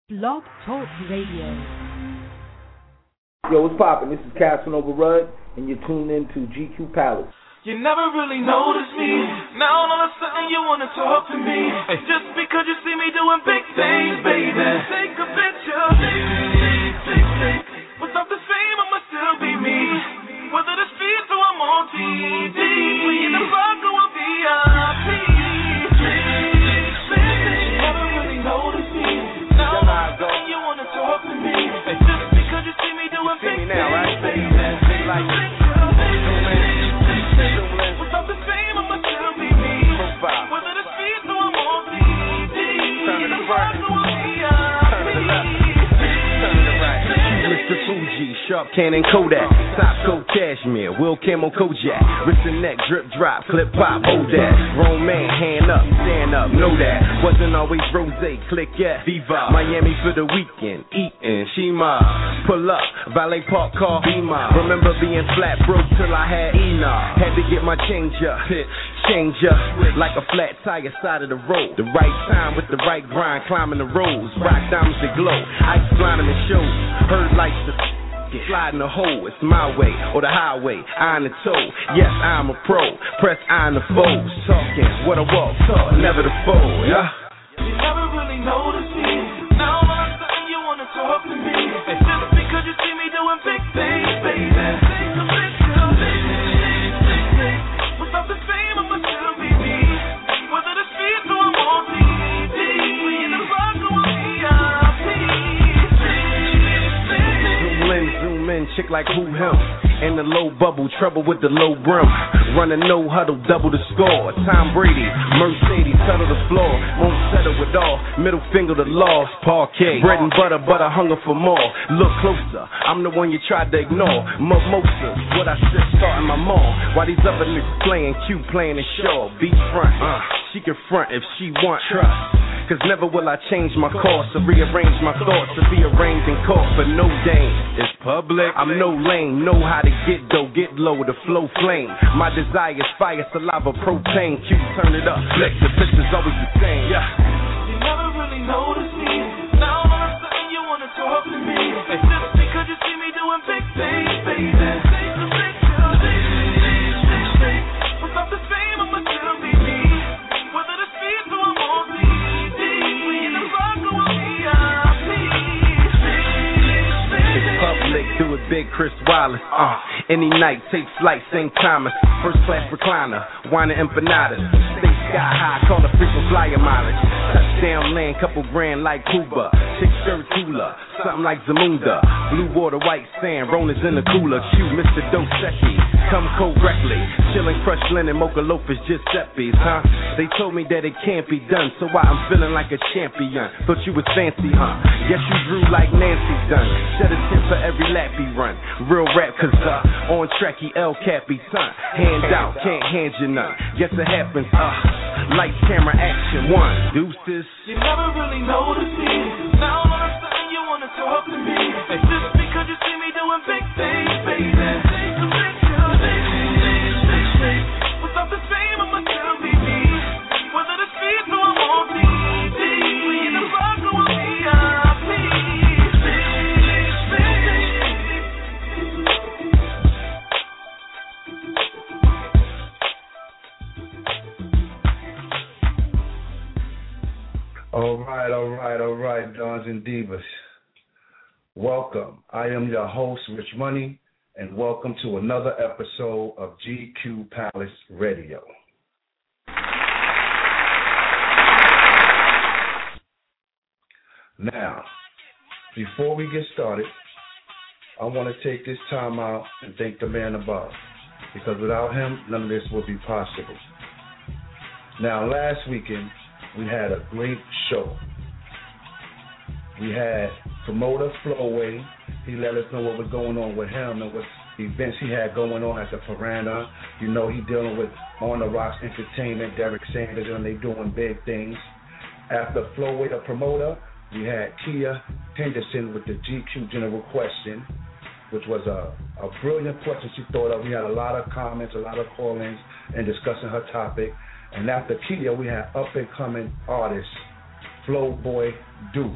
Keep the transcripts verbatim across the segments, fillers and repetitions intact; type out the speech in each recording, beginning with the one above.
Blog Talk Radio. Yo, what's poppin'? This is Casanova Rudd, and you're tuned in to G Q Palace. You never really noticed me. Now all of a sudden you wanna talk to me. Hey. Just because you see me doing big things, baby. Take a picture. Take, take, take. Without the fame, I'ma still be me. Whether the streets or I'm on T V. We in the rock or I'm V I P. You never really noticed me. Now all of a sudden you wanna talk to me. Hey. Just because you see me doing big things, now, right? baby. Take like picture. Without the fame, I'ma still be me. Whether the streets or I'm on T V. Turn to the right. Turn to the left. Turn to the right. Mister Fuji, Sharp Cannon Kodak, Top Coat Cashmere, Will Camo Kojak, wrist and neck, drip drop, clip pop, hold that. Grown man, hand up, stand up, know that. Wasn't always rose, click yeah, Viva. Miami for the weekend, eatin', Shima. Pull up, valet park car, Beamer. Remember being flat broke till I had Enoch. Had to get my change up, change up, like a flat tire side of the road. The right time with the right grind, climbing the roads. Rock diamonds that glow, ice blinding the shows. Heard like the slide in the hole, it's my way or the highway, eye on the toe. Yes, I'm a pro, press eye on the foes. Talking, what I walk, talk, never the foe, yeah. You never really noticed me. Now all of a sudden you wanna talk to me. Just because you see me doing big things, baby. Take a picture. Without the fame, I'ma still be me. Whether the streets or I'm on T V. We in the rock or I'm V I P. Zoom in, zoom in, chick like who him. In the low bubble, trouble with the low brim. Running no huddle, double the score. Tom Brady, Mercedes, settle the floor. Won't settle with all. Middle finger the loss, parquet. Bread and butter, but I hunger for more. Look closer, I'm the one you tried to ignore. Mimosas, what I said starting my mall. While these other niggas playing, Q playing in show. Beat front, uh, she can front if she want trust. Cause never will I change my course or rearrange my thoughts to be arranged in court for no gain. It's public, I'm no lame, know how to get dough, get low, the flow flame. My desire is fire, saliva, propane. Q, turn it up, flex, the picture's always the same. Yeah. You never really noticed me. Now all of a sudden you wanna talk to me. Just because you see me doing big things, baby. Take a picture. Without the fame, I'ma still be me. Whether the streets or I'm on T V. We in the rock or I'm V I P. It's public, do it big, Chris Wallace. Uh, any night, take flight, Saint Thomas. First class recliner, wine and empanadas. Stay sky high, call the frequent flyer mileage. Touchdown land, couple grand like Cuba. Chick shirt cooler, something like Zamunda. Blue water, white sand, Rona's in the cooler. Q, Mister Dos Equis, come correctly. Chillin' crushed linen, mocha loafers, Giuseppe's, huh? They told me that it can't be done, so why I'm feeling like a champion. Thought you was fancy, huh? Guess you drew like Nancy done. Shed a tip for every lap he run. Real rap, cause uh, on track he El Cappy, son. Hand out, can't hand you none. Guess it happens, uh, lights, camera, action, one. Deuces. You never really noticed me. Now all of a sudden you wanna talk to me. Just because you see me doing big things, baby. Take a picture. Without the fame, I'ma still be me. Whether the streets or I'm on T V. We in the rock or I'm V I P. All right, all right, all right, Dons and Divas. Welcome. I am your host, Rich Money, and welcome to another episode of G Q Palace Radio. Now, before we get started, I want to take this time out and thank the man above, because without him, none of this would be possible. Now, last weekend, we had a great show. We had promoter Flowway. He let us know what was going on with him and what events he had going on at the Veranda. You know, he dealing with On the Rocks Entertainment, Derek Sanders, and they doing big things. After Flowway, the promoter, we had Kia Henderson with the G Q General Question, which was a, a brilliant question she thought of. We had a lot of comments, a lot of call-ins, and discussing her topic. And after Kia, we had up-and-coming artist Flow Boy Deuce.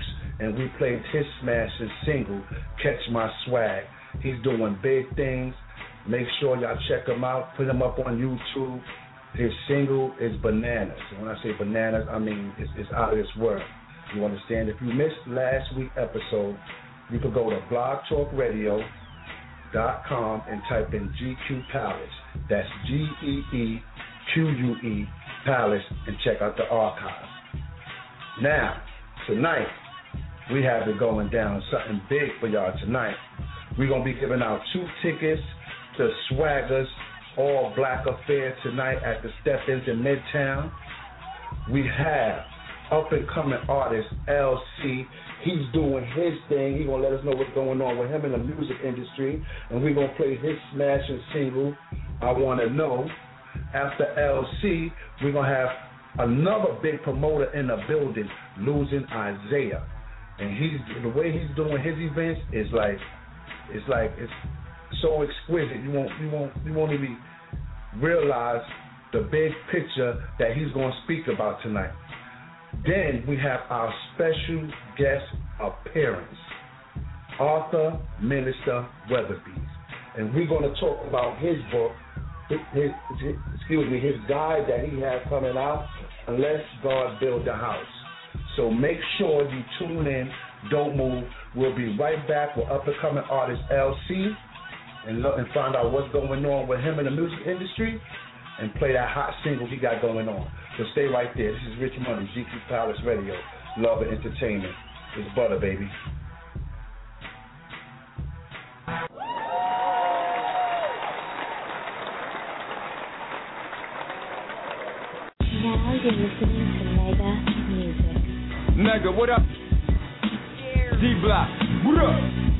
and we played his smashing single, Catch My Swag. He's doing big things. Make sure y'all check him out. Put him up on YouTube. His single is Bananas. And when I say bananas, I mean it's, it's out of this world. You understand? If you missed last week's episode, you can go to blog talk radio dot com and type in G Q Palace. That's G E E Q U E Palace, and check out the archive. Now, tonight, we have it going down, something big for y'all tonight. We're going to be giving out two tickets to Swagger's All Black Affair tonight at the Step-Ins in Midtown. We have up-and-coming artist L C. He's doing his thing. He's going to let us know what's going on with him in the music industry. And we're going to play his smashing single, I Want to Know. After L C, we're going to have another big promoter in the building, Losing Isaiah. And he's the way he's doing his events is like, it's like, it's so exquisite. You won't, you won't, you won't even realize the big picture that he's going to speak about tonight. Then we have our special guest appearance, Arthur Minister Weatherbees. And we're going to talk about his book, his, his, his, excuse me, his guide that he has coming out, Unless God Build the House. So make sure you tune in, don't move. We'll be right back with up-and-coming artist L C and, look, and find out what's going on with him in the music industry and play that hot single he got going on. So stay right there. This is Rich Money, G Q Palace Radio, Love and Entertainment. It's butter, baby. Now you're listening to Mega Music. Mega, what up? D-Block, what up?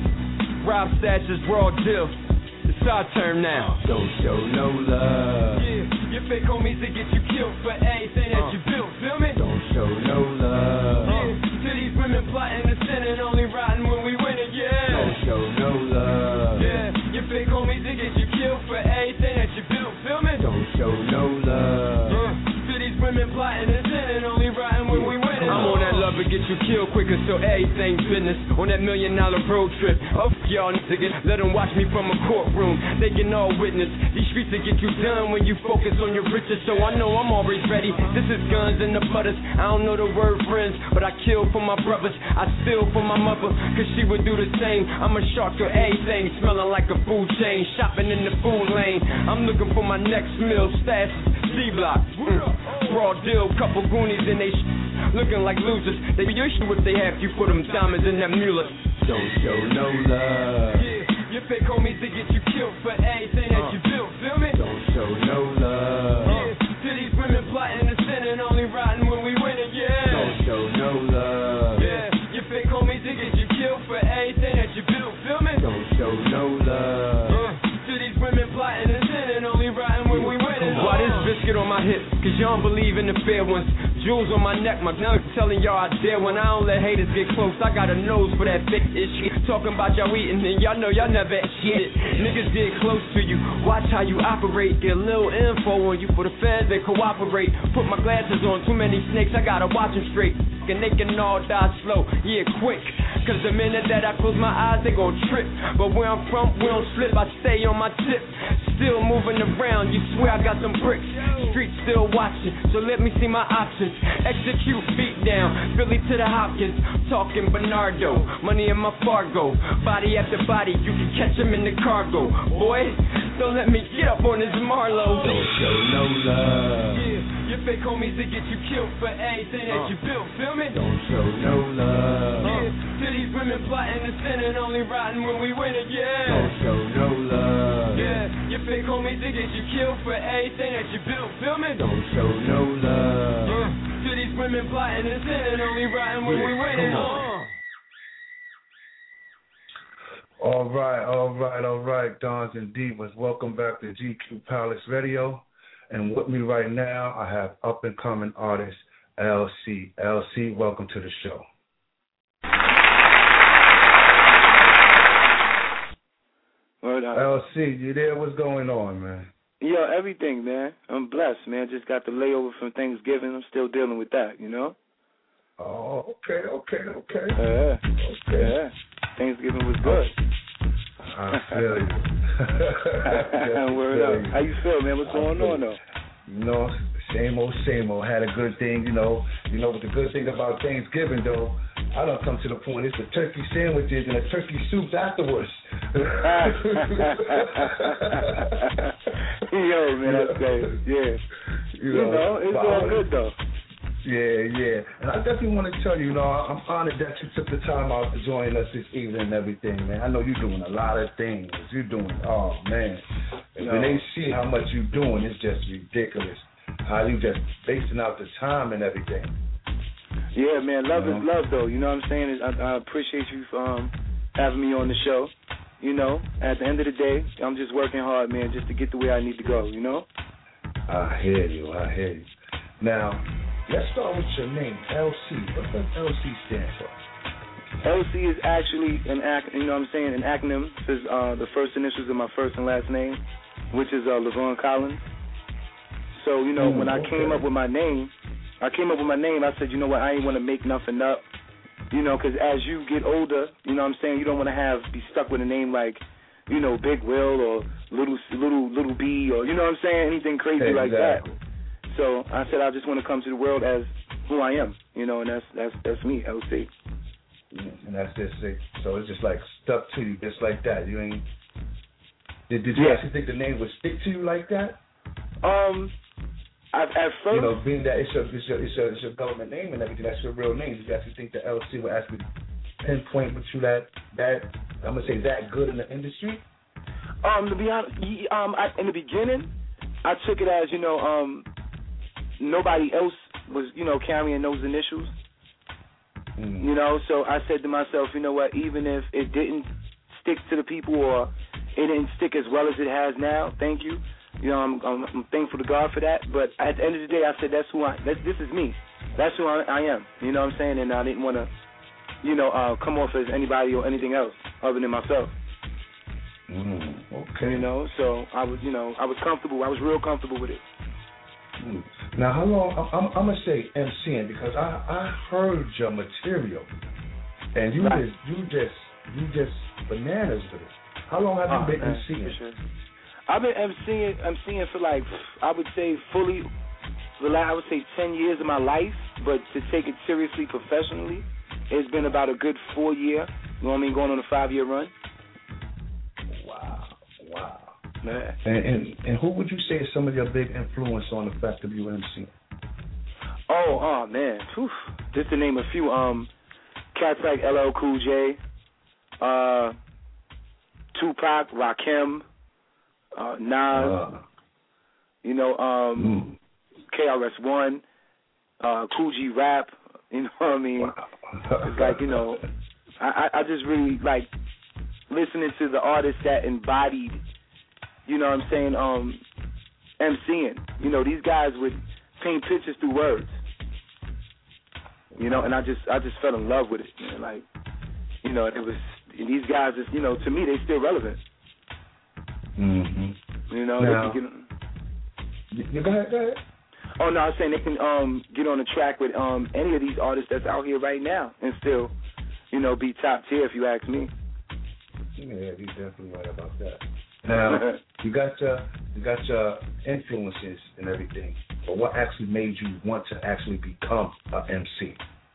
Rob Satch's Raw Deal. It's our turn now. Don't show no love. Yeah, your fake homies that get you killed for anything that uh. you built, feel me? Don't show no love. Yeah, to these women plotting and sinning, only riding when we win it, yeah. Don't show no love. Yeah, your fake homies that get you killed for anything that you built, feel me? Don't show no love. Yeah, to these women plotting and sinning, only riding when we win it. I'm on that love to get you killed quicker, so everything's business. On that million dollar road trip, oh y'all niggas, let them watch me from a courtroom. They can all witness. These streets will get you done when you focus on your riches. So I know I'm always ready. This is guns and the butters. I don't know the word friends, but I kill for my brothers. I steal for my mother, cause she would do the same. I'm a shark to everything, smelling like a food chain. Shopping in the food lane. I'm looking for my next meal. Stash D-Block. Mm. Raw deal, couple goonies and they sh- looking like losers. They be issue if they have you for them diamonds in that Mueller. Don't show no love. Yeah, your fake homies that get you killed for anything that uh. you built, feel me? Don't show no love. Yeah, to these women plotting and sinning, only riding when we win it, yeah. Don't show no love. Yeah, your fake homies that get you killed for anything that you built, feel me? Don't show no love. Uh, to these women plotting and sinning, only riding when we win it. Why this biscuit on my hip? Cause y'all don't believe in the fair ones. Jewels on my neck, my now telling y'all I dare when I don't let haters get close. I got a nose for that big shit. Talking about y'all eating and y'all know y'all never ate shit. Niggas get close to you, watch how you operate. Get a little info on you for the fans that cooperate. Put my glasses on, too many snakes, I gotta watch them straight. And they can all die slow, yeah quick. Cause the minute that I close my eyes, they gon' trip. But where I'm from, we don't slip, I stay on my tip. Still moving around, you swear I got some bricks. Street still watching, so let me see my options. Execute, beat down, Philly to the Hopkins. Talking Bernardo, money in my Fargo. Body after body, you can catch him in the cargo. Boy, don't let me get up on this Marlowe. Don't show no love. Yeah, your fake homies that get you killed for anything that uh. you built, feel me? Don't show no love. Yeah, to these women plotting and sinning, only riding when we win it, yeah. Don't show no love. Yeah, your fake homies that get you killed for anything that you built, feel me? Don't show no love. Yeah, to these women plotting and sinning, only riding when yeah, we win it, uh. All right, all right, all right, Dons and Divas. Welcome back to G Q Palace Radio. And with me right now, I have up-and-coming artist L C. L C, welcome to the show. Word up. L C, you there? What's going on, man? Yo, everything, man. I'm blessed, man. Just got the layover from Thanksgiving. I'm still dealing with that, you know? Oh, okay, okay, okay. Yeah, okay. Yeah. Thanksgiving was good. I feel you. Word up. How you feel, man? What's going on, though? You know, same old, same old. Had a good thing, you know. You know, but the good thing about Thanksgiving, though, I don't come to the point. It's the turkey sandwiches and the turkey soups afterwards. Yo, man, that's great. Yeah. You know, you know it's all wanna, good, though. Yeah, yeah. And I definitely want to tell you, you know, I'm honored that you took the time out to join us this evening and everything, man. I know you're doing a lot of things. You're doing, oh, man. And when they see how much you're doing, it's just ridiculous. How you just basing out the time and everything. Yeah, man, love you is know? love, though. You know what I'm saying? I, I appreciate you for um, having me on the show. You know, at the end of the day, I'm just working hard, man, just to get to where I need to go, you know? I hear you, I hear you. Now, let's start with your name, L C. What does L C stand for? L C is actually an ac- you know what I'm saying, an acronym. It's uh, the first initials of my first and last name, which is uh, Levon Collins. So, you know, mm, when I okay. came up with my name, I came up with my name, I said, you know what, I ain't want to make nothing up. You know, because as you get older, you know what I'm saying, you don't want to have be stuck with a name like, you know, Big Will or Little Little Little B or, you know what I'm saying, anything crazy exactly. like that. So I said I just want to come to the world as who I am, you know, and that's that's that's me, L C. And that's just it. So it's just like stuck to you, just like that. You ain't. Did, did you yeah. actually think the name would stick to you like that? Um, I, at first, you know, being that it's your it's your it's your, it's your government name and everything, that's your real name. Did you actually think the L C would actually pinpoint with you that that I'm gonna say that good in the industry? Um, to be honest, um, I, in the beginning, I took it as you know, um. nobody else was, you know, carrying those initials, mm. you know, so I said to myself, you know what, even if it didn't stick to the people or it didn't stick as well as it has now, thank you, you know, I'm, I'm, I'm thankful to God for that, but at the end of the day, I said, that's who I, that, this is me, that's who I, I am, you know what I'm saying, and I didn't want to, you know, uh, come off as anybody or anything else other than myself. Mm, okay. You know, so I was, you know, I was comfortable, I was real comfortable with it. Now, how long? I'm, I'm gonna say MCing because I, I heard your material, and you right. just you just you just bananas with it. How long have you oh, been man, MCing? Sure. I've been MCing MCing for like I would say fully, I would say ten years of my life, but to take it seriously professionally, it's been about a good four year. You know what I mean? Going on a five year run. Wow! Wow! Man. And, and and who would you say is some of your big influence on the fact of you MCing? Oh, oh man, Whew. Just to name a few, um, cats like L L Cool J, uh, Tupac, Rakim, uh, Nas, uh, you know, um, mm. K R S One, uh, Cool G Rap. You know what I mean? Wow. It's like, you know, I, I just really like listening to the artists that embodied. You know what I'm saying, um, MCing. You know, these guys would paint pictures through words. You know, and I just I just fell in love with it. Man. Like, you know, it was, these guys, is, you know, to me, they still relevant. Mm-hmm. You know, now, they can get, you go ahead, go ahead. Oh, no, I was saying they can um, get on the track with um, any of these artists that's out here right now and still, you know, be top tier, if you ask me. Yeah, you're definitely right about that. Now, you got your you got your influences and everything, but what actually made you want to actually become an M C?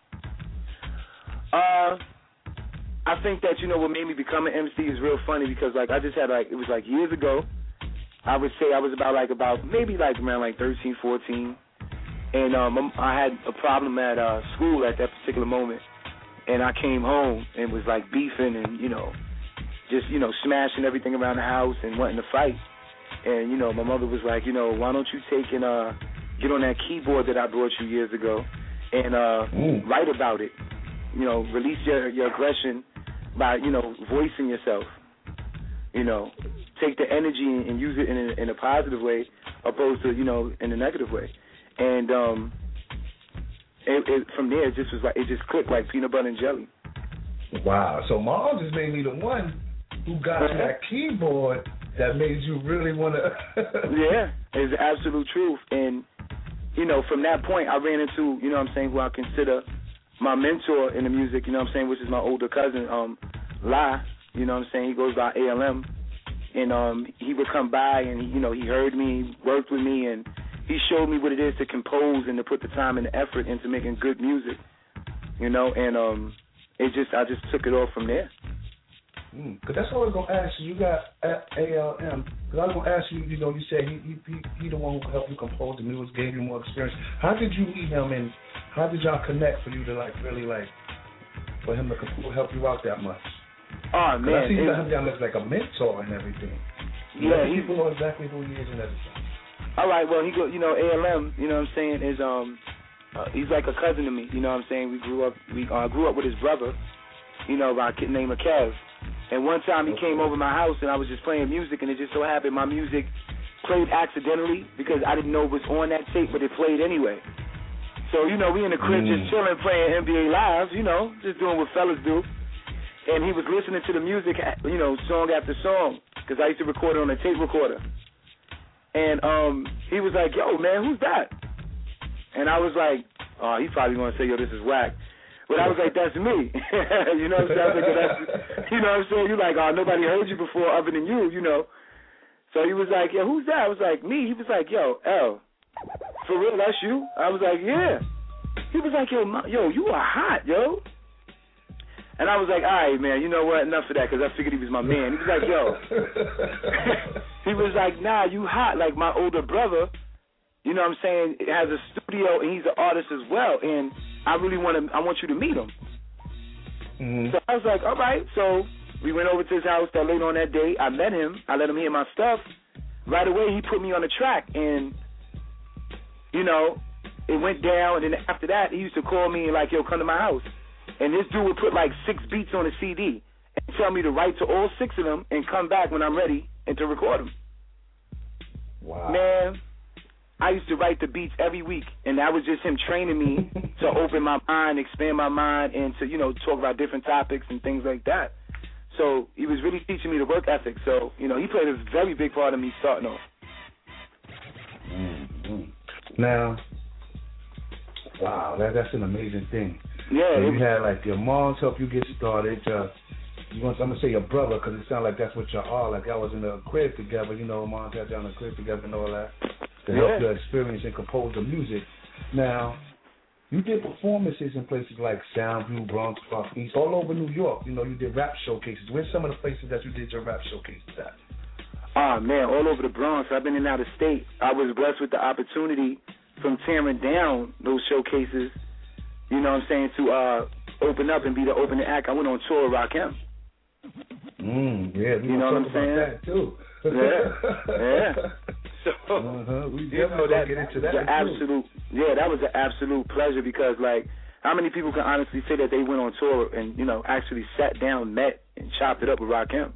Uh, I think that, you know, what made me become an M C is real funny because, like, I just had, like, it was, like, years ago. I would say I was about, like, about maybe, like, around, like, thirteen, fourteen. And um, I had a problem at uh, school at that particular moment. And I came home and was, like, beefing and, you know, just, you know, smashing everything around the house and wanting to fight. And, you know, my mother was like, you know, why don't you take and uh, get on that keyboard that I brought you years ago and uh, write about it. You know, release your, your aggression by, you know, voicing yourself. You know, take the energy and use it in a, in a positive way opposed to, you know, in a negative way. And um, it, it, from there, it just was like, it just clicked like peanut butter and jelly. Wow. So Mom just made me the one who got to that keyboard that made you really want to. Yeah, it's the absolute truth. And, you know, from that point, I ran into, you know what I'm saying, who I consider my mentor in the music, you know what I'm saying, which is my older cousin, um, La, you know what I'm saying, he goes by A L M, and um, he would come by and, he, you know, he heard me, worked with me, and he showed me what it is to compose and to put the time and the effort into making good music, you know, and um, it just, I just took it off from there. Mm, Cause that's what I was gonna ask you. You got A L M. Cause I was gonna ask you. You know, you said he he he, he the one who helped you compose the music, gave you more experience. How did you meet him, and how did y'all connect for you to like really like for him to help you out that much? Oh man, I see you got him down as like a mentor and everything. You yeah, know, he people know exactly who he is and everything. All right, well he go. You know, A L M. You know what I'm saying is um, uh, he's like a cousin to me. You know what I'm saying. We grew up. We uh, grew up with his brother. You know, by a kid named Kev. And one time he came over my house and I was just playing music, and it just so happened my music played accidentally because I didn't know it was on that tape, but it played anyway. So, you know, we in the crib mm. just chilling, playing N B A Live, you know, just doing what fellas do. And he was listening to the music, you know, song after song, because I used to record it on a tape recorder. And um, he was like, yo, man, who's that? And I was like, oh, he's probably going to say, yo, this is whack. But I was like, that's me. You know what I'm saying? I was like, that's, you know what I'm saying? You're like, oh, nobody heard you before other than you, you know. So he was like, yo, who's that? I was like, me. He was like, yo, L, for real, that's you? I was like, yeah. He was like, yo, yo, you are hot, yo. And I was like, all right, man, you know what? Enough of that, because I figured he was my man. He was like, yo. He was like, nah, you hot. Like my older brother, you know what I'm saying, has a studio, and he's an artist as well. And I really want to, I want you to meet him. Mm-hmm. So I was like, all right. So we went over to his house that late on that day. I met him. I let him hear my stuff. Right away, he put me on the track. And, you know, it went down. And then after that, he used to call me and like, yo, come to my house. And this dude would put like six beats on a C D and tell me to write to all six of them and come back when I'm ready and to record them. Wow. Man, I used to write the beats every week, and that was just him training me to open my mind, expand my mind, and to, you know, talk about different topics and things like that. So he was really teaching me the work ethic. So, you know, he played a very big part of me starting off. Mm-hmm. Now, wow, that, that's an amazing thing. Yeah. So you was, had, like, your mom's help you get started. Uh, you want, I'm going to say your brother, because it sounds like that's what y'all are. Like, I was in the crib together, you know, moms had y'all in the crib together and all that. To yeah. help your experience and compose the music. Now, you did performances in places like Soundview, Bronx, Park East, all over New York. You know, you did rap showcases. Where's some of the places that you did your rap showcases at? Oh, man, all over the Bronx. I've been in and out of state. I was blessed with the opportunity from tearing down those showcases, you know what I'm saying, to uh, open up and be the opening act. I went on tour with Rakim. Mm, yeah, we you know what I'm about saying? That too. Yeah, yeah. So, uh-huh. we you know, that, get into that. The absolute, yeah, that was an absolute pleasure because, like, how many people can honestly say that they went on tour and, you know, actually sat down, met, and chopped it up with Rakim?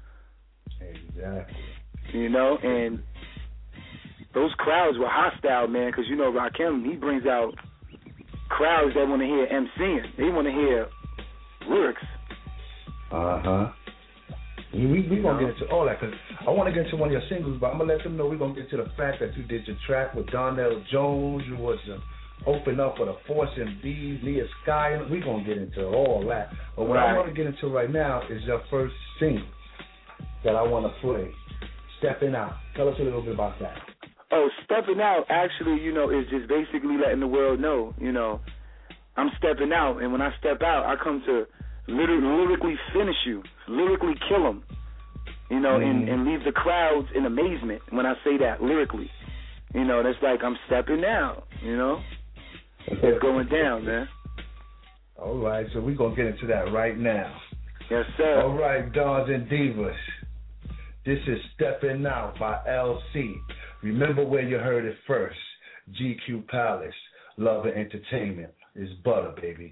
Exactly. You know, and those crowds were hostile, man, because, you know, Rakim, he brings out crowds that want to hear MCing. They want to hear lyrics. Uh-huh. We we, we gonna get into all that because I want to get into one of your singles, but I'm gonna let them know we're gonna get to the fact that you did your track with Donnell Jones. You was uh, open up for the Force M Ds, Nia Sky, and we gonna get into all that. But what right. I want to get into right now is your first single that I want to play, "Stepping Out." Tell us a little bit about that. Oh, Stepping Out actually, you know, is just basically letting the world know, you know, I'm stepping out, and when I step out, I come to literally, lyrically finish you, lyrically kill them, you know, mm-hmm. and, and leave the crowds in amazement when I say that lyrically. You know, that's like I'm stepping out, you know. It's going down, man. All right, so we're going to get into that right now. Yes, sir. All right, Dons and Divas. This is Stepping Out by L C. Remember where you heard it first. G Q Palace, Love and Entertainment. It's butter, baby.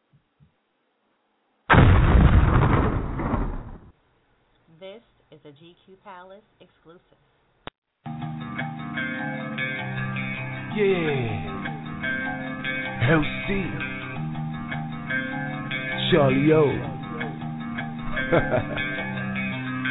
This is a G Q Palace exclusive. Yeah. L C. Charlie O.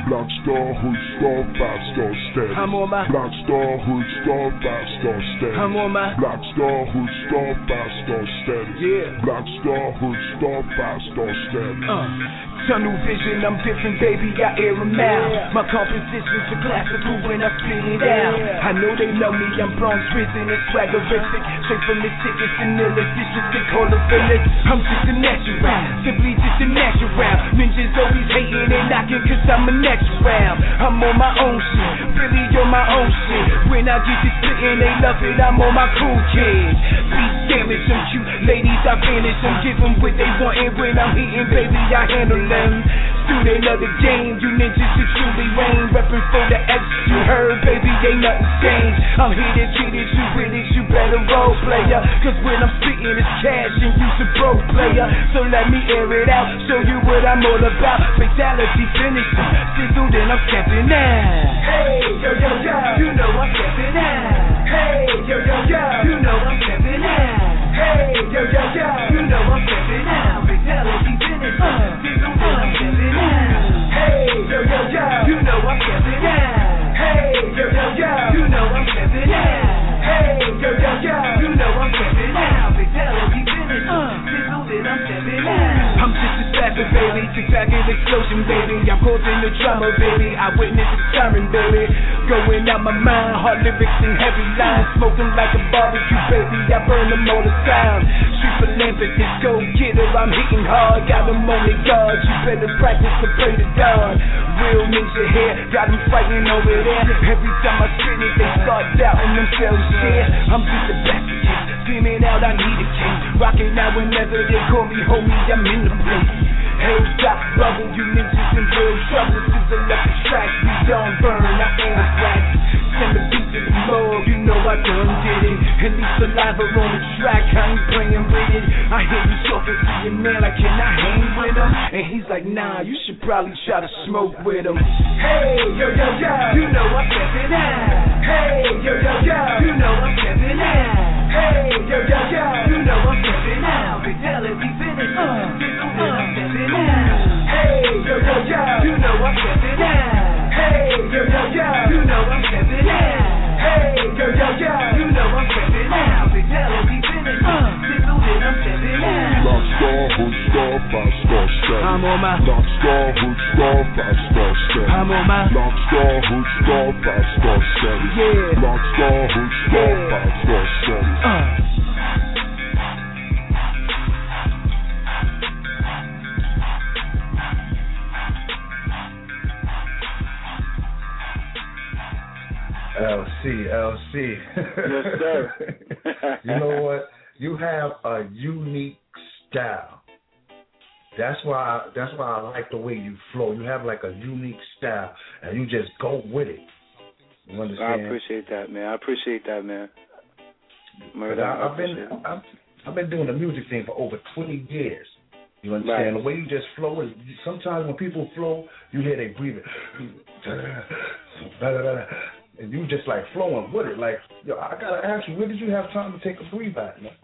Black Star, Hood Star, five star status. I'm on my Black Star, Hood Star, five star status. I'm on my Black Star, Hood Star, five star status. Yeah. Black Star, Hood Star, five star status. Uh. Tunnel vision, I'm different, baby, I air 'em out. My compositions are classical when I spit it out. I know they know me, I'm Bronx risen and swaggerific. Straight from the sickest and illest district they call the village. I'm just a natural, simply just a natural. Ninjas always hating and knocking cause I'm a natural. I'm on my own shit, really on my own shit. When I get to spitting, they love it, I'm on my cool kids. Beat damage, them cute ladies, I finish them. Give them what they want and when I'm hitting, baby, I handle them. Student of the game, you ninjas should truly reign. Reppin' for the X, you heard, baby, ain't nothing changed. I'm here to get it, you with it, you better role player. Cause when I'm spitting it's cash and you's a pro player. So let me air it out, show you what I'm all about. Fatality finishing, sizzle then I'm stepping out. Hey, yo, yo, yo, you know I'm stepping out. Hey, yo, yo, yo, you know I'm stepping out. Hey, yo, yo, yo, you know I'm stepping out. Fatality finishing, sizzle then I'm stepping out. Hey, yo, yo, yo, you know I'm stepping out. Hey, yo, yo, yo, you know I'm stepping out. Hey, yo, yo, yo, you know I'm stepping out. Fatality finishing, sizzle then I'm stepping out. I'm just a slapper, baby, tic-tac and explosion, baby. I'm causing the drama, baby. I witness the siren, baby. Going out my mind, hard lyrics and heavy lines. Smoking like a barbecue, baby. I burn them all the time. Street philanthropist, go getter, I'm hitting hard. Got them on their guard. You better practice to pray to God. Real ninja here, got them fighting over there. Every time I spit it, they start doubting themselves. Yeah, I'm just a bastard kid. Screaming out, I need a king. Rocking out whenever they call me, homie, I'm in the place. Hell stop, bubble, you ninjas in real trouble. Sizzle up the track, we don't burn, I ain't black. Send the beat to the morgue, you know I done did it. And leave saliva on the track, I ain't playing with it. I hear you talking to your man, like can I hang with him? And he's like, nah, you should probably try to smoke with him. Hey, yo, yo, yo, you know I'm stepping out. Hey, yo, yo, yo, you know I'm stepping out. Hey, yo, yo, yo, you know I'm stepping out. Fatality finish, uh, sizzle then I'm stepping out. Hey, yo, yo, yo, you know I'm stepping out. Hey, yo, yo, yo, you know I'm stepping out. Hey, yo, yo, yo, you know I'm stepping out. Fatality finish, uh, sizzle then I'm stepping out. Black Star, Hood Star, five star status. I'm on my Black Star, Hood Star, five star status. I'm on my Black Star, Hood Star, five star status. Yeah. Black Star, Hood Star, Yeah. five star status. uh. L C, L C. Yes, sir. You know what? You have a unique style. That's why. That's why I like the way you flow. You have like a unique style, and you just go with it. You understand? I appreciate that, man. I appreciate that, man. Murder, I, I've been I've, I've been doing the music thing for over twenty years. You understand? Right. The way you just flow is sometimes when people flow, you hear they breathing, and you just like flowing with it. Like, yo, I gotta ask you, where did you have time to take a breathe at, man?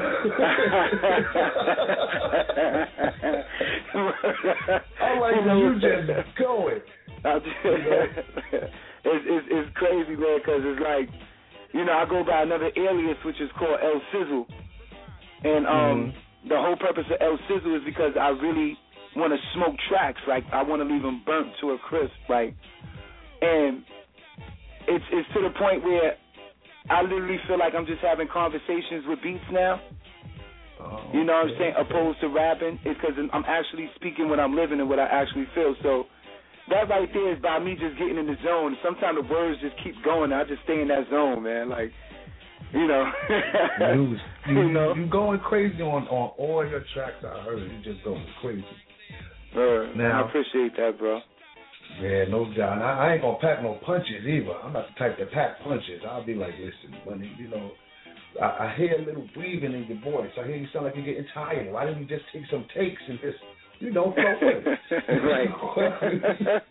I'm like, you just go it. it's, it's it's crazy, man, because it's like, you know, I go by another alias which is called El Sizzle, and um, mm-hmm. the whole purpose of El Sizzle is because I really want to smoke tracks, like I want to leave them burnt to a crisp, like, and it's it's to the point where I literally feel like I'm just having conversations with beats now. Oh, you know what I'm saying? Opposed to rapping, it's because I'm actually speaking what I'm living and what I actually feel. So that right there is by me just getting in the zone. Sometimes the words just keep going. I just stay in that zone, man. Like, you know. you, you, you know. You going crazy on, on all your tracks. I heard you just going crazy. Uh, now, I appreciate that, bro. Yeah, no doubt. I, I ain't gonna pack no punches either. I'm not the type to pack punches. I'll be like, listen, buddy, you know, I, I hear a little breathing in your voice. I hear you sound like you're getting tired. Why didn't you just take some takes and just, you know, flow with it? Right.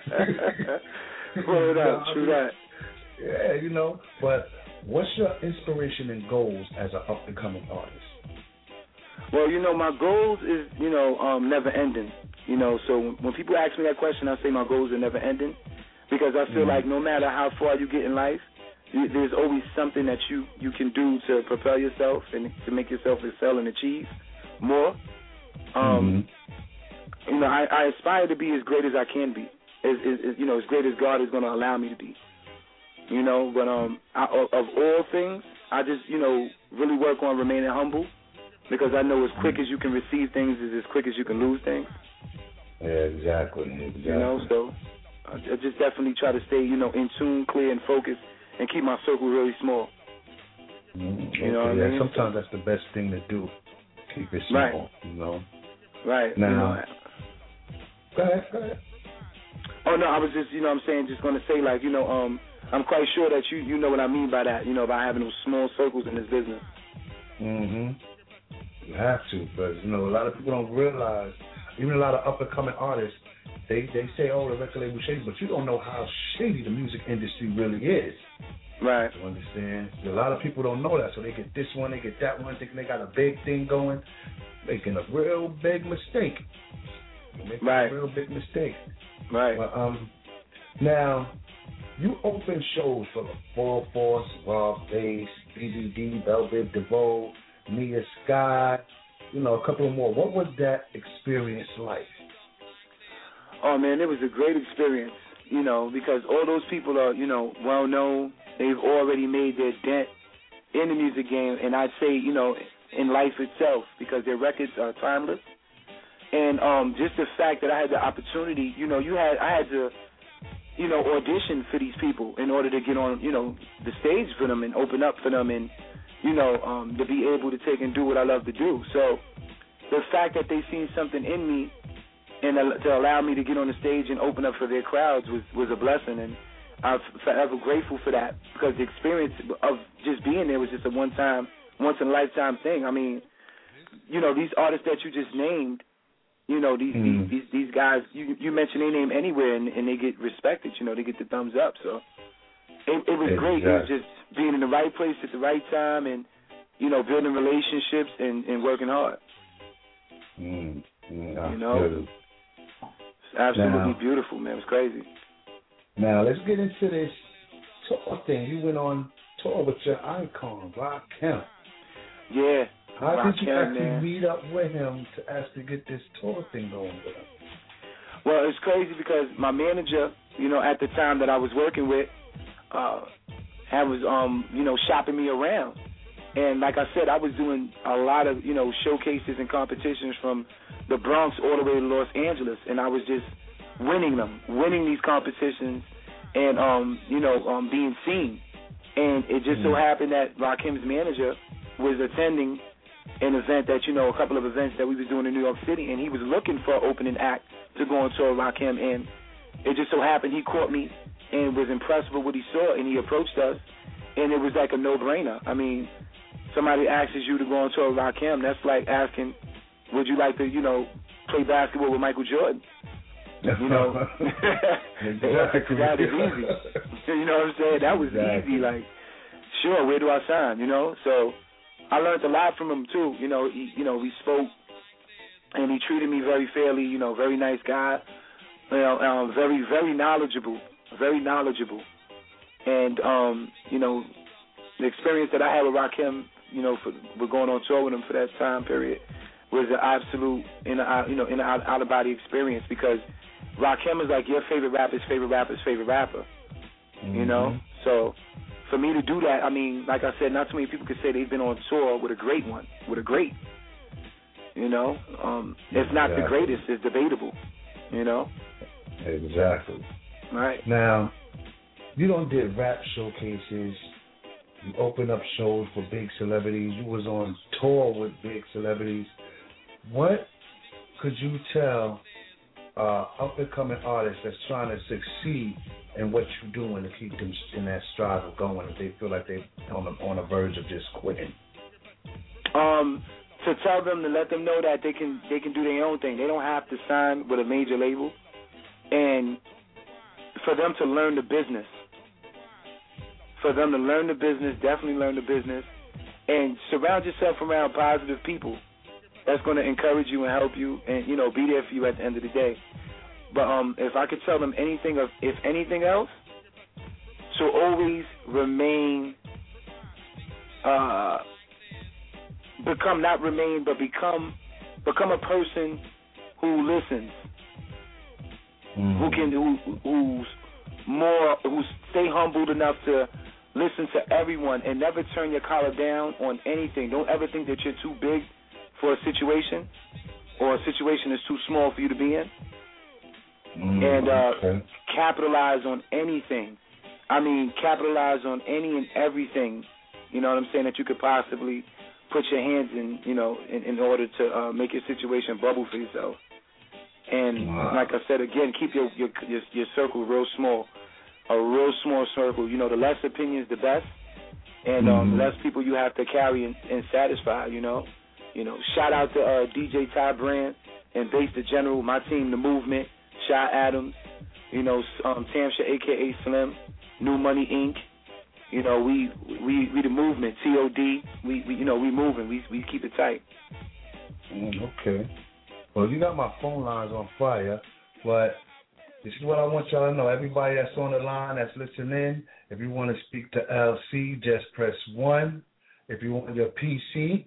Word up, true that. Yeah, you know. But what's your inspiration and goals as an up and coming artist? Well, you know, my goals is, you know, um, never ending. You know, so when people ask me that question, I say my goals are never ending, because I feel mm. like no matter how far you get in life, you, there's always something that you, you can do to propel yourself and to make yourself excel and achieve more. Um, mm-hmm. You know, I, I aspire to be as great as I can be, as, as, as you know, as great as God is going to allow me to be. You know, but um, I, of, of all things, I just, you know, really work on remaining humble, because I know as quick as you can receive things is as quick as you can lose things. Yeah, exactly. exactly. You know, so I, I just definitely try to stay, you know, in tune, clear, and focused, and keep my circle really small. Mm-hmm. You know okay, what yeah, I mean? sometimes that's the best thing to do. Keep it small, right. you know. Right. Now, you know, go ahead, go ahead. Oh, no, I was just, you know what I'm saying, just going to say, like, you know, um, I'm quite sure that you, you know what I mean by that, you know, by having those small circles in this business. Mm-hmm. You have to, because, you know, a lot of people don't realize, even a lot of up-and-coming artists, they, they say, oh, the record label shady, but you don't know how shady the music industry really is. Right. You understand? A lot of people don't know that, so they get this one, they get that one, thinking they got a big thing going, making a real big mistake. Making right. a real big mistake. Right. But, um, now, you open shows for Full Force, Raw Bass, B B D, Velvet, DeVoe, Mia Sky, you know, a couple more. What was that experience like? Oh, man, it was a great experience, you know, because all those people are, you know, well-known. They've already made their dent in the music game, and I'd say, you know, in life itself, because their records are timeless. And um, just the fact that I had the opportunity, you know, you had, I had to, you know, audition for these people in order to get on, you know, the stage for them and open up for them and, you know, um, to be able to take and do what I love to do. So the fact that they seen something in me and to allow me to get on the stage and open up for their crowds was, was a blessing, and I'm forever grateful for that, because the experience of just being there was just a one-time, once-in-a-lifetime thing. I mean, you know, these artists that you just named, you know, these mm. these, these these guys, you you mention their name anywhere and, and they get respected, you know, they get the thumbs up. So it, it was exactly. great. It was just being in the right place at the right time and, you know, building relationships and, and working hard. Mm. Mm. You know? Good. It's absolutely now, beautiful, man. It was crazy. Now, let's get into this tour thing. You went on tour with your icon, Rakim. Yeah. How Rakim, did you actually man. meet up with him to actually get this tour thing going with him? Well, it's crazy because my manager, you know, at the time that I was working with, uh, had was, um, you know, shopping me around. And like I said, I was doing a lot of, you know, showcases and competitions from the Bronx all the way to Los Angeles, and I was just winning them, winning these competitions and, um, you know, um, being seen. And it just mm-hmm. so happened that Rakim's manager was attending an event that, you know, a couple of events that we was doing in New York City, and he was looking for an opening act to go on tour with Rakim, and it just so happened he caught me and was impressed with what he saw, and he approached us, and it was like a no-brainer. I mean, somebody asks you to go on tour with Rakim, that's like asking, would you like to, you know, play basketball with Michael Jordan? You know, exactly. That is easy. You know what I'm saying? That was exactly. easy. Like, sure, where do I sign? You know, so I learned a lot from him too. You know, he, you know, we spoke, and he treated me very fairly. You know, very nice guy. You know, um, very, very knowledgeable, very knowledgeable. And um, you know, the experience that I had with Rakim, you know, for, for going on tour with him for that time period was an absolute, in a, you know, in an out, out of body experience, because Rakim is like your favorite rapper's favorite rapper's favorite rapper, mm-hmm. you know? So for me to do that, I mean, like I said, not too many people could say they've been on tour with a great one, with a great, you know? Um, if not exactly. the greatest, it's debatable, you know? Exactly. Right. Now, you don't did rap showcases. You opened up shows for big celebrities. You was on tour with big celebrities. What could you tell uh, up-and-coming artists that's trying to succeed in what you're doing to keep them in that stride of going if they feel like they're on the, on the verge of just quitting? Um, to tell them, to let them know that they can they can do their own thing. They don't have to sign with a major label. And for them to learn the business. For them to learn the business, definitely learn the business, and surround yourself around positive people. that's going to encourage you and help you and, you know, be there for you at the end of the day. But um, if I could tell them anything, of, if anything else, to always remain, uh, become, not remain, but become, become a person who listens, mm. who can, who, who's more, who stay humbled enough to listen to everyone and never turn your collar down on anything. Don't ever think that you're too big for a situation or a situation is too small for you to be in. Mm, and uh, okay. capitalize on anything. I mean, capitalize on any and everything, you know what I'm saying, that you could possibly put your hands in, you know, in, in order to uh, make your situation bubble for yourself. And wow. like I said, again, keep your, your your your circle real small, a real small circle. You know, the less opinions, the best, and um, mm. the less people you have to carry and, and satisfy. You know, you know. Shout out to uh, D J Ty Brand and Bass the General, my team, The Movement, Shy Adams, you know, um, Tamsha, a k a. Slim, New Money Incorporated. You know, we we we the movement, T O D. We, we you know we moving. We we keep it tight. Mm, okay. Well, you got my phone lines on fire, but this is what I want y'all to know. Everybody that's on the line, that's listening, if you want to speak to L C, just press one. If you want your P C,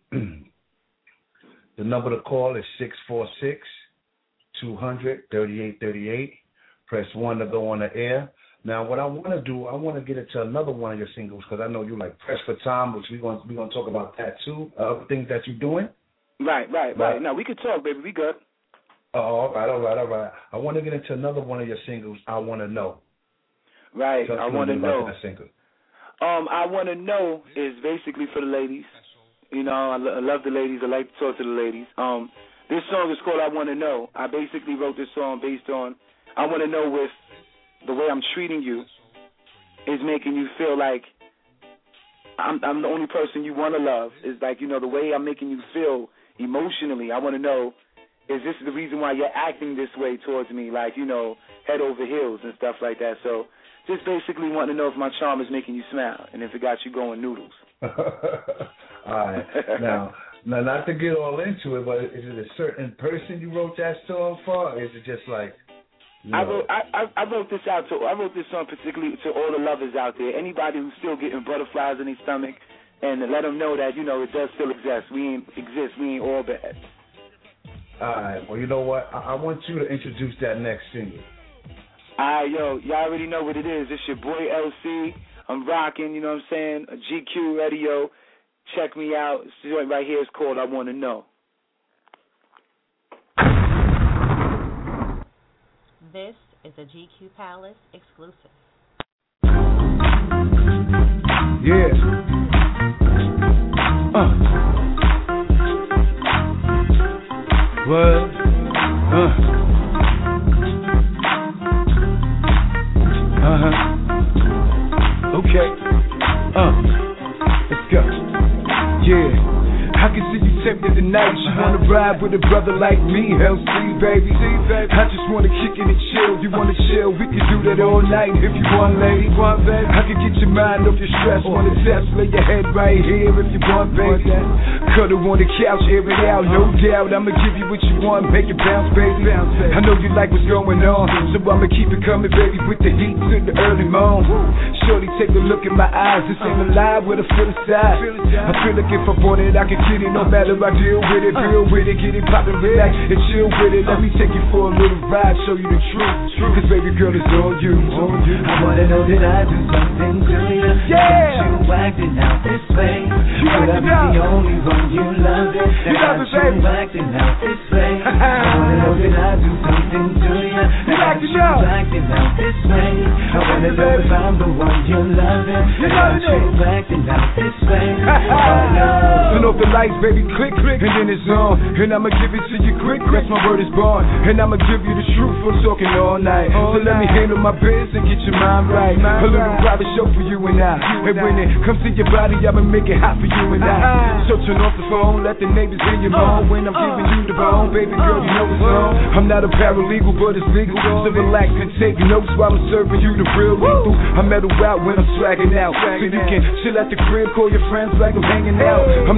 the number to call is six four six, two hundred, thirty-eight thirty-eight. Press one to go on the air. Now, what I want to do, I want to get into another one of your singles because I know you like Press for Time, which we're going we're going to talk about that too, uh, things that you're doing. Right, right, right. right. Now, we could talk, baby. We good. Oh, all right, all right, all right. I want to get into another one of your singles, I Want to Know. Right, I Want to Know. That single. Um, I Want to Know is basically for the ladies. You know, I, lo- I love the ladies. I like to talk to the ladies. Um, this song is called I Want to Know. I basically wrote this song based on I want to know if the way I'm treating you is making you feel like I'm, I'm the only person you want to love. It's like, you know, the way I'm making you feel emotionally. I want to know, is this the reason why you're acting this way towards me, like, you know, head over heels and stuff like that. So just basically want to know if my charm is making you smile and if it got you going noodles. All right. Now, now, not to get all into it, but is it a certain person you wrote that song for, or is it just like, you know? I wrote I, I, I wrote this out to I wrote this song particularly to all the lovers out there, anybody who's still getting butterflies in their stomach, and to let them know that, you know, it does still exist. We ain't exist. We ain't all bad. All right. Well, you know what? I, I want you to introduce that next single. All right, yo, y'all already know what it is. It's your boy L C. I'm rocking, you know what I'm saying? A G Q Radio. Check me out. This joint right here is called I Want to Know. This is a G Q Palace exclusive. Yeah. Uh. What? Uh. Uh-huh. Okay. Uh. Let's go. Yeah. I can see you tempted tonight. You wanna ride with a brother like me, L C, baby. I just wanna kick it and chill. You wanna chill? We can do that all night if you want, lady. I can get your mind off your stress. Wanna test? Lay your head right here if you want, baby. Cuddle on the couch, air it out, no doubt. I'ma give you what you want, make it bounce, baby. I know you like what's going on, so I'ma keep it coming, baby, with the heat to the early morn. Shorty, take a look in my eyes. This ain't a lie with a foot aside. I feel like if I want it, I can get it. No matter I deal with it, deal with it, get it poppin', relax and chill with it. Let me take you for a little ride, show you the truth. Cause baby girl, it's all you. I wanna know that I do something to you. Yeah. You acting out this way. You But I'm acting out. the only one you love it. You love it, baby. You acting out this way. I wanna know that I do something to you. You acting out. You acting out this way. I wanna know if I'm the one you love it. You loving it. You acting out this way. I know. Turn off the lights, baby, click, click, and then it's on. And I'ma give it to you quick, that's my word is born. And I'ma give you the truth, I'm talking all night. So let me handle my biz and get your mind right. A little private show for you and I. And when it comes to your body, I'ma make it hot for you and I. So turn off the phone, let the neighbors hear your moan. When I'm giving you the bone, baby girl, you know it's on. I'm not a paralegal, but it's legal. So relax and take notes while I'm serving you the real lethal. I metal out when I'm swagging out. So you can chill at the crib, call your friends like I'm hanging out. I'm not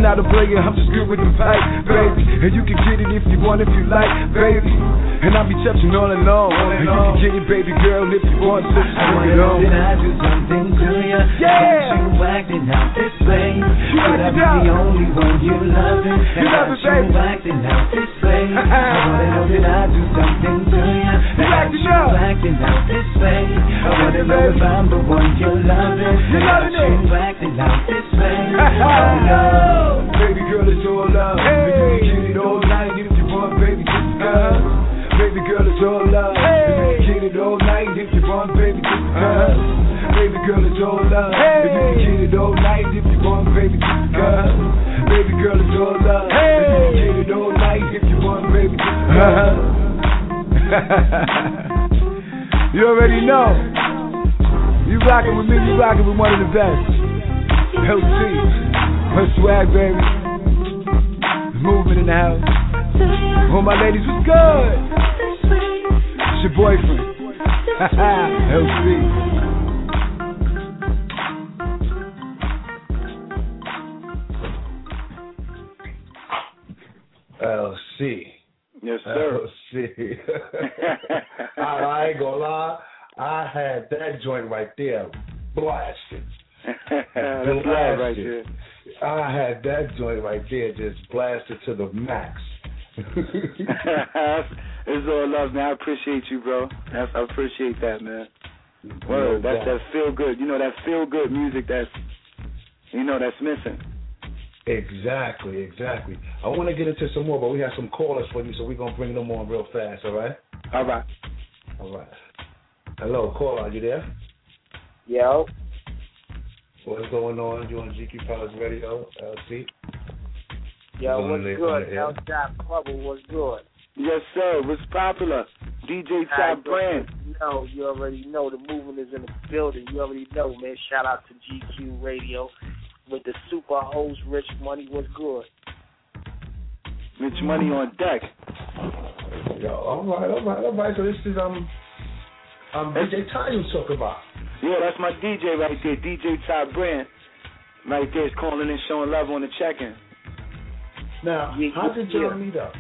not a player, I'm just good with the pipe, baby. And you can get it if you want, if you like, baby. And I'll be touching all along. And you can get it, baby girl, if you want to. Bring it on. Did I do something to you? Yeah. Got you acting out this way. You Could I be the only one you loving? You love it, baby. You acting out this way. I wanna know, did I do something to you? You acting out. Acting out this way. I wanna know if I'm the one you're loving. You loving it. You acting out this way. Oh, baby girl, it's all love. Hey. You can get it all night if you want, baby, just because. Baby girl, it's all love. Hey. You can get it all night if you want, baby, just because. Baby girl, it's all love. Hey. You can get it all night if you want, baby, just because. Baby girl, it's all love. Hey. You can get it all night if you want, baby, just because. You already know. You rockin' with me, you rockin' with one of the best. L C, her swag, baby. Moving in the house. All my ladies, what's good? It's your boyfriend. L C. L C. Yes, sir. L C. I, I ain't gonna lie. I had that joint right there blasted. That's right, right there. I had that joint right there just blasted to the max. It's all love, man. I appreciate you, bro. That's, I appreciate that, man. Word, that's that feel good. You know, that feel good music that's, you know, that's missing. Exactly, exactly. I want to get into some more, but we have some callers for you, so we're going to bring them on real fast, all right? All right. All right. Hello, caller, are you there? Yo. What's going on? You on G Q Palace Radio, L C? Yo, what's good? El Shop Bubble, what's good? Yes, sir. What's popular? D J Top Brand. No, you already know the movement is in the building. You already know, man. Shout out to G Q Radio with the super host, Rich Money. What's good? Rich Money on deck. Yo, all right, all right, all right. So this is um, um D J Ty you talk about. Yeah, that's my D J right there, D J Top Brand. Right there is calling in, showing love on the check-in. Now, yeah, how did y'all meet up?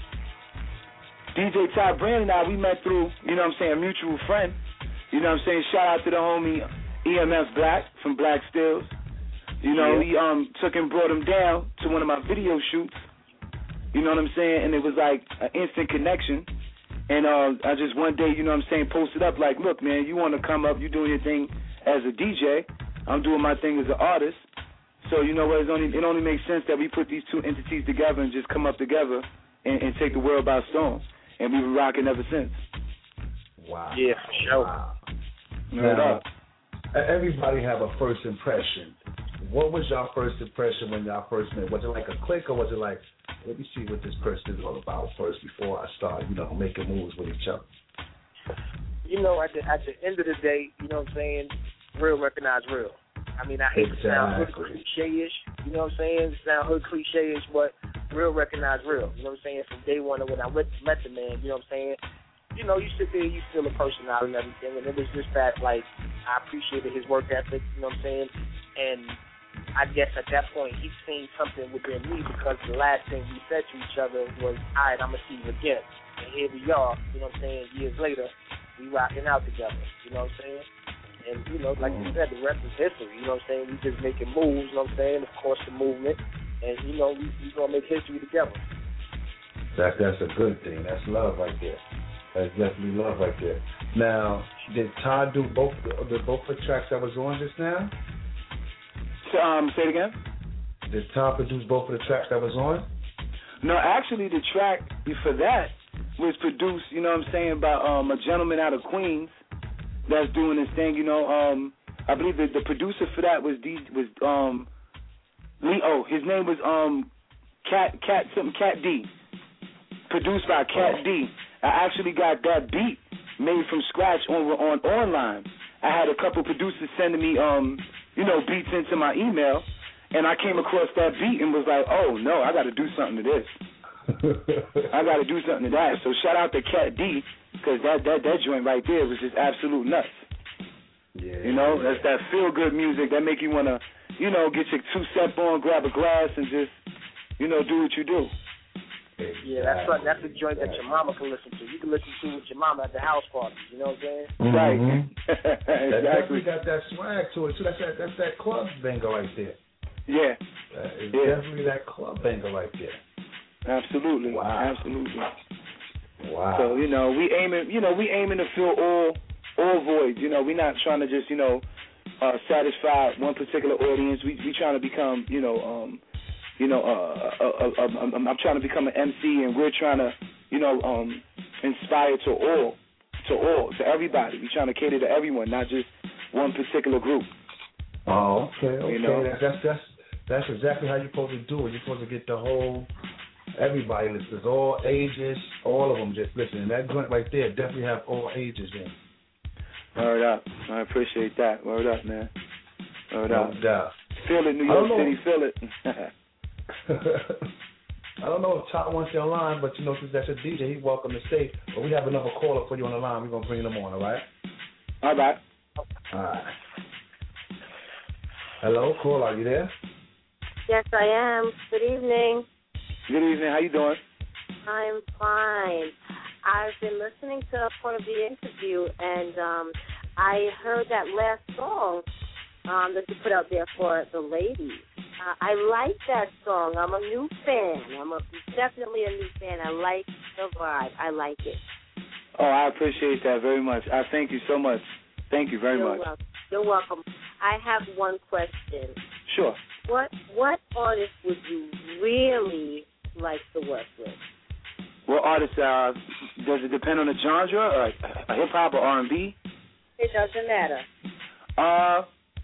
D J Top Brand and I, we met through, you know what I'm saying, a mutual friend. You know what I'm saying? Shout out to the homie E M F Black from Black Stills. You know, yeah. he um took and brought him down to one of my video shoots. You know what I'm saying? And it was like an instant connection. And uh, I just one day, you know what I'm saying, posted up like, look, man, you want to come up, you doing your thing as a D J. I'm doing my thing as an artist. So, you know what, it's only, it only makes sense that we put these two entities together and just come up together and, and take the world by storm. And we've been rocking ever since. Wow. Yeah, for sure. Wow. Now, everybody have a first impression. What was your first impression when y'all first met? Was it like a click or was it like, let me see what this person is all about first before I start, you know, making moves with each other? You know, at the, at the end of the day, you know what I'm saying, real recognize real. I mean, I hate exactly. to sound hood cliche-ish, you know what I'm saying? Sound hood cliche-ish, but real recognize real. You know what I'm saying? From day one when I met, met the man, you know what I'm saying? You know, you sit there, you feel a person out and everything, and it was just that, like, I appreciated his work ethic, you know what I'm saying? And I guess at that point he seen something within me because the last thing we said to each other was, all right, I'm going to see you again. And here we are, you know what I'm saying, years later, we rocking out together, you know what I'm saying? And, you know, like you said, the rest is history, you know what I'm saying? We just making moves, you know what I'm saying? Of course, the movement. And, you know, we we going to make history together. That, that's a good thing. That's love right there. That's definitely love right there. Now, did Todd do both the, both the tracks that was on just now? Um, say it again? Did Todd produce both of the tracks that was on? No, actually, the track for that was produced, you know what I'm saying, by um, a gentleman out of Queens that's doing this thing, you know. Um, I believe that the producer for that was D, was um, Leo. His name was um, Cat Cat something Cat D. Produced by Cat D. I actually got that beat made from scratch on on online. I had a couple producers sending me um, you know, beats into my email, and I came across that beat and was like, oh no, I got to do something to this. I got to do something to that. So shout out to Cat D. Because that, that, that joint right there was just absolute nuts. Yeah, you know, yeah. That's that feel-good music that make you want to, you know, get your two-step on, grab a glass, and just you know, do what you do. Yeah, that's right. That's a joint that your mama can listen to. You can listen to with your mama at the house party. You know what I'm saying? Mm-hmm. Right. That Exactly. definitely got that swag to it too. That's that. That's that club banger right there. Yeah. That is Yeah. definitely that club banger right there. Absolutely. Wow. Absolutely. Wow. So, you know, we aiming, you know, we aiming to fill all all voids. You know, we're not trying to just, you know, uh, satisfy one particular audience. We we trying to become, you know, um, you know, uh, uh, uh, uh, I'm, I'm trying to become an M C, and we're trying to, you know, um, inspire to all, to all, to everybody. We're trying to cater to everyone, not just one particular group. Oh, okay, okay. You know? That's that's that's that's exactly how you're supposed to do it. You're supposed to get the whole everybody. Listen, all ages, all of them. Just listen. And that joint right there definitely have all ages in. Word up. I appreciate that. Word up, man. Word No up. doubt. Feel it, New I don't York know. City. Feel it. I don't know if Todd wants you online, but you know, since that's a D J, he's welcome to stay. But we have another caller for you on the line. We're gonna bring them on, all right? All right. All right. Hello, caller, are you there? Yes, I am. Good evening. Good evening. How you doing? I'm fine. I've been listening to a part of the interview, and um, I heard that last song um, that you put out there for the ladies. Uh, I like that song. I'm a new fan. I'm a, definitely a new fan. I like the vibe. I like it. Oh, I appreciate that very much. I thank you so much. Thank you very You're much. welcome. You're welcome. I have one question. Sure. What what artist would you really like to work with? What artist? Uh, does it depend on the genre, or uh, hip hop or R and B? It doesn't matter. Uh,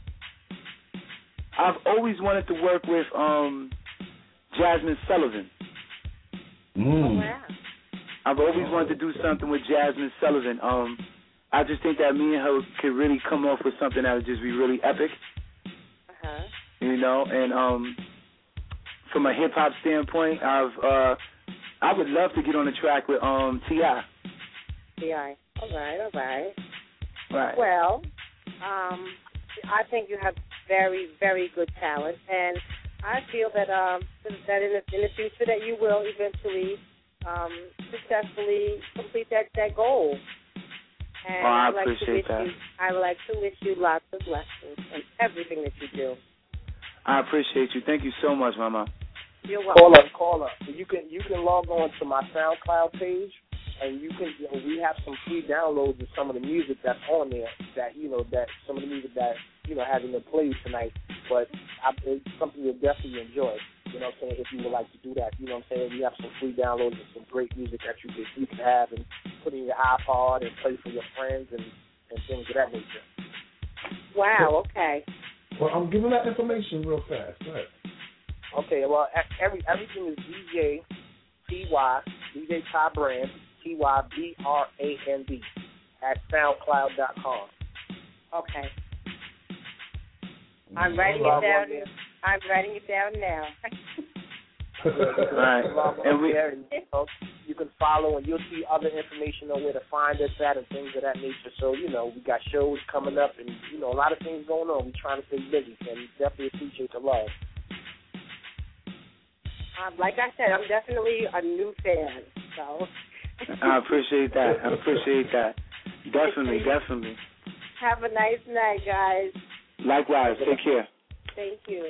I've always wanted to work with um, Jasmine Sullivan. Mm. Oh, wow. I've always wanted to do something with Jasmine Sullivan. Um, I just think that me and her could really come off with something that would just be really epic. Uh-huh. You know, and um, from a hip hop standpoint, I've uh, I would love to get on the track with um T I T I All right, all right. Right. Well, um, I think you have very, very good talent, and I feel that um that in the, in the future that you will eventually um, successfully complete that, that goal. And oh, I I'd like appreciate to wish that. You, I would like to wish you lots of blessings in everything that you do. I appreciate you. Thank you so much, Mama. You're welcome. Call up, call up. You can you can log on to my SoundCloud page, and you can you know, we have some free downloads of some of the music that's on there. That you know that some of the music that you know having been played tonight. But I, it's something you'll definitely enjoy. You know what I'm saying? If you would like to do that, you know what I'm saying? We have some free downloads of some great music that you can you can have and put in your iPod and play for your friends and, and things of that nature. Wow. Okay. Well, I'm giving that information real fast. Go ahead. Okay, well, every everything is D J T Y, D J Ty Brand, T Y B R A N D, at SoundCloud dot com. Okay. I'm writing it down. I'm writing it down now. Right. And we, and, you, know, you can follow, and you'll see other information on where to find us at and things of that nature. So, you know, we got shows coming up, and, you know, a lot of things going on. We're trying to stay busy, and we definitely appreciate the love. Um, like I said, I'm definitely a new fan. So I appreciate that. I appreciate that. Definitely, definitely. Have a nice night, guys. Likewise. Take care. Thank you.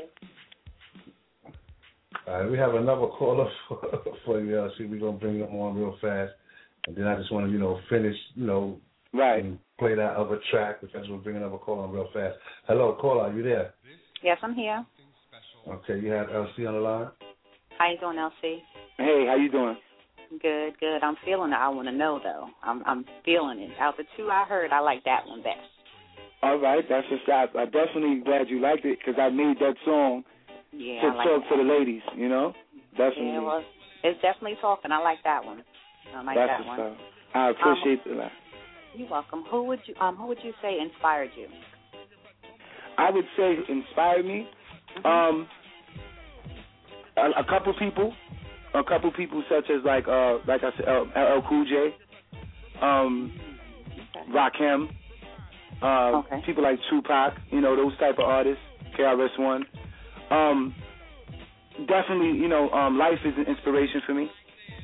All right, we have another caller for, for you. Uh, see, we're gonna bring them on real fast, and then I just want to, you know, finish, you know, right, and play that other track because we'll bring another caller on real fast. Hello, caller, are you there? Yes, I'm here. Okay, you have L C on the line. How you doing, L C? Hey, how you doing? Good, good. I'm feeling it. I want to know though. I'm, I'm feeling it. Out the two I heard, I like that one best. All right, that's just I, I'm definitely glad you liked it because I made that song yeah, to I like talk that. to the ladies, you know. Definitely. Yeah, well, it's definitely talking. I like that one. I like that's that one. Stuff. I appreciate um, that. You're welcome. Who would you um Who would you say inspired you? I would say inspired me. Mm-hmm. Um, a, a couple people, a couple people such as like uh like I said, uh, L L Cool J, um, okay. Rakim, uh, okay. people like Tupac, you know, those type of artists, K R S One. Um, definitely, you know, um, life is an inspiration for me.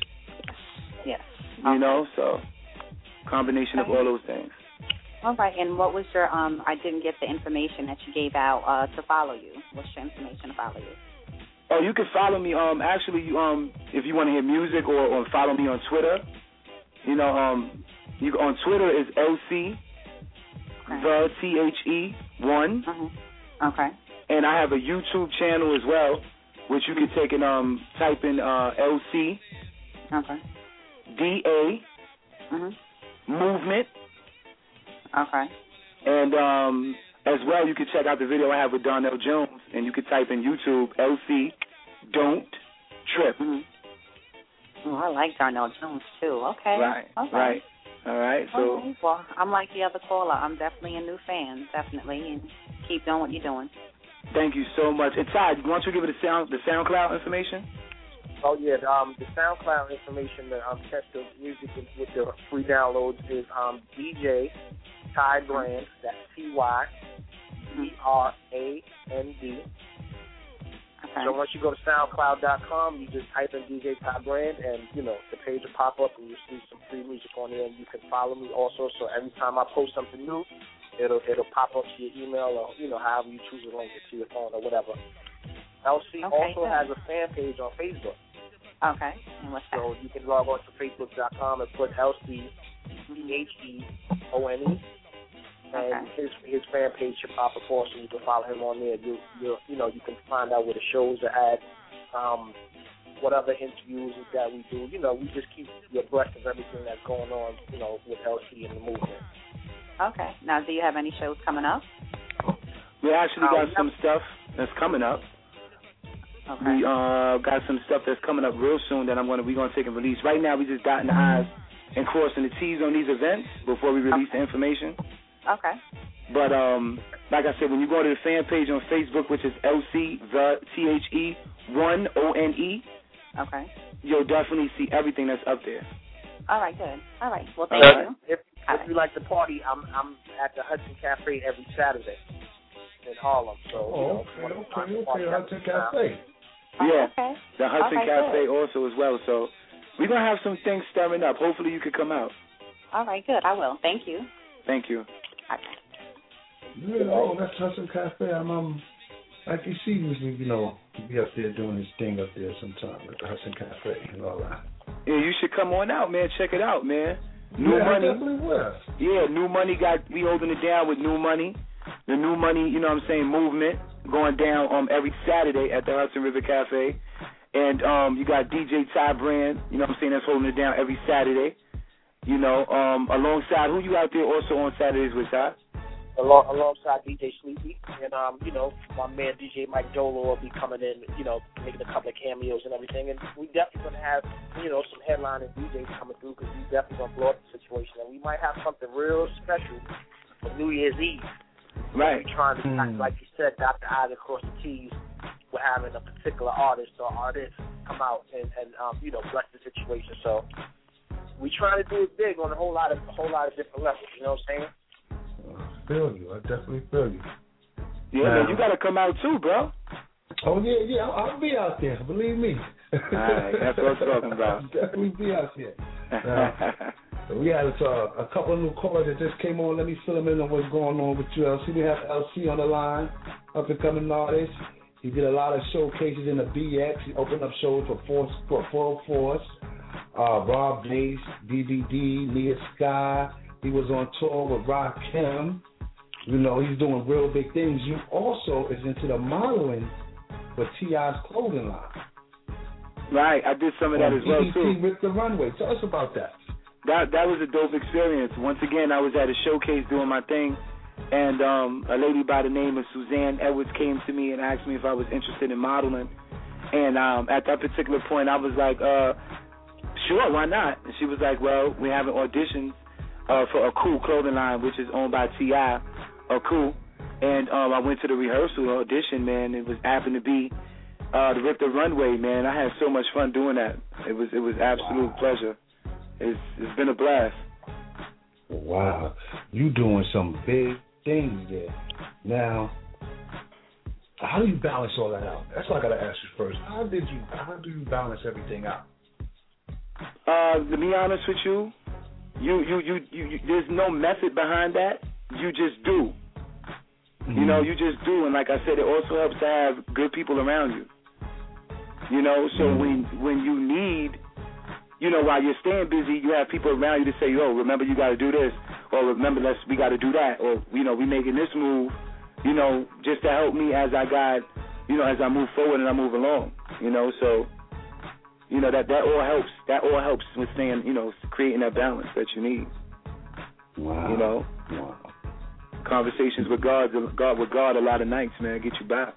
Yes. You Okay. know, so combination okay. of all those things. All right, and what was your, um, I didn't get the information that you gave out uh, to follow you. What's your information to follow you? Oh, you can follow me, um, actually, um, if you want to hear music or, or follow me on Twitter. You know, um, you on Twitter is L C, okay. the T H E, one. Uh-huh. Okay. And I have a YouTube channel as well, which you can take and um, type in uh, L C, okay. D A, uh-huh. Movement. Okay. And um, as well, you can check out the video I have with Darnell Jones, and you can type in YouTube, L C, Don't Trip. Mm-hmm. Oh, I like Darnell Jones, too. Okay. Right, okay. right. All right, so. Okay. Well, I'm like the other caller. I'm definitely a new fan, definitely, and keep doing what you're doing. Thank you so much. And Todd, why don't you give it the sound, the SoundCloud information? Oh, yeah, um, the SoundCloud information, the um, test the music with the free downloads is um, D J Ty Brand, that's T Y B R A N D. Okay. So once you go to SoundCloud dot com, you just type in D J Ty Brand, and, you know, the page will pop up, and you'll see some free music on there, and you can follow me also, so every time I post something new, it'll it'll pop up to your email or, you know, however you choose to link it to your phone or whatever. L C okay, also good. has a fan page on Facebook. Okay. And what's that? So you can log on to Facebook dot com and put L C C H E O N E. And okay. his his fan page should pop up also. You can follow him on there. You you you know you can find out where the shows are at, um, what other interviews that we do. You know, we just keep you abreast of everything that's going on. You know, with L C and the movement. Okay. Now, do you have any shows coming up? We actually got um, some stuff that's coming up. Okay. We uh got some stuff that's coming up real soon that I'm gonna we gonna take and release. Right now, we just dotting the I's and crossing the T's on these events before we release okay. the information. Okay. But um, like I said, when you go to the fan page on Facebook, which is L C the T H E one O N E, okay, you'll definitely see everything that's up there. All right, good. All right. Well, thank right. you. If All if right. you like to party, I'm I'm at the Hudson Cafe every Saturday in Harlem. So Oh, you know, okay, okay, party okay. Hudson Cafe. Yeah, okay. the Hudson okay, Cafe good. also as well. So we're gonna have some things stirring up. Hopefully, you could come out. All right, good. I will. Thank you. Thank you. Okay. Yeah, oh, that's Hudson Cafe. I'm um, like you see, me, you know, be up there doing his thing up there sometime at the Hudson Cafe and all that. Yeah, you should come on out, man. Check it out, man. New yeah, Money. I definitely will. Yeah, New Money got we holding it down with New Money. The New Money, you know what I'm saying, movement going down um every Saturday at the Hudson River Cafe. And um you got D J Ty Brand, you know what I'm saying, that's holding it down every Saturday. You know, um alongside who you out there also on Saturdays with, Ty? Along, alongside D J Sleepy, and um, you know, my man D J Mike Dolo will be coming in, you know, making a couple of cameos and everything, and we definitely gonna have, you know, some headlining D Js coming through because we definitely gonna blow up the situation, and we might have something real special for New Year's Eve. Right. We're trying to, mm. like you said, dot the I's across the T's. We're having a particular artist or artist come out and, and um, you know, bless the situation. So we trying to do it big on a whole lot of a whole lot of different levels. You know what I'm saying? I feel you. I definitely feel you. Yeah, now, man, you gotta come out too, bro. Oh yeah, yeah, I'll, I'll be out there. Believe me. All right, that's what I'm talking about. I'll definitely be out there. Now, so we had uh, a couple of new callers that just came on. Let me fill them in on what's going on with you, L C. We have L C on the line, up and coming artist. He did a lot of showcases in the B X. He opened up shows for Force, for four oh fours, uh, Rob Blaze, D V D, Nia Sky. He was on tour with Rakim. You know, he's doing real big things. You also is into the modeling for T I's clothing line. Right, I did some of that on as well, B E T too. With the Runway. Tell us about that. That that was a dope experience. Once again, I was at a showcase doing my thing, and um, a lady by the name of Suzanne Edwards came to me and asked me if I was interested in modeling. And um, at that particular point, I was like, uh, sure, why not? And she was like, well, we're having auditions uh, for a Cool clothing line, which is owned by T I, a Cool. And um, I went to the rehearsal audition, man. It was happened to be uh, the Rip the Runway, man. I had so much fun doing that. It was it was absolute wow. pleasure. It's it's been a blast. Wow, you doing some big things there. Now, How do you balance all that out? That's what I got to ask you first. How did you? How do you balance everything out? Uh, to be honest with you, you, you, you, you, you there's no method behind that. You just do. Mm-hmm. You know, you just do, and like I said, it also helps to have good people around you. You know, so mm-hmm. when when you need, you know, while you're staying busy, you have people around you to say, "Yo, remember you got to do this," or "Remember, let's we got to do that," or you know, we making this move. You know, just to help me as I guide, you know, as I move forward and I move along. You know, so. You know, that, that all helps. That all helps with staying, you know, creating that balance that you need. Wow. You know? Wow. Conversations with God, God with God a lot of nights, man, get you by.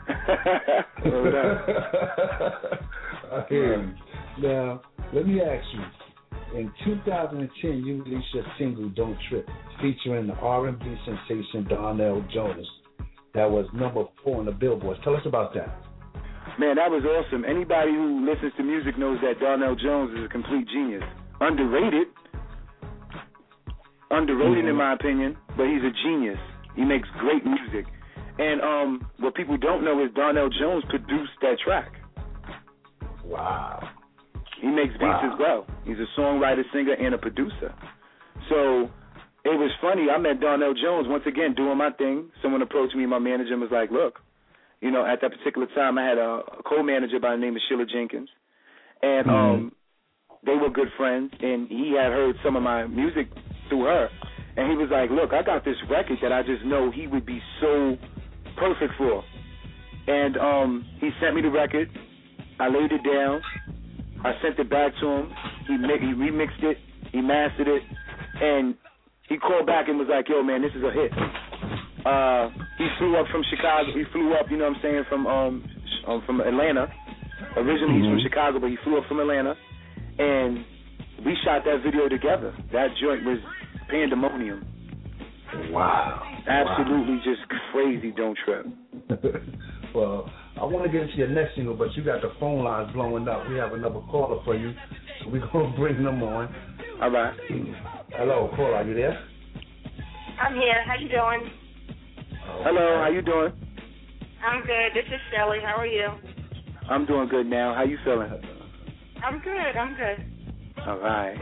I hear you. Now, let me ask you. In two thousand ten, you released your single, Don't Trip, featuring the R and B sensation Darnell Jones. That was number four on the Billboard. Tell us about that. Man, that was awesome. Anybody who listens to music knows that Darnell Jones is a complete genius. Underrated. Underrated mm-hmm. in my opinion, but he's a genius. He makes great music. And um, what people don't know is Darnell Jones produced that track. Wow. He makes beats wow. as well. He's a songwriter, singer, and a producer. So it was funny. I met Darnell Jones, once again, doing my thing. Someone approached me, my manager, and was like, look, you know, at that particular time, I had a, a co-manager by the name of Sheila Jenkins, and um, mm-hmm. they were good friends, and he had heard some of my music through her, and he was like, look, I got this record that I just know he would be so perfect for, and um, he sent me the record. I laid it down. I sent it back to him. He, mi- he remixed it. He mastered it, and he called back and was like, yo, man, this is a hit. Uh, he flew up from Chicago. He flew up, you know what I'm saying, from um, um from Atlanta. Originally mm-hmm. he's from Chicago, but he flew up from Atlanta, and we shot that video together. That joint was pandemonium. Wow. Absolutely wow. just crazy. Don't trip. Well, I want to get into your next single, but you got the phone lines blowing up. We have another caller for you, so we're going to bring them on. All right. Hello, caller, are you there? I'm here. How you doing? Hello, how you doing? I'm good. This is Shelly. How are you? I'm doing good now. How you feeling? I'm good. I'm good. All right.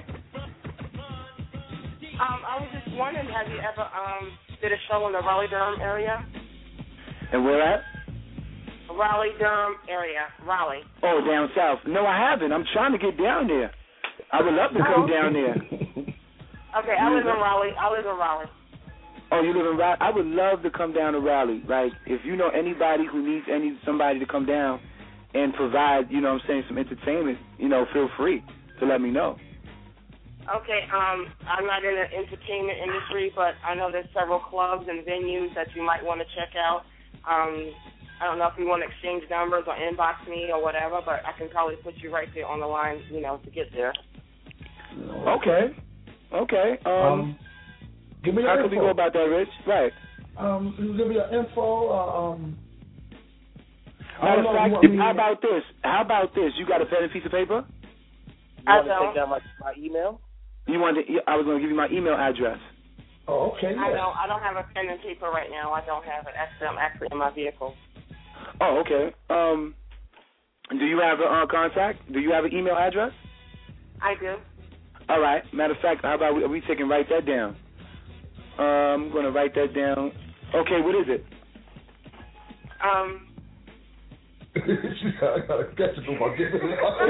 Um, I was just wondering, have you ever um did a show in the Raleigh-Durham area? And where at? Raleigh-Durham area. Raleigh. Oh, down south. No, I haven't. I'm trying to get down there. I would love to come oh. down there. Okay, I live in Raleigh. I live in Raleigh. Oh, you live in Raleigh? I would love to come down to Raleigh. Like, if you know anybody who needs any somebody to come down and provide, you know what I'm saying, some entertainment, you know, feel free to let me know. Okay, um, I'm not in the entertainment industry, but I know there's several clubs and venues that you might want to check out. Um, I don't know if you want to exchange numbers or inbox me or whatever, but I can probably put you right there on the line, you know, to get there. Okay. Okay. Um... um Give me your How info. can we go about that, Rich? Right. Um, give me your info. Uh, um, Matter of fact, how about this? How about this? You got a pen and piece of paper? You want to take down my, my email? You want to? I was going to give you my email address. Oh, okay. I don't. I don't have a pen and paper right now. I don't have it. Actually, I'm actually in my vehicle. Oh, okay. Um, do you have a uh, contact? Do you have an email address? I do. All right. Matter of fact, how about we, we take and write that down? Uh, I'm going to write that down. Okay, what is it? Um. I gotta catch it from my gift.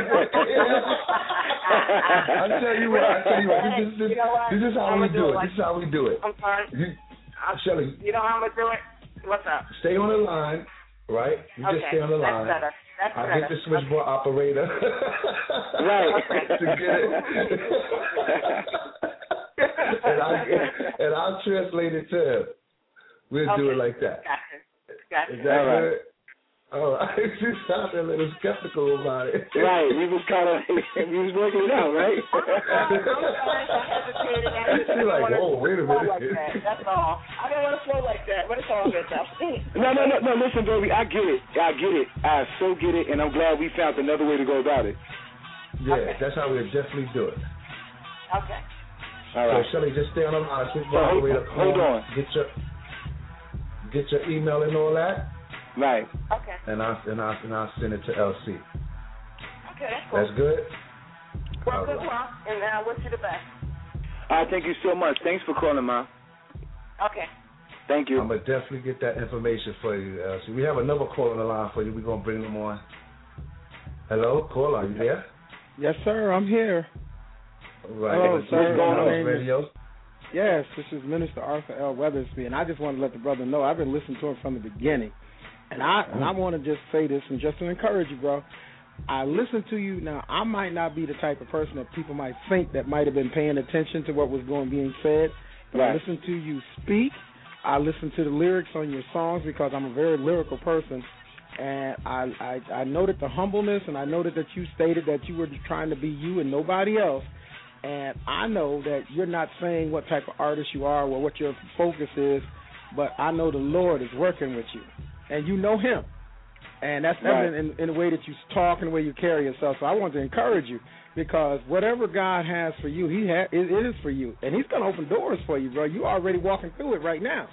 I tell you what. I tell you what. This, this, you know what? this is how I'm we do it. like, this is how we do it. I'm sorry. You, Shelly. You know how I'm gonna do it? What's up? Stay on the line, right? You okay. just stay on the That's line. better. That's I better. get the switchboard okay. operator. Right. to get it. and, I, and I'll translate it to him. We'll okay. do it like that. Gotcha. Gotcha. Is that All right. good? All right. You sounded a little skeptical about it. Right. He was kind of, he was working it out, right? I'm sorry. I hesitated. I just You're like, whoa, wait a minute. Like that. That's all. I didn't want to flow like that, but it's all good stuff. No, no, no, no. Listen, baby, I get it. I get it. I so get it, and I'm glad we found another way to go about it. Yeah, okay. that's how we definitely do it. Okay. All right. So, Shelly, just stay on the line. So, hold, hold on. Get your, get your email and all that. Right. Okay. And I and I and I send it to L C. Okay, that's cool. That's good. Well, good luck, and I wish you the best. All right, thank you so much. Thanks for calling, Ma. Okay. Thank you. I'm gonna definitely get that information for you, L C. We have another call on the line for you. We're gonna bring them on. Hello, caller, are you there? Yes, sir. I'm here. All right. Hello, What's sir. going My on, name is- radio? Yes, this is Minister Arthur L. Weathersby, and I just want to let the brother know I've been listening to him from the beginning, and I and I want to just say this and just to encourage you, bro. I listen to you now. I might not be the type of person that people might think that might have been paying attention to what was going being said, but Right. I listen to you speak. I listen to the lyrics on your songs because I'm a very lyrical person, and I I, I noted the humbleness, and I noted that you stated that you were trying to be you and nobody else. And I know that you're not saying what type of artist you are or what your focus is, but I know the Lord is working with you, and you know Him. And that's Right. evident in, in the way that you talk and the way you carry yourself. So I want to encourage you, because whatever God has for you, He ha- it, it is for you. And He's going to open doors for you, bro. You're already walking through it right now.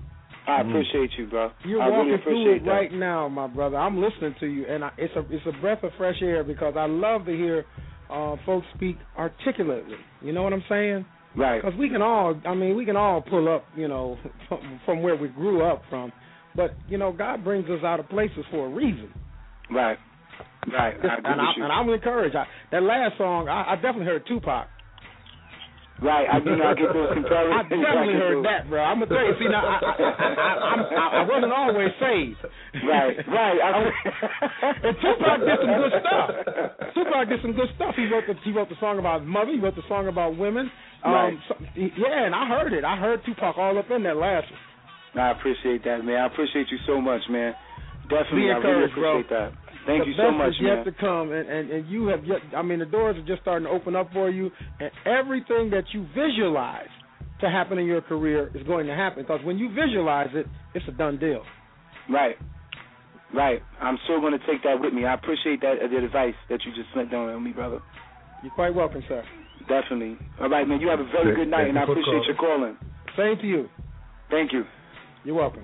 I appreciate you, bro. You're I walking really through appreciate it that. right now, my brother. I'm listening to you, and I, it's a it's a breath of fresh air, because I love to hear uh, folks speak articulately. You know what I'm saying? Right. Because we can all, I mean, we can all pull up, you know, from, from where we grew up from. But, you know, God brings us out of places for a reason. Right. Right. I agree and, I, with you. and I'm encouraged. I, that last song, I, I definitely heard Tupac. Right. I, you know, I get those comparisons. I definitely heard that, bro. I'm gonna tell you. See, now I, I, I, I'm, I, I wasn't always saved. Right, right. I, and Tupac did some good stuff. Tupac did some good stuff. He wrote the he wrote the song about his mother. He wrote the song about women. Um, Right. So, yeah, and I heard it. I heard Tupac all up in that last one. I appreciate that, man. I appreciate you so much, man. Be Definitely, I really encouraged, bro. appreciate that. Thank the you so best much, is yet man. to come, and, and, and you have yet, I mean, the doors are just starting to open up for you, and everything that you visualize to happen in your career is going to happen, because when you visualize it, it's a done deal. Right, right. I'm still going to take that with me. I appreciate that uh, the advice that you just sent down on me, brother. You're quite welcome, sir. Definitely. All right, man. You have a very good night, and I appreciate your calling. Same to you. Thank you. You're welcome.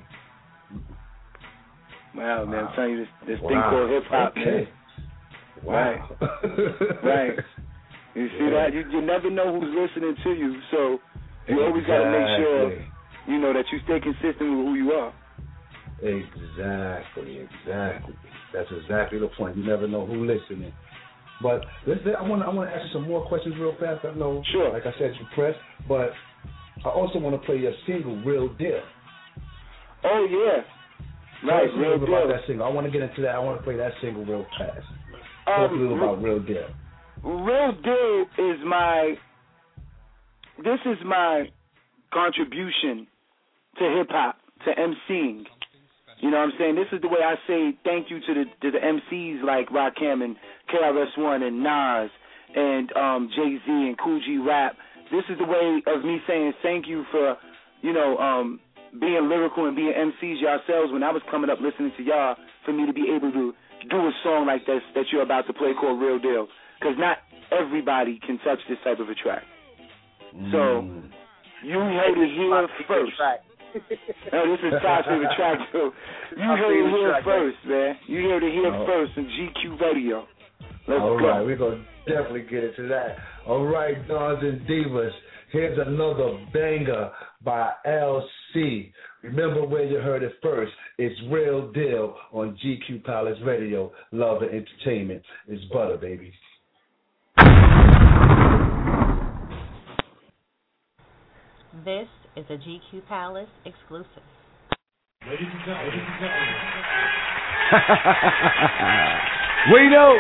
Wow, man, I'm telling you, this, this Wow. thing called hip hop, Okay. man. Wow. Right. Right. You see that? You you never know who's listening to you, so you always got to make sure, Exactly. you know, that you stay consistent with who you are. Exactly, exactly. That's exactly the point. You never know who's listening. But listen, I want to I want to ask you some more questions real fast. I know, sure. like I said, you pressed, but I also want to play your single, Real Deal. Oh yeah. Right, Right, Real Real Deal. Deal. About that single. I want to get into that. I want to play that single real fast. Um, Talk a little about Real Deal. Real Deal is my, this is my contribution to hip-hop, to emceeing. You know what I'm saying? This is the way I say thank you to the to the M Cs like Rakim and K R S One and Nas and um, Jay-Z and Kool G Rap. This is the way of me saying thank you for, you know, um, being lyrical and being M Cs yourselves when I was coming up listening to y'all, for me to be able to do a song like this that you're about to play called Real Deal. Because not everybody can touch this type of a track. So, you heard it here first. No, this is Todd's favorite track, too. You My heard it favorite here track, first, man. You heard it here Oh. first in G Q Radio. Let's All go. right, we're going to definitely get into that. All right, Dons and Divas, here's another banger by L C. Remember where you heard it first. It's Real Deal on G Q Palace Radio. Love and entertainment. It's butter, baby. This is a G Q Palace exclusive. Ladies and gentlemen, ladies and gentlemen. We know.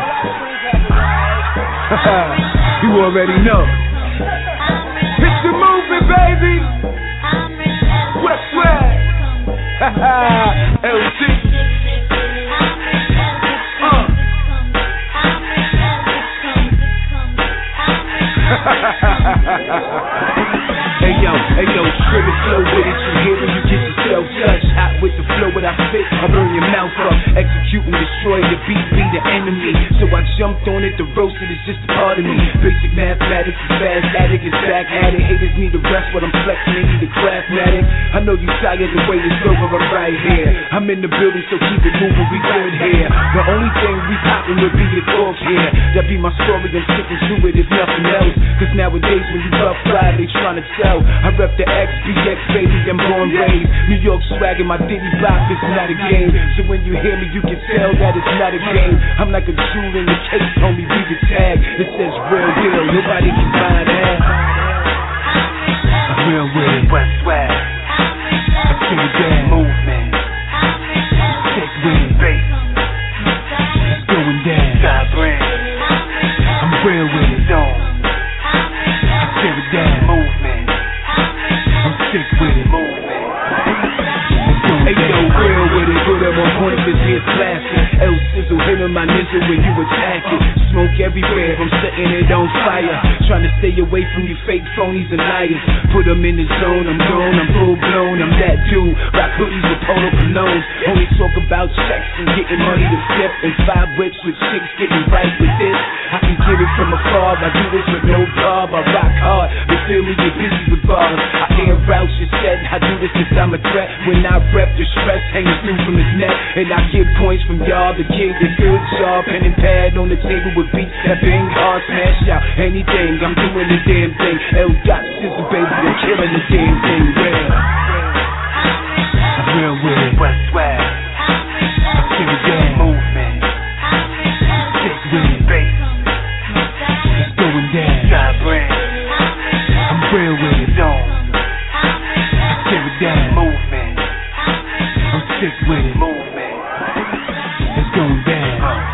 You already know. It's the movement, baby. West West. L C. Uh. Hey yo, hey yo, strip it slow with it. You hear when you get yourself touched. Hot with the flow when I spit, I burn your mouth up. Execute and destroy the beat, be the enemy. So I jumped on it, the roast it is just a part of me. Basic mathematics is fast, addict is back at it. Haters need to rest while I'm flexing, they need a craftmatic. I know you tired the way it's over, I'm right here. I'm in the building, so keep it moving, we good here. The only thing we poppin' would be the corpse here. That be my story, I'm sticking to it if nothing else. Cause nowadays when you rough ride, they tryna tell. I rep the X B X, baby, I'm born raised. New York swag and my Diddy block, it's not a game. So when you hear me, you can tell that it's not a game. I'm like a jewel in the case, homie, read the tag. It says real deal, nobody can find that. I'm real with it, West Swag. I feel it down, movement. Sick with it, bass. It's going down. Side brand. I'm real with it, dome. I feel it down, movement. I'm sick with it, movement. Hey yo, real with it, put them on point, cause it's classic. El Sizzle, hit on my nizzle when you attack it. Smoke everywhere, I'm setting it on fire. Trying to stay away from you fake phonies and liars. Put them in the zone, I'm gone, I'm full blown, I'm that dude. Rock hoodies with polo colognes. Only talk about checks and getting money to flip. And five whips with chicks getting right with this. I can get it from afar, I do this with no job. I rock hard, but feel me, get busy with bars. I air out your set, I do this cause I'm a threat. When I rep the stress hanging through from his neck. And I get points from y'all, the kid, the good job. Pen and pad on the table with beats that bang hard, smash out anything. I'm doing the damn thing. L. Dot Sizzle, baby, I'm killing the damn thing. Real, I'm real with it. West Swag. I feel it down. Movement. Sick with it. Bass. It's going down. Side brand. I'm real with it. Dome. I feel it down. Movement. I'm sick with it. Movement. It's going down. Uh.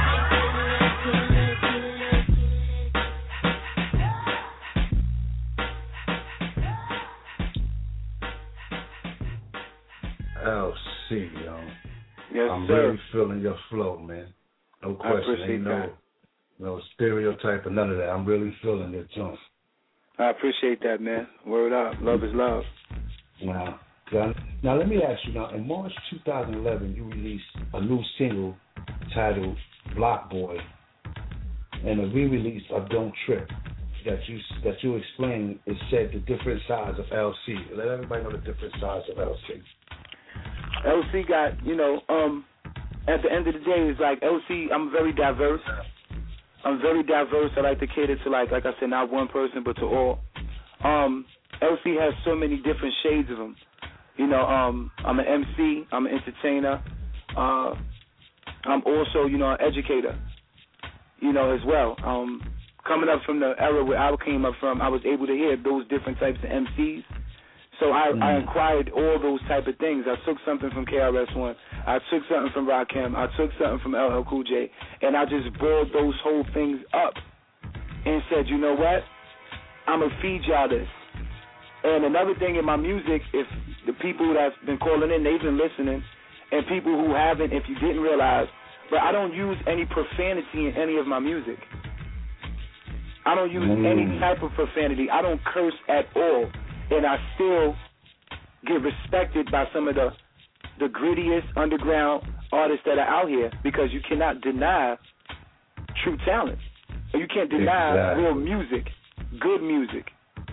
L C, yo. Yes, I'm sir. really feeling your flow, man. No I question. appreciate Ain't no, that. no stereotype or none of that. I'm really feeling your jump. I appreciate that, man. Word up. Love is love. Now, now, now let me ask you. Now, in March two thousand eleven, you released a new single titled "Block Boy" and a re-release of "Don't Trip" that you that you explained. It said the different sides of L C. Let everybody know the different sides of L C. L C got, you know, um, at the end of the day, it's like L C, I'm very diverse. I'm very diverse. I like to cater to, like, like I said, not one person, but to all. Um, L C has so many different shades of them. You know, um, I'm an M C. I'm an entertainer. Uh, I'm also, you know, an educator, you know, as well. Um, coming up from the era where I came up from, I was able to hear those different types of M Cs. So I, mm. I acquired all those type of things. I took something from K R S One. I took something from Rakim. I took something from L L Cool J. And I just boiled those whole things up and said, you know what? I'm going to feed y'all this. And another thing in my music, if the people that's been calling in, they've been listening, and people who haven't, if you didn't realize, but I don't use any profanity in any of my music. I don't use mm. any type of profanity. I don't curse at all. And I still get respected by some of the the grittiest underground artists that are out here, because you cannot deny true talent. You can't deny exactly. real music, good music.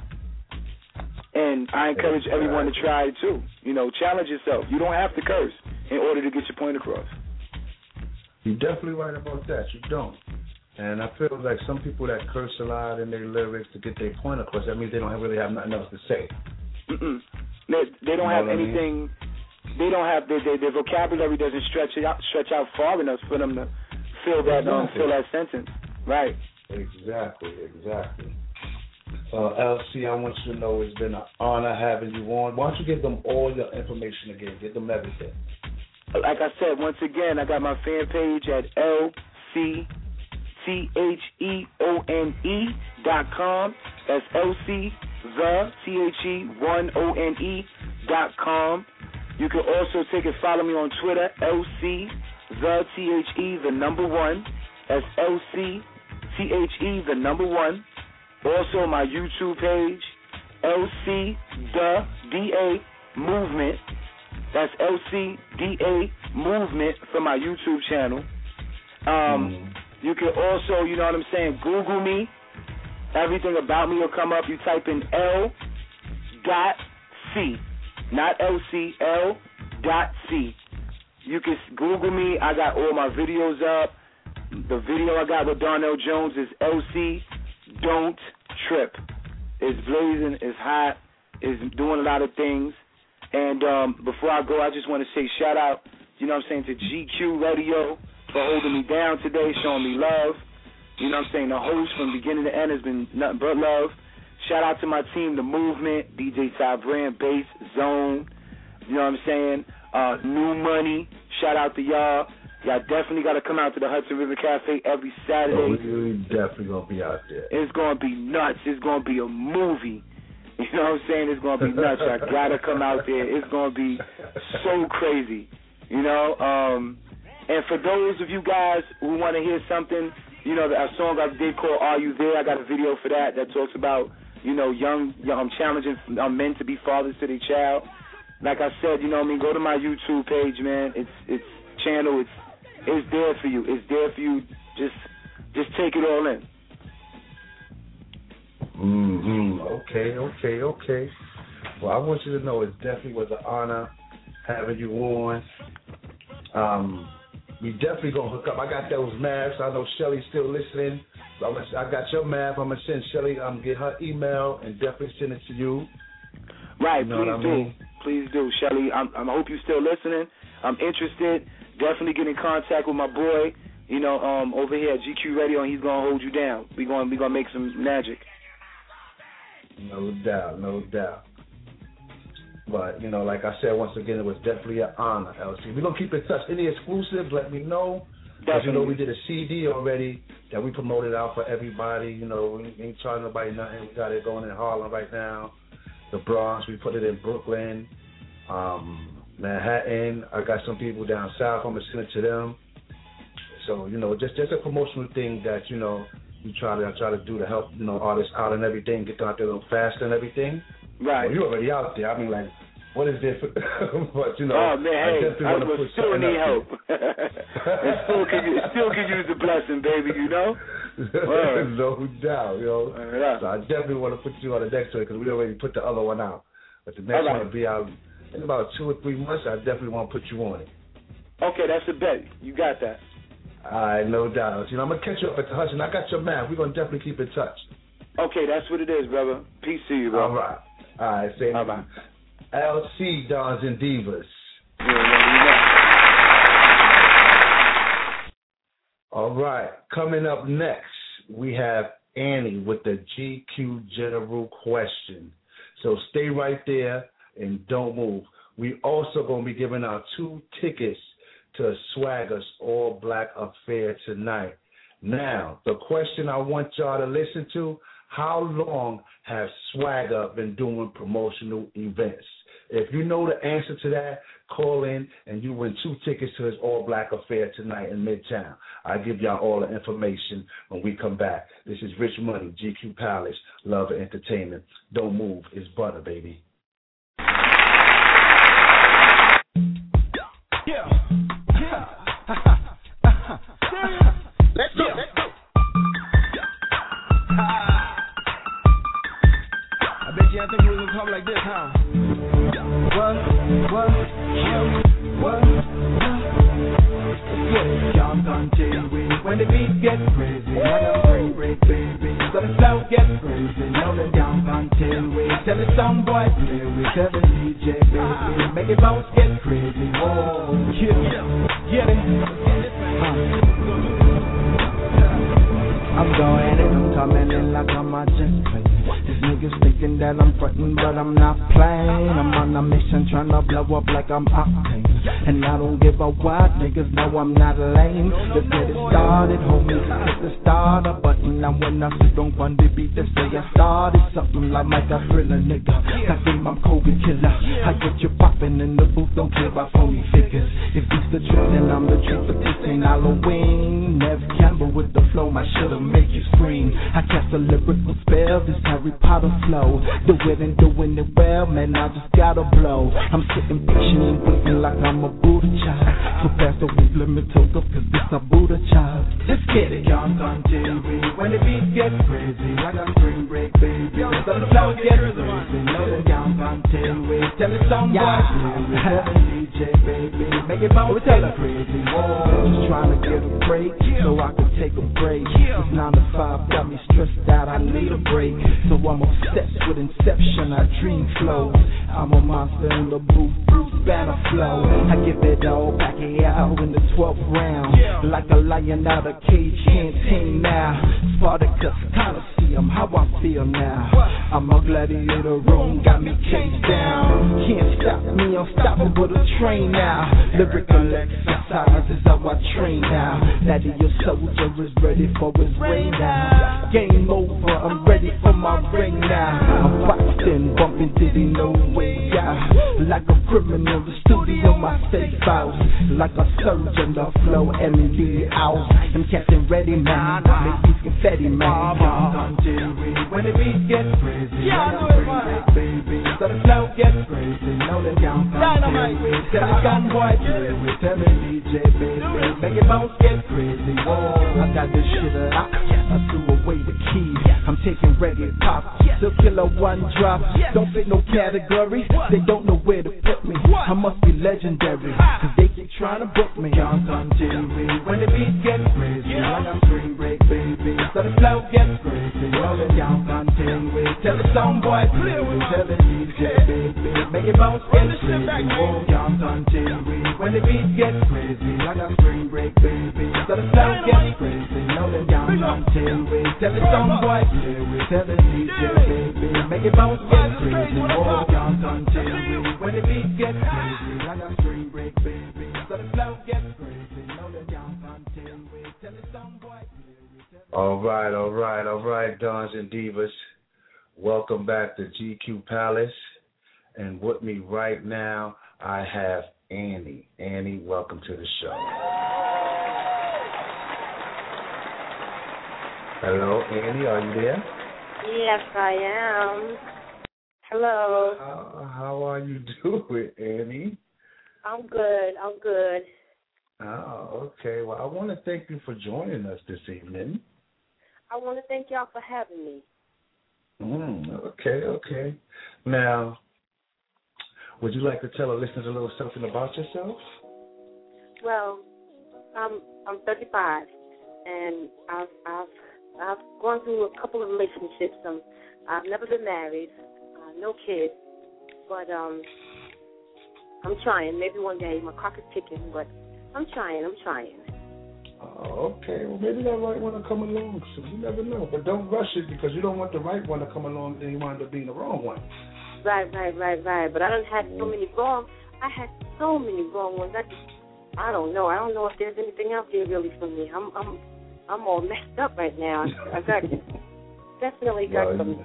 And I encourage exactly. everyone to try it too. You know, challenge yourself. You don't have to curse in order to get your point across. You're definitely right about that. You don't. And I feel like some people that curse a lot in their lyrics to get their point across, that means they don't really have nothing else to say. Mm-mm. They, they don't you know have anything. I mean? They don't have their, their, their vocabulary doesn't stretch it out, stretch out far enough for them to fill that exactly. um, fill that sentence. Right. Exactly. Exactly. Uh, L C, I want you to know it's been an honor having you on. Why don't you give them all your information again? Give them everything. Like I said, once again, I got my fan page at L C. T H E O N E dot com. That's L C, the T H E one O N E dot com. You can also take and follow me on Twitter, L C, the T H E, the number one. That's L C, T H E, the number one. Also my YouTube page, L C the D A Movement. That's L C D A Movement for my YouTube channel. Um, mm. You can also, you know what I'm saying, Google me. Everything about me will come up. You type in L dot C, not L C, L dot C. You can Google me. I got all my videos up. The video I got with Darnell Jones is L C Don't Trip. It's blazing. It's hot. It's doing a lot of things. And um, before I go, I just want to say shout out, you know what I'm saying, to G Q Radio for holding me down today, showing me love. You know what I'm saying? The host from beginning to end has been nothing but love. Shout out to my team, The Movement, D J Ty Brand, Bass, Zone. You know what I'm saying? Uh, New Money. Shout out to y'all. Y'all definitely got to come out to the Hudson River Cafe every Saturday. Oh, we definitely going to be out there. It's going to be nuts. It's going to be a movie. You know what I'm saying? It's going to be nuts. I got to come out there. It's going to be so crazy. You know? Um, and for those of you guys who want to hear something, you know, a song I did called Are You There? I got a video for that that talks about, you know, young, young challenging um, men to be fathers to their child. Like I said, you know what I mean? Go to my YouTube page, man. It's it's channel. It's it's there for you. It's there for you. Just just take it all in. Mm-hmm. Okay, okay, okay. Well, I want you to know it definitely was an honor having you on. Um, we definitely gonna hook up. I got those maps. I know Shelly's still listening. I'm gonna, I got your map. I'm gonna send Shelly. I'm gonna get her email and definitely send it to you. Right, you know please what I do. mean? Please do, Shelly. I'm, I hope you're still listening. I'm interested. Definitely get in contact with my boy, you know, um, over here at G Q Radio, and he's gonna hold you down. We gonna we gonna make some magic. No doubt, no doubt. But, you know, like I said, once again, it was definitely an honor, L C. We're going to keep in touch. Any exclusives, let me know. Because, you know, we did a C D already that we promoted out for everybody. You know, we ain't charging nobody nothing. We got it going in Harlem right now. The Bronx, we put it in Brooklyn, um, Manhattan. I got some people down south. I'm going to send it to them. So, you know, just, just a promotional thing that, you know, we try to try to do to help, you know, artists out and everything, get them out there a little faster and everything. Right. Well, you're already out there. I mean, like, what is there for, but, you know. Oh, man, I hey, I will still need help. and still can, still can use the blessing, baby, you know? Right. No doubt, you know. Right. So I definitely want to put you on the next one because we already put the other one out. But the next right. one will be out in about two or three months. I definitely want to put you on it. Okay, that's a bet. You got that. All right, no doubt. You know, I'm going to catch you up at the Hudson. I got your map. We're going to definitely keep in touch. Okay, that's what it is, brother. Peace to you, bro. All right. All right, say All right. L C, Dons and Divas. Yeah, yeah, yeah. All right, coming up next, we have Annie with the G Q General Question. So stay right there and don't move. We also going to be giving out two tickets to Swagger's All Black Affair tonight. Now, the question I want y'all to listen to, how long have Swagger been doing promotional events? If you know the answer to that, call in and you win two tickets to his All Black Affair tonight in Midtown. I'll give y'all all the information when we come back. This is Rich Money, G Q Palace, Love and Entertainment. Don't move, it's butter, baby. Yeah. Yeah. Let's go. Let's go. I bet you I think we was gonna come like this, huh? What? What? What? What? Yeah, y'all done chill with when the beat gets crazy. When I'm break, break, baby. So the flow gets crazy. Know that y'all done chill with. Tell the song boy play with. Tell the D J baby. Make it bounce, get crazy. Whoa, yeah, yeah. Uh. I'm going in, I'm coming in like I'm a just play. These niggas thinking that I'm frontin', but I'm not playing. I'm on a mission trying to blow up like I'm octane. And I don't give a what, niggas know I'm not lame. Let's get it started, homie. Hit the starter button. Now when I sit on one, they beat they say I started something like Michael Thriller, nigga. I think I'm Kobe Killer. I get you popping in the booth, don't care about phony figures. If this the truth, then I'm the truth, but this ain't Halloween. Nev Campbell with the flow, my shit'll make you scream. I cast a lyrical spell, this Harry Potter flow. Do it and doing it well, man, I just gotta blow. I'm sitting patient and waiting like I'm a Buddha child. So pass the weed, let me talk up, cause this a Buddha child. Let's get it, young gun Jerry. When the beat gets crazy, like a spring break, baby. So the flow gets crazy, know the young gun Jerry. Tell it some boy, have a D J, baby. Make it bounce, tell it crazy. Whoa, just trying to get a break, so I can take a break. This nine to five got me stressed out, I need a break. So I'm obsessed with Inception, I dream flows. I'm a monster in the booth, Bruce Banner flow. I give it all back out in the twelfth round. Like a lion out of cage, can't tame now. Spartacus, Coliseum, how I feel now. I'm a gladiator, Rome got me caged down. Can't stop me, unstoppable to train now. Lyrical exercise is how I train now. Daddy, your soldier is ready for his rain now. Game over, I'm ready for my ring now. I'm boxing, bumping Diddy, no way out. Like a criminal, the studio, my safe house. Like a surgeon, the flow, M D out. I'm catching ready, man. Make these confetti, man. Young Jerry, when the beat gets crazy, yeah, I know it, man. Baby, so the flow gets crazy. Know that young Jerry. Tell the gun boy, Jerry, tell me D J, baby. Make it bounce, get crazy. Whoa, I got this shit locked. I threw away the key. I'm taking reggae pop. Still killer one drop. Don't fit no category. They don't know where to put me. I must be legendary, cause they keep trying to book me. Young Gun Jerry, when the beat gets crazy, like I'm spring break, baby. So the flow gets crazy. Rolling Young Gun Jerry. Tell the song boy, play with. Tell the D J, baby. Make it bounce, get crazy. Oh, Young Gun Jerry, when the beat gets crazy, like I'm spring break, baby. So the flow gets crazy. Rolling Young Gun Jerry. Tell the song boy, play with. Tell the D J, baby. Make it bounce, get crazy. Oh, Young Gun Jerry, when the beat gets crazy, like I'm spring break, baby. So the flow gets crazy. Rolling Young Gun Jerry. Tell the song boy, play with. All right, all right, all right, Dons and Divas. Welcome back to G Q Palace. And with me right now, I have Annie. Annie, welcome to the show. Hello, Annie, are you there? Yes, I am. Hello. How, how are you doing, Annie? I'm good. I'm good. Oh, okay. Well, I want to thank you for joining us this evening. I want to thank y'all for having me. Mm, okay, okay. Now, would you like to tell our listeners a little something about yourself? Well, I'm I'm thirty-five, and I've I've I've gone through a couple of relationships. Um, I've never been married, uh, no kids, but um, I'm trying. Maybe one day my clock is ticking, but I'm trying. I'm trying. Oh, okay. Well, maybe that right one will come along soon. You never know. But don't rush it because you don't want the right one to come along and then you wind up being the wrong one. Right, right, right, right. But I don't have so many wrong. I had so many wrong ones. I just, I don't know. I don't know if there's anything out there really for me. I'm, I'm, I'm all messed up right now. I got definitely got well, some.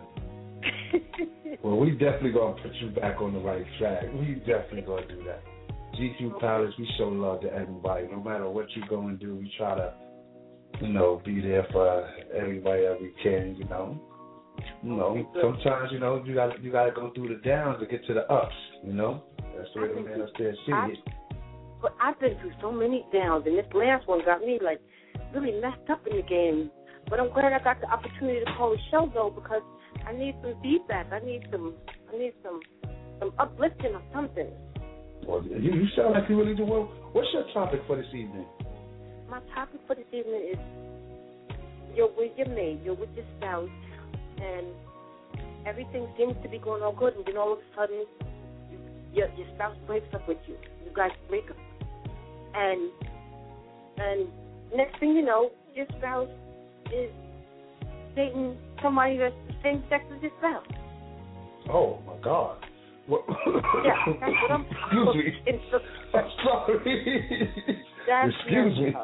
Well, we definitely gonna put you back on the right track. We definitely gonna do that. G Q Palace, we show love to everybody. No matter what you go and do, we try to, you know, be there for everybody that we can, you know. You know, sometimes, you know, you got you got to go through the downs to get to the ups, you know. That's the way the man upstairs see it. But I've been through so many downs, and this last one got me, like, really messed up in the game. But I'm glad I got the opportunity to call the show, though, because I need some feedback. I need some, I need some, some uplifting or something. Well, you, you sound like you really do well. What's your topic for this evening? My topic for this evening is you're with your mate, you're with your spouse, and everything seems to be going all good, and then all of a sudden your, your spouse breaks up with you. You guys break up. And, and next thing you know, your spouse is dating somebody that's the same sex as your spouse. Oh, my God. What? Yeah, that's what I'm. Excuse me. It's the, I'm sorry. That's Excuse me.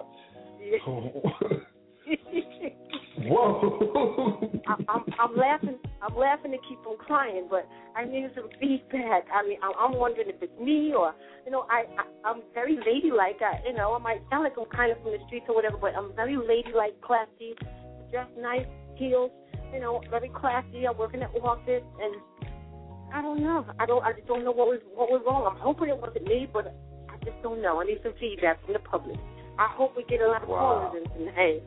Whoa. I, I'm, I'm laughing. I'm laughing to keep from crying, but I need some feedback. I mean, I'm, I'm wondering if it's me or, you know, I, I I'm very ladylike. I, you know, I might sound like I'm kind of from the streets or whatever, but I'm very ladylike, classy, dress nice, heels, you know, very classy. I'm working at the office, and I don't know. I don't. I just don't know what was what was wrong. I'm hoping it wasn't me, but I just don't know. I need some feedback from the public. I hope we get a lot of Wow. callers and, and hey.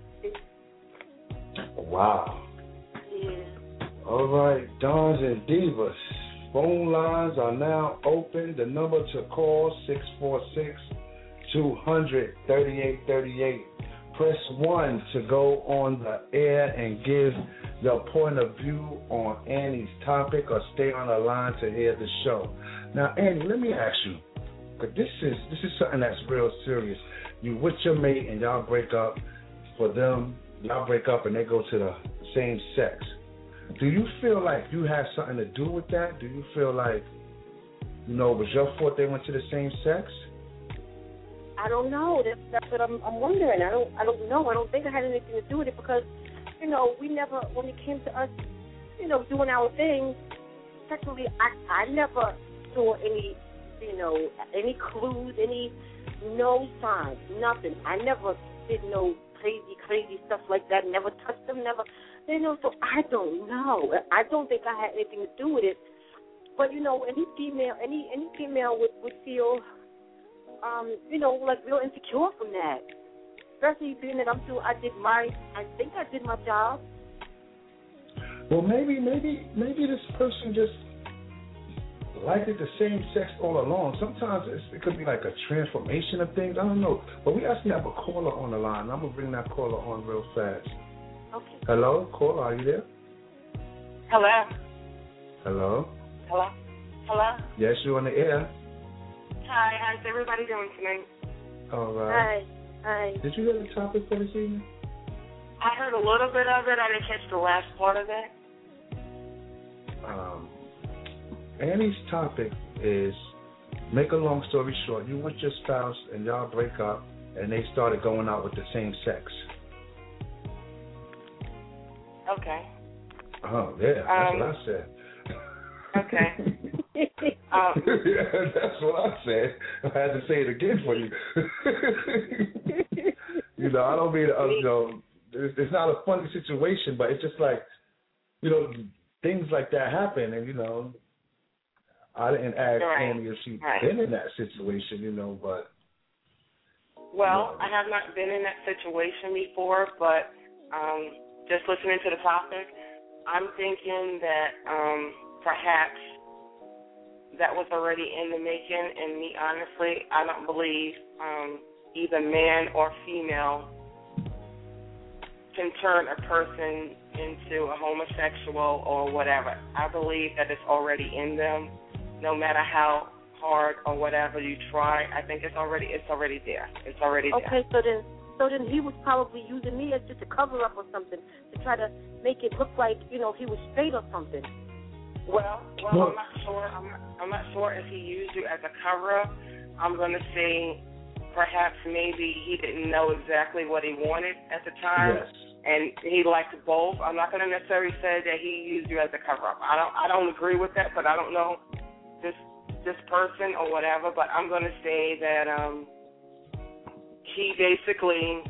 Wow. Yeah. All right, Dons and Divas. Phone lines are now open. The number to call, six four six, two hundred, thirty-eight thirty-eight. Press one to go on the air and give your point of view on Annie's topic, or stay on the line to hear the show. Now, Annie, let me ask you, because this is, this is something that's real serious. You with your mate and y'all break up. For them, y'all break up and they go to the same sex. Do you feel like you have something to do with that? Do you feel like, you know, it was your fault they went to the same sex? I don't know. That's that's what I'm I'm wondering. I don't I don't know. I don't think I had anything to do with it because, you know, we never, when it came to us, you know, doing our thing, sexually, I I never saw any, you know, any clues, any no signs, nothing. I never did no crazy, crazy stuff like that. Never touched them, never, you know. So I don't know. I don't think I had anything to do with it. But you know, any female, any any female would would feel, um, you know, like real insecure from that. Especially being that I'm still, I did my, I think I did my job. Well, maybe, maybe, maybe this person just liked it the same sex all along. Sometimes it's, it could be like a transformation of things. I don't know. But we actually have a caller on the line. I'm gonna bring that caller on real fast. Okay. Hello, caller, are you there? Hello. Hello. Hello. Hello. Yes, you're on the air. Hi. How's everybody doing tonight? All right. Hi. Hi. Did you hear the topic for this evening? I heard a little bit of it. I didn't catch the last part of it. Um, Annie's topic is, make a long story short, you with your spouse and y'all break up and they started going out with the same sex. Okay. Oh, yeah, that's Um, what I said. Okay. um, yeah, that's what I said. I had to say it again for you. You know, I don't mean, uh, you know, it's, it's not a funny situation, but it's just like, you know, things like that happen, and, you know, I didn't ask right. Annie if she'd right. been in that situation, you know, but. Well, I have not been in that situation before, but um, just listening to the topic, I'm thinking that um, perhaps that was already in the making, and me, honestly, I don't believe um, either man or female can turn a person into a homosexual or whatever. I believe that it's already in them. No matter how hard or whatever you try, I think it's already it's already there. It's already there. Okay, so then so then he was probably using me as just a cover up or something to try to make it look like, you know, he was straight or something. Well, well, I'm not sure. I'm not, I'm not sure if he used you as a cover up. I'm going to say perhaps maybe he didn't know exactly what he wanted at the time. Yes. And he liked both. I'm not going to necessarily say that he used you as a cover up. I don't I don't agree with that, but I don't know this this person or whatever, but I'm going to say that um, he basically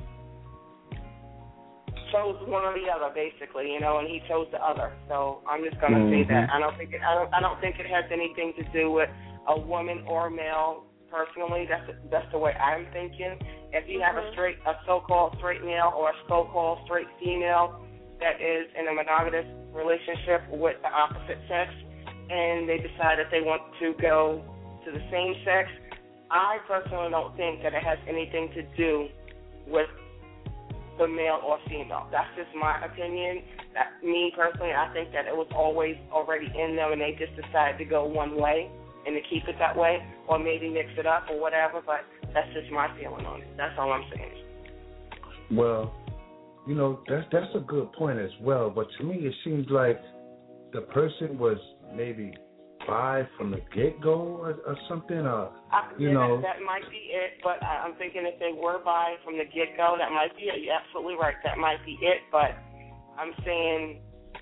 chose one or the other, basically, you know, and he chose the other. So I'm just going to Mm-hmm. say that. I don't think it, I don't I don't think it has anything to do with a woman or male. Personally, that's that's the way I'm thinking. If you have a straight, a so-called straight male or a so-called straight female that is in a monogamous relationship with the opposite sex, and they decide that they want to go to the same sex, I personally don't think that it has anything to do with the male or female. That's just my opinion. That, me personally, I think that it was always already in them, and they just decided to go one way and to keep it that way, or maybe mix it up or whatever, but that's just my feeling on it. That's all I'm saying. Well, you know, that's that's a good point as well, but to me it seems like the person was maybe bi from the get-go or, or something? Or, I, you yeah, know. that, that might be it, but I, I'm thinking if they were bi from the get-go, that might be it. You're absolutely right. That might be it, but I'm saying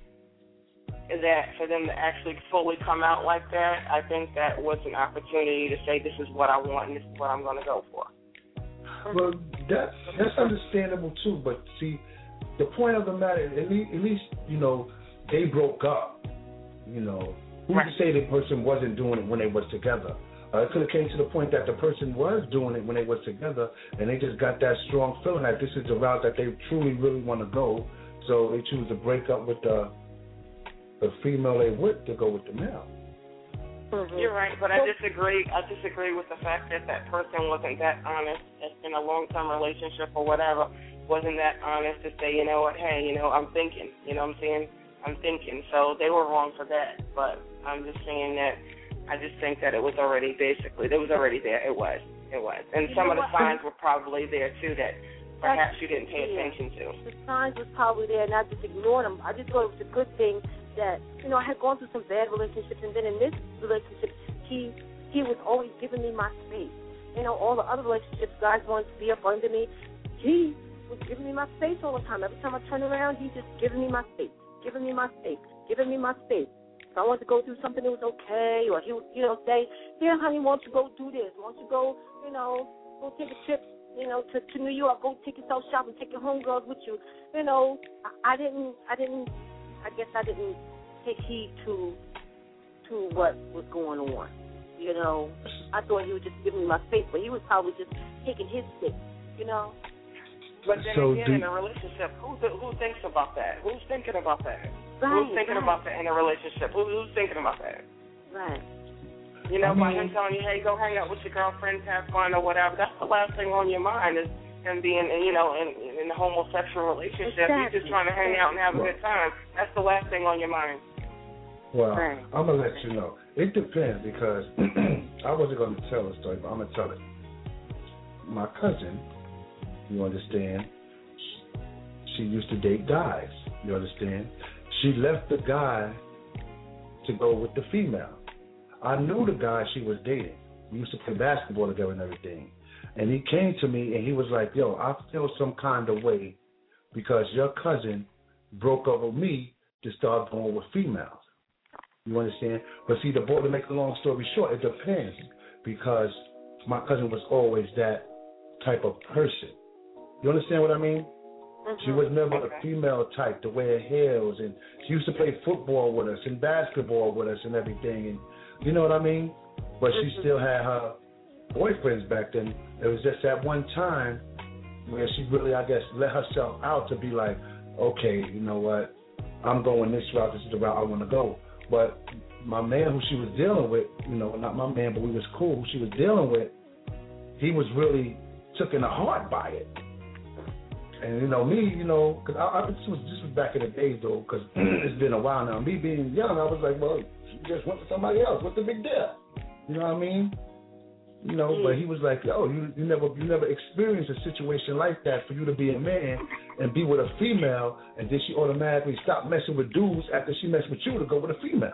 that for them to actually fully come out like that, I think that was an opportunity to say this is what I want and this is what I'm going to go for. Well, that's, that's understandable, too, but see, the point of the matter, at least, at least you know, they broke up, you know. Who's right. to say the person wasn't doing it when they was together? Uh, it could have came to the point that the person was doing it when they was together, and they just got that strong feeling that this is the route that they truly, really want to go, so they choose to break up with the the female they with to go with the male. Mm-hmm. You're right, but I disagree. I disagree with the fact that that person wasn't that honest in a long-term relationship or whatever, wasn't that honest to say, you know what, hey, you know, I'm thinking, you know what I'm saying? I'm thinking. So they were wrong for that, but I'm just saying that I just think that it was already basically, it was already there. It was. It was. And you some of the what? signs were probably there, too, that perhaps you didn't pay attention to. The signs was probably there, and I just ignored them. I just thought it was a good thing that, you know, I had gone through some bad relationships, and then in this relationship, he he was always giving me my space. You know, all the other relationships, guys wanted to be up under me. He was giving me my space all the time. Every time I turn around, he's just giving me my space, giving me my space, giving me my space. If I wanted to go do something that was okay, or he would, you know, say, here, honey, why don't you go do this? Why don't you go, you know, go take a trip, you know, to, to New York, go take yourself shopping, take your homegirls with you. You know, I, I didn't, I didn't, I guess I didn't take heed to to what was going on. You know, I thought he was just giving me my space, but he was probably just taking his space, you know. But then so again, do, in a relationship, who who thinks about that? Who's thinking about that? Right, who's thinking right. about that in a relationship? Who, who's thinking about that? Right. You know, I by mean, him telling you, hey, go hang out with your girlfriends, have fun, or whatever, that's the last thing on your mind is him being, you know, in, in a homosexual relationship. Exactly. You're just trying to hang out and have a good time. That's the last thing on your mind. Well, right. I'm going to let you know. It depends because I wasn't going to tell a story, but I'm going to tell it. My cousin, you understand, she used to date guys, you understand? She left the guy to go with the female. I knew the guy she was dating. We used to play basketball together and everything. And he came to me and he was like, yo, I feel some kind of way because your cousin broke up with me to start going with females. You understand? But see, the boy, to make a long story short, it depends because my cousin was always that type of person. You understand what I mean? Mm-hmm. She was never okay. a female type to wear heels, and she used to play football with us and basketball with us and everything, and you know what I mean? But she still had her boyfriends back then. It was just that one time where she really, I guess, let herself out to be like, okay, you know what, I'm going this route, this is the route I want to go. But my man who she was dealing with, you know, not my man, but we was cool, who she was dealing with, he was really took in the heart by it. And, you know, me, you know, because I, I, this, was, this was back in the days, though, because it's been a while now. Me being young, I was like, well, she just went to somebody else. What's the big deal? You know what I mean? You know, but he was like, yo, you, you never you never experienced a situation like that for you to be a man and be with a female, and then she automatically stop messing with dudes after she messed with you to go with a female.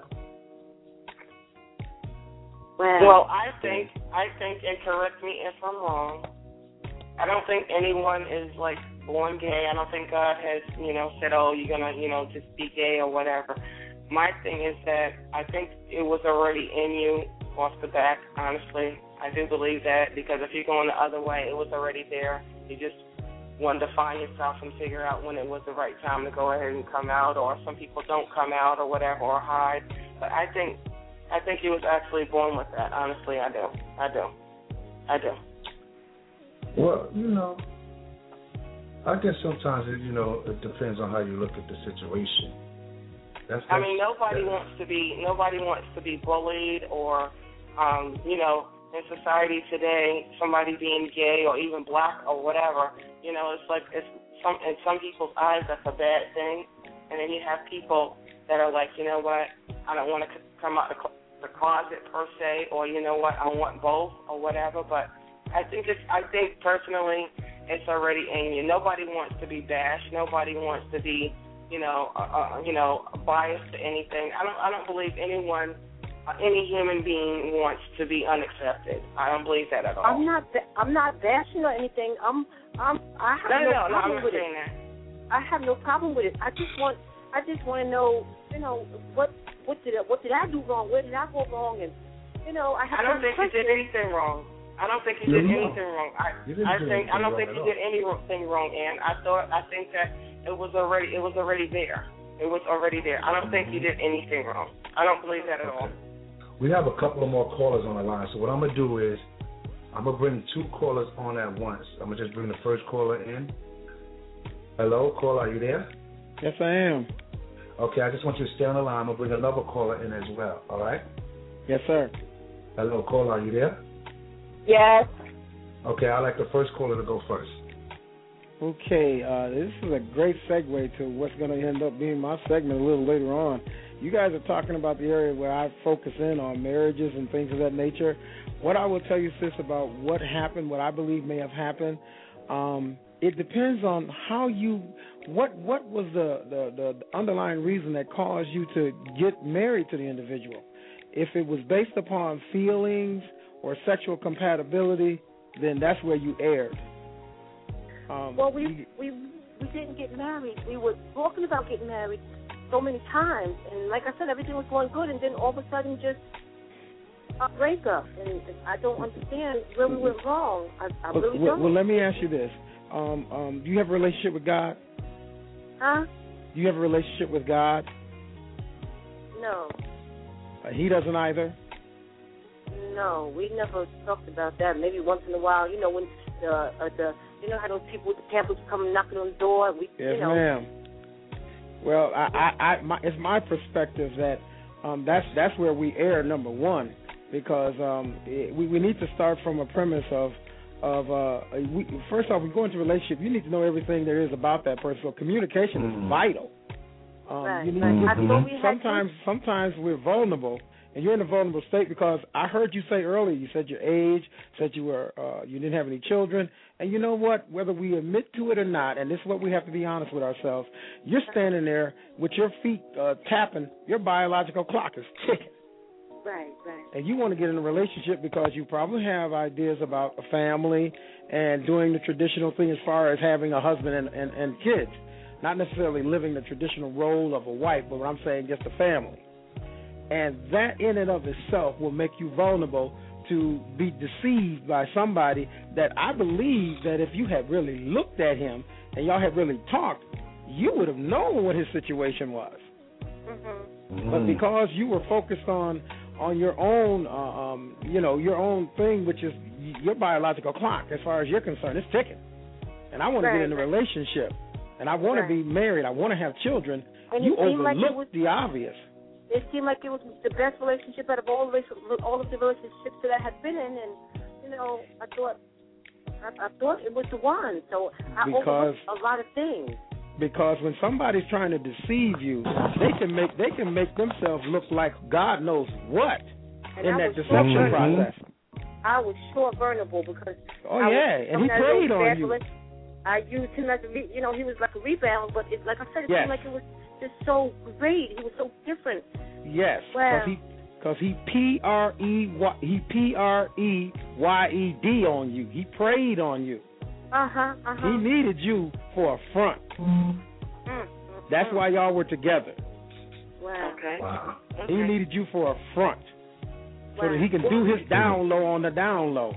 Well, well I think, I think, and correct me if I'm wrong, I don't think anyone is, like, born gay. I don't think God has, you know, said, oh, you're going to, you know, just be gay or whatever. My thing is that I think it was already in you off the back, honestly. I do believe that because if you're going the other way, it was already there. You just wanted to find yourself and figure out when it was the right time to go ahead and come out, or some people don't come out or whatever, or hide. But I think I think he was actually born with that, honestly. I do. I do. I do. Well, you know, I guess sometimes, it, you know, it depends on how you look at the situation. That's, that's, I mean, nobody that's, wants to be nobody wants to be bullied or, um, you know, in society today, somebody being gay or even black or whatever, you know, it's like it's some in some people's eyes that's a bad thing, and then you have people that are like, you know what, I don't want to come out the, the closet per se, or you know what, I want both or whatever. But I think it's I think personally, it's already in you. Nobody wants to be bashed. Nobody wants to be, you know, uh, uh, you know, biased to anything. I don't I don't believe anyone any human being wants to be unaccepted. I don't believe that at all. I'm not. Ba- I'm not bashing or anything. I'm. I'm. I have no, no, no, no, problem I'm not with saying it. that. I have no problem with it. I just want. I just want to know. You know what? What did I, What did I do wrong? Where did I go wrong? And you know, I have. I don't some think you did anything wrong. I don't think you did No, no. anything wrong. I, You didn't I do think I anything don't wrong think at you all. did anything wrong, and I thought I think that it was already it was already there. It was already there. I don't think you did anything wrong. I don't believe that at all. We have a couple of more callers on the line, so what I'm gonna do is I'm gonna bring two callers on at once. I'm gonna just bring the first caller in. Hello, caller, are you there? Yes, I am. Okay, I just want you to stay on the line. I'm gonna bring another caller in as well. All right? Yes, sir. Hello, caller, are you there? Yes. Okay, I'd like the first caller to go first. Okay, uh, this is a great segue to what's going to end up being my segment a little later on. You guys are talking about the area where I focus in on marriages and things of that nature. What I will tell you, sis, about what happened, what I believe may have happened, um, it depends on how you, what what was the, the, the underlying reason that caused you to get married to the individual. If it was based upon feelings or sexual compatibility, then that's where you erred. Um, well, we we we didn't get married. We were talking about getting married so many times, and like I said, everything was going good, and then all of a sudden, just a breakup, and I don't understand where we went wrong. I, I well, really well, don't. Well, let me ask you this: um, um, do you have a relationship with God? Huh? Do you have a relationship with God? No. Uh, he doesn't either. No, we never talked about that. Maybe once in a while, you know, when the uh, the you know how those people with the pamphlets come knocking on the door. We, Yes, you know. ma'am. Well, I, I, I my, it's my perspective that um, that's that's where we err. Number one, because um, it, we we need to start from a premise of of uh, we, first off, we go into a relationship. You need to know everything there is about that person. So communication Mm-hmm. is vital. Um, Right, you need, right. you- I thought we had sometimes sometimes we're vulnerable, and you're in a vulnerable state because I heard you say earlier. You said your age, said you were uh, you didn't have any children, and you know what? Whether we admit to it or not, and this is what we have to be honest with ourselves. You're standing there with your feet uh, tapping. Your biological clock is ticking. Right, right. And you want to get in a relationship because you probably have ideas about a family and doing the traditional thing as far as having a husband and, and, and kids. Not necessarily living the traditional role of a wife, but what I'm saying just a family. And that in and of itself will make you vulnerable to be deceived by somebody that I believe that if you had really looked at him and y'all had really talked, you would have known what his situation was. Mm-hmm. Mm-hmm. But because you were focused on on your own, uh, um, you know, your own thing, which is your biological clock, as far as you're concerned, it's ticking. And I want to Right, get in a right. relationship, and I want Right. to be married. I want to have children. And You it seemed like it overlooked was- the obvious. It seemed like it was the best relationship out of all the all of the relationships that I had been in, and you know, I thought I, I thought it was the one. So I Because- overlooked a lot of things. Because when somebody's trying to deceive you, they can make they can make themselves look like God knows what And in I that was deception sure process. I was sure vulnerable because Oh I yeah, was and he coming out of preyed those on bad you. rela- I used him as a re- you know he was like a rebound, but it, like I said, it Yes. seemed like it was just so great. He was so different. Yes, Wow. because he because he P R E Y he P R E Y E D on you. He preyed on you. Uh huh. Uh huh. He needed you for a front. Mm, That's why y'all were together. Wow. Okay. Wow. He needed you for a front, so Wow. that he can do his down low on the down low.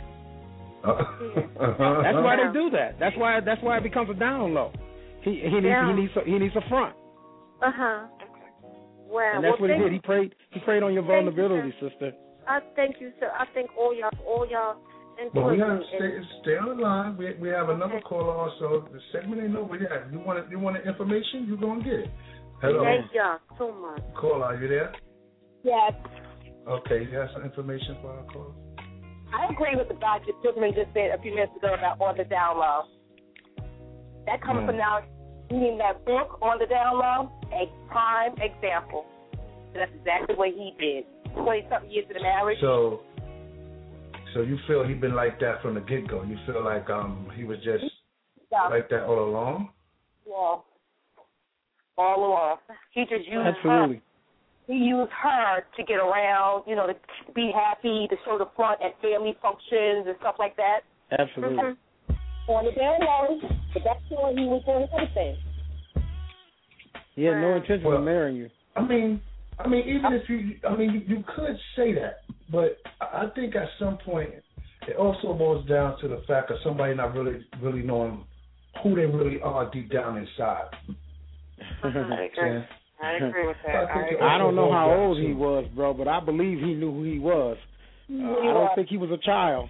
That's why they do that. That's why that's why it becomes a down low. He he needs Yeah. he needs a, he needs a front, Uh huh. Wow. and that's well, what he thank did. He prayed he prayed on your Thank you, vulnerability, sister. I thank you, sir. I thank all y'all, all y'all. But we input have and- stay, stay on the line. We we have another caller also. The segment ain't over yet. You want it, you want the information? You gonna get it. Hello, Thank y'all so much. caller. Are you there? Yes, Okay, you have some information for our caller. I agree with the Doctor Gentleman just said a few minutes ago about On the Down Low. That comes Mm. from now, meaning that book, On the Down Low, a prime example. That's exactly what he did. twenty-something years into marriage. So, so you feel he been like that from the get go? You feel like um he was just Yeah. like that all along? Yeah. All along. He just used Absolutely. her. he used her to get around, you know, to be happy, to show the front at family functions and stuff like that. Absolutely. Mm-hmm. On the down low, but that's why he was doing other things. He had no intention well, of marrying you. I mean, I mean, even if you, I mean, you, you could say that, but I think at some point it also boils down to the fact of somebody not really, really knowing who they really are deep down inside. I agree. I agree with that. I, I don't know how old he was, bro, but I believe he knew who he was. Uh, I don't think he was a child.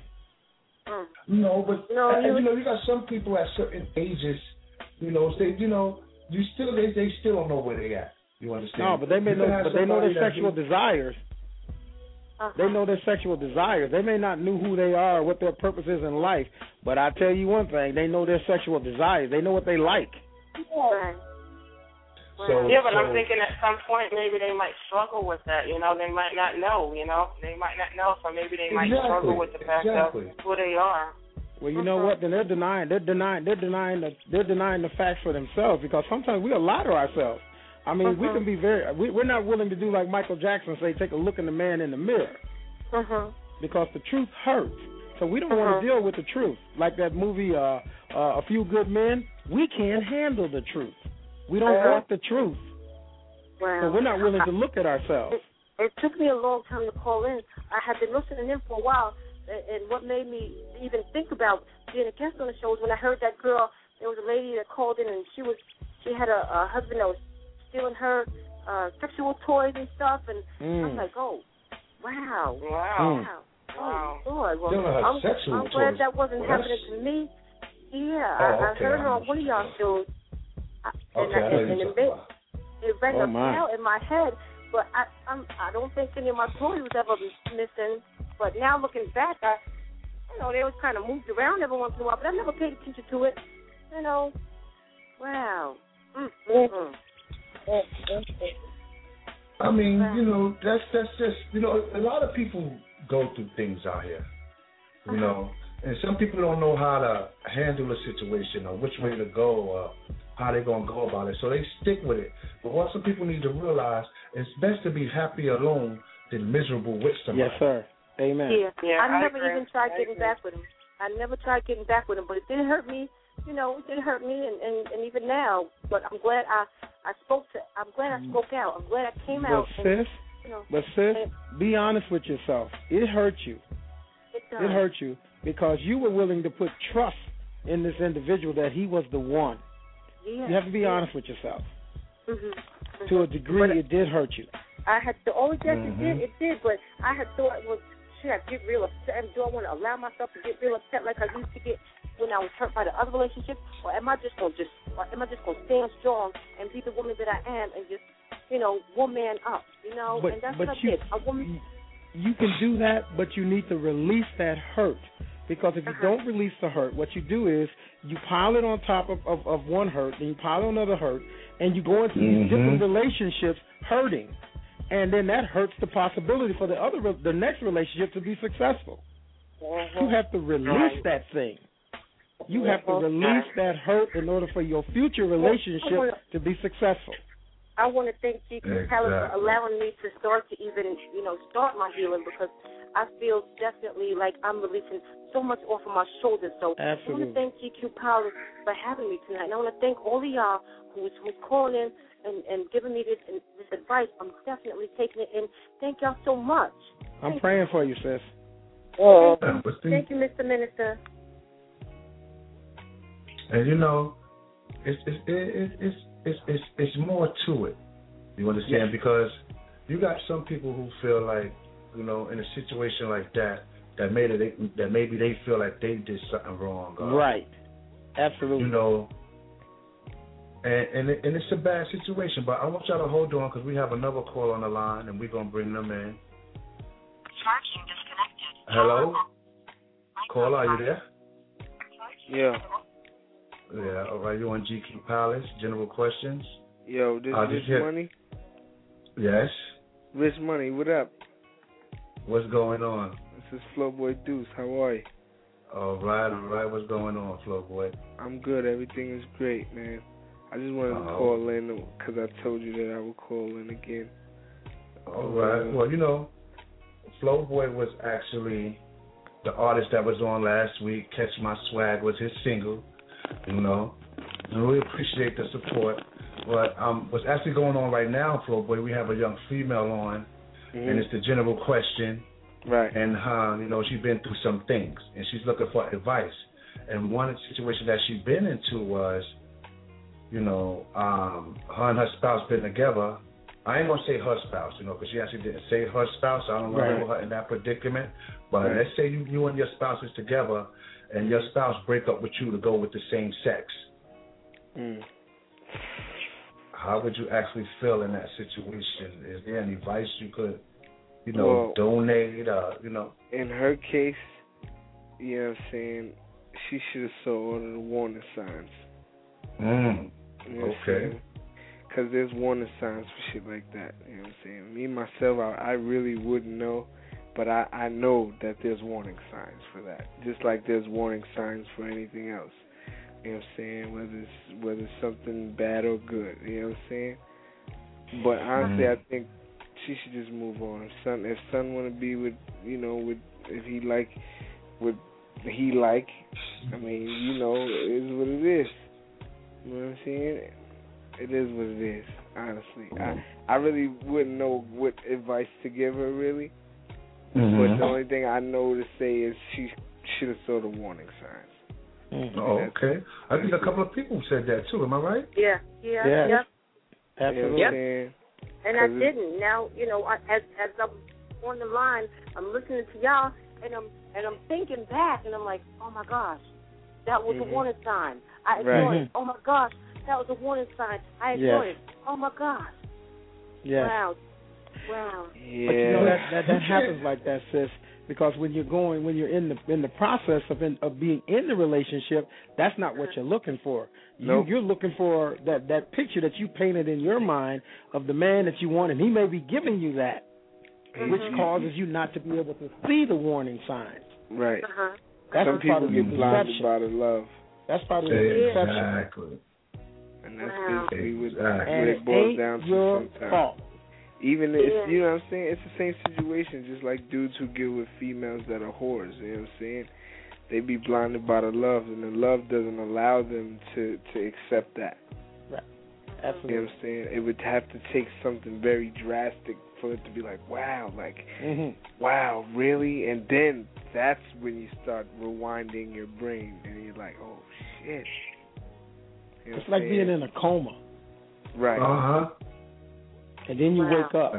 No, but no, uh, you, you know, you got some people at certain ages, you know, they, you know, you still they, they still don't know where they at. You understand? No, but they may know, but they know their sexual desires. Uh-huh. They know their sexual desires. They may not know who they are or what their purpose is in life, but I tell you one thing: they know their sexual desires. They know what they like. Right. So, yeah, but so, I'm thinking at some point maybe they might struggle with that. You know, they might not know. You know, they might not know, so maybe they might exactly, struggle with the fact exactly. of who they are. Well, you know what? Then they're denying. They're denying. They're denying the. They're denying the facts for themselves because sometimes we lie to ourselves. I mean, uh-huh. we can be very. We, we're not willing to do like Michael Jackson say, take a look in the man in the mirror, uh-huh. because the truth hurts. So we don't uh-huh. want to deal with the truth. Like that movie, uh, uh, A Few Good Men. We can't handle the truth. We don't uh-huh. want the truth. Wow. So we're not willing to look at ourselves. It, it took me a long time to call in. I had been listening in for a while, and, and what made me even think about being a guest on the show was when I heard that girl. There was a lady that called in, and she was she had a, a husband that was stealing her uh, sexual toys and stuff, and mm. I was like, oh, wow, wow, mm. wow, oh Lord. Well, stealing her I'm, sexual I'm glad toys. that wasn't well, happening to me. Yeah, oh, I, okay, I heard it I on one of y'all shows. I, and Okay, I, I know and, you're and talking it, about. it rang Oh, a my. bell in my head, but I I'm, I don't think any of my toys was ever missing. But now looking back, I you know they was kind of moved around every once in a while, but I never paid attention to it. You know, wow. Mm-hmm. I mean, you know, that's that's just you know, a lot of people go through things out here, you uh-huh. know, and some people don't know how to handle a situation or which way to go or how they're gonna go about it, so they stick with it. But what some people need to realize, it's best to be happy alone than miserable with somebody. Yes, sir. Amen. Yeah, yeah I I never agree. even tried I getting agree. back with him. I never tried getting back with him, but it didn't hurt me. You know, it didn't hurt me, and, and, and even now. But I'm glad I, I spoke to. I'm glad I spoke out. I'm glad I came But out. sis, and, you know, but sis, and, be honest with yourself. It hurt you. it, does. It hurt you because you were willing to put trust in this individual that he was the one. Yeah. You have to be yeah. honest with yourself. Mm-hmm. To a degree, but it did hurt you. I had to. Oh, yes, Mm-hmm. it did. It did. But I had thought, well, should I get real upset? Do I want to allow myself to get real upset like I used to get when I was hurt by the other relationship, or am I just gonna just, or am I just gonna stand strong and be the woman that I am and just, you know, woman up, you know? But, and that's but what I you, did. A woman. You can do that, but you need to release that hurt. Because if you Uh-huh. don't release the hurt, what you do is you pile it on top of, of, of one hurt, then you pile on another hurt, and you go into Mm-hmm. these different relationships hurting. And then that hurts the possibility for the other, the next relationship to be successful. Uh-huh. You have to release that thing. You have to release that hurt in order for your future relationship to be successful. I want to thank G Q Palace for Exactly. allowing me to start to even, you know, start my healing, because I feel definitely like I'm releasing so much off of my shoulders. So I Absolutely. want to thank G Q Palace for having me tonight. And I want to thank all of y'all who's who's calling in and, and giving me this this advice. I'm definitely taking it in. Thank y'all so much. I'm Thank praying for you, sis. you. Yeah, but see, Thank you, Mister Minister. and you know, it's it's it's it's it's it's, it's more to it. You understand? Yes. Because you got some people who feel like, you know, in a situation like that, that maybe they that maybe they feel like they did something wrong. Uh, Right. Absolutely. You know, and and, it, and it's a bad situation. But I want y'all to hold on because we have another call on the line, and we're gonna bring them in. Charging disconnected. Hello, caller, are you there? Yeah. Yeah. All right. You on G Q Palace? General questions. Yo, this I is just Rich hit- Money. Yes. Rich Money, what up? What's going on? This is Flowboy Deuce. How are you? All right, all right. What's going on, Flo Boy? I'm good. Everything is great, man. I just wanted to Uh-oh. call in because I told you that I would call in again. All right. Well, you know, Flow Boy was actually the artist that was on last week. Catch My Swag was his single, you know. And we appreciate the support. But um, what's actually going on right now, Flow Boy, we have a young female on, mm-hmm. and it's the general question. Right. And, uh, you know, she's been through some things, and she's looking for advice. And one situation that she's been into was, you know, um, her and her spouse been together. I ain't going to say her spouse, you know, because she actually didn't say her spouse. I don't know right. her in that predicament. But right. let's say you, you and your spouse is together, and your spouse break up with you to go with the same sex. Mm. How would you actually feel in that situation? Is there any advice you could, you know, well, donate, uh, you know? In her case, you know what I'm saying, she should have saw all of the warning signs. Mm. You know okay. Because there's warning signs for shit like that. You know what I'm saying? Me, myself, I, I really wouldn't know, but I, I know that there's warning signs for that. Just like there's warning signs for anything else. You know what I'm saying? Whether it's, whether it's something bad or good. You know what I'm saying? But honestly, mm. I think she should just move on. If son, if son want to be with, you know, with, if he like, with he like, I mean, you know, it is what it is. You know what I'm saying? It is what it is, honestly. I, I really wouldn't know what advice to give her, really. Mm-hmm. But the only thing I know to say is she should have saw the warning signs. Mm-hmm. Oh, okay. I think a couple of people said that, too. Am I right? Yeah. Yeah. Yeah. Yep. Absolutely. Yep. And I didn't. Now, you know, I, as as I'm on the line, I'm listening to y'all, and I'm and I'm thinking back, and I'm like, oh my gosh, that was mm-hmm. a warning sign. I ignored right. it. Oh my gosh, that was a warning sign. I ignored yes. it. Oh my gosh. Yes. Wow. Wow. Yeah. But you know that, that that happens like that, sis. Because when you're going, when you're in the in the process of in, of being in the relationship, that's not what you're looking for. Nope. You, you're looking for that, that picture that you painted in your mind of the man that you want, and he may be giving you that, mm-hmm. which causes you not to be able to see the warning signs. Right. Uh-huh. That's Some people part get blinded by the love. That's part of the deception. Exactly. And that's wow. basically what, exactly. what and it boils down to your sometimes. fault. Even if, yeah. you know what I'm saying, it's the same situation, just like dudes who get with females that are whores, you know what I'm saying? They be blinded by the love, and the love doesn't allow them to, to accept that. Right. Absolutely. You know what I'm saying? It would have to take something very drastic for it to be like, wow, like, mm-hmm. wow, really? And then that's when you start rewinding your brain, and you're like, oh, shit. You know it's like saying? being in a coma. Right. Uh-huh. And then you wow. wake up.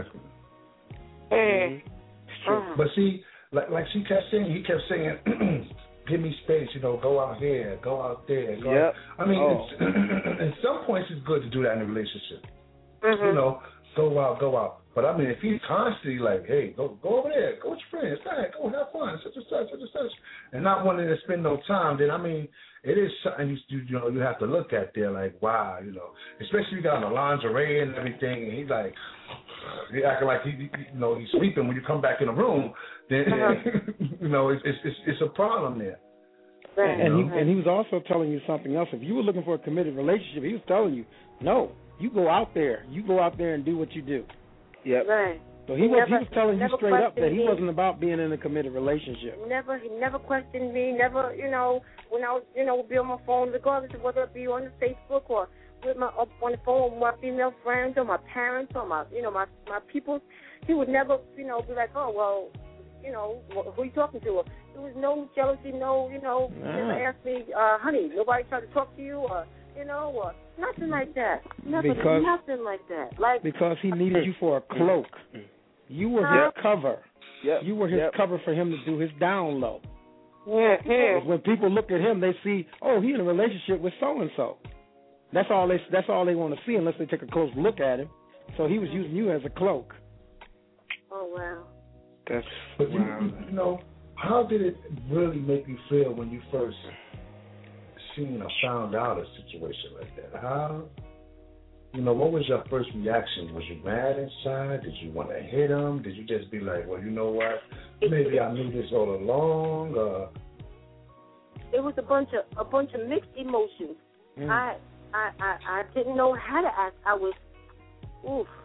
Mm-hmm. But see, like like she kept saying, he kept saying, give me space, you know, go out here, go out there. Go yep. out. I mean, oh. it's, at some points it's good to do that in a relationship. Mm-hmm. You know, go out, go out. But I mean, if he's constantly like, hey, go go over there, go with your friends, hey, go have fun, such and such, such and such, and not wanting to spend no time, then I mean, it is something you, you, you know you have to look at there, like, wow, you know, especially you got the lingerie and everything, and he's like, he acting like he, you know, he's sleeping when you come back in the room, then uh-huh. you know, it's, it's it's it's a problem there. Right. And you know? he and he was also telling you something else. If you were looking for a committed relationship, he was telling you, no, you go out there, you go out there and do what you do. Yep. Right. So he, he was never, he was telling you straight up that he me. wasn't about being in a committed relationship. Never, he never questioned me. Never, you know, when I was, you know, would be on my phone, regardless of whether it be on the Facebook or with my up on the phone with my female friends or my parents or my, you know, my my people. He would never, you know, be like, oh well, you know, who are you talking to? There was no jealousy, no, you know, nah. never asked me, uh, honey, nobody tried to talk to you or. You know, or nothing like that. Nothing, because, nothing like that. Like because he needed you for a cloak. You were huh? his cover. Yep. You were his yep. cover for him to do his down low. Mm-hmm. When people look at him, they see, oh, he in a relationship with so and so. That's all they. That's all they want to see, unless they take a close look at him. So he was using you as a cloak. Oh wow. That's but wow. you, you know, how did it really make you feel when you first seen or found out a situation like that? How, you know, what was your first reaction? Was you mad inside? Did you want to hit him? Did you just be like, well, you know what? Maybe I knew this all along. Or... It was a bunch of a bunch of mixed emotions. Mm. I, I I I didn't know how to act. I was, oof.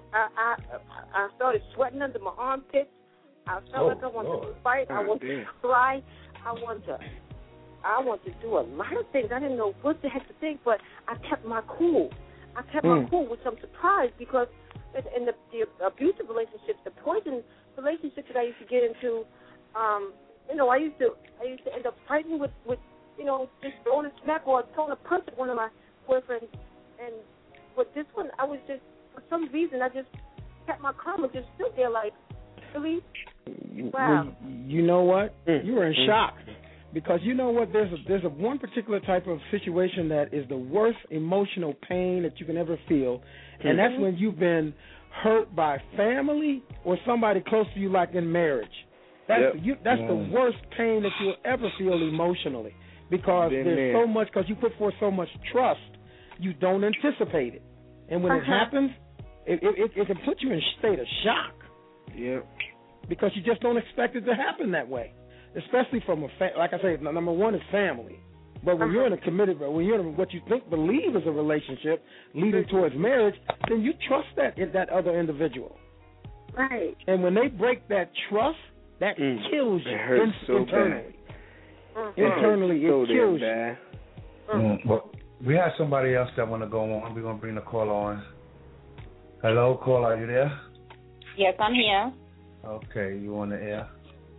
I I I started sweating under my armpits. I felt Oh, like I wanted Lord. to fight. I Oh, wanted damn. to cry. I wanted to. I wanted to do a lot of things. I didn't know what the heck to think, but I kept my cool. I kept my Mm. cool, which I'm surprised because in the, the abusive relationships, the poison relationships that I used to get into, um, you know, I used to I used to end up fighting with, with you know, just throwing a smack or throwing a punch at one of my boyfriends. And with this one, I was just, for some reason, I just kept my calm and just stood there like, really? Wow. Well, you know what? You were in Mm. shock. Because you know what, there's a, there's a one particular type of situation that is the worst emotional pain that you can ever feel, and that's when you've been hurt by family or somebody close to you, like in marriage. That's Yep. the, you, that's Mm. the worst pain that you'll ever feel emotionally, because Been there's there. so much, because you put forth so much trust, you don't anticipate it, and when it Uh-huh. happens, it, it, it, it can put you in a state of shock. Yep. Because you just don't expect it to happen that way. Especially from a fa- like I say, number one is family. But when you're in a committed, when you're in what you think believe is a relationship leading towards marriage, then you trust that that other individual. Right. And when they break that trust, that Mm. kills you It hurts in- so internally. Mm-hmm. Internally, so it damn kills you. bad. Mm, well, we have somebody else that want to go on. We're going to bring the caller on. Hello, caller, are you there? Yes, I'm here. Okay, you on the air?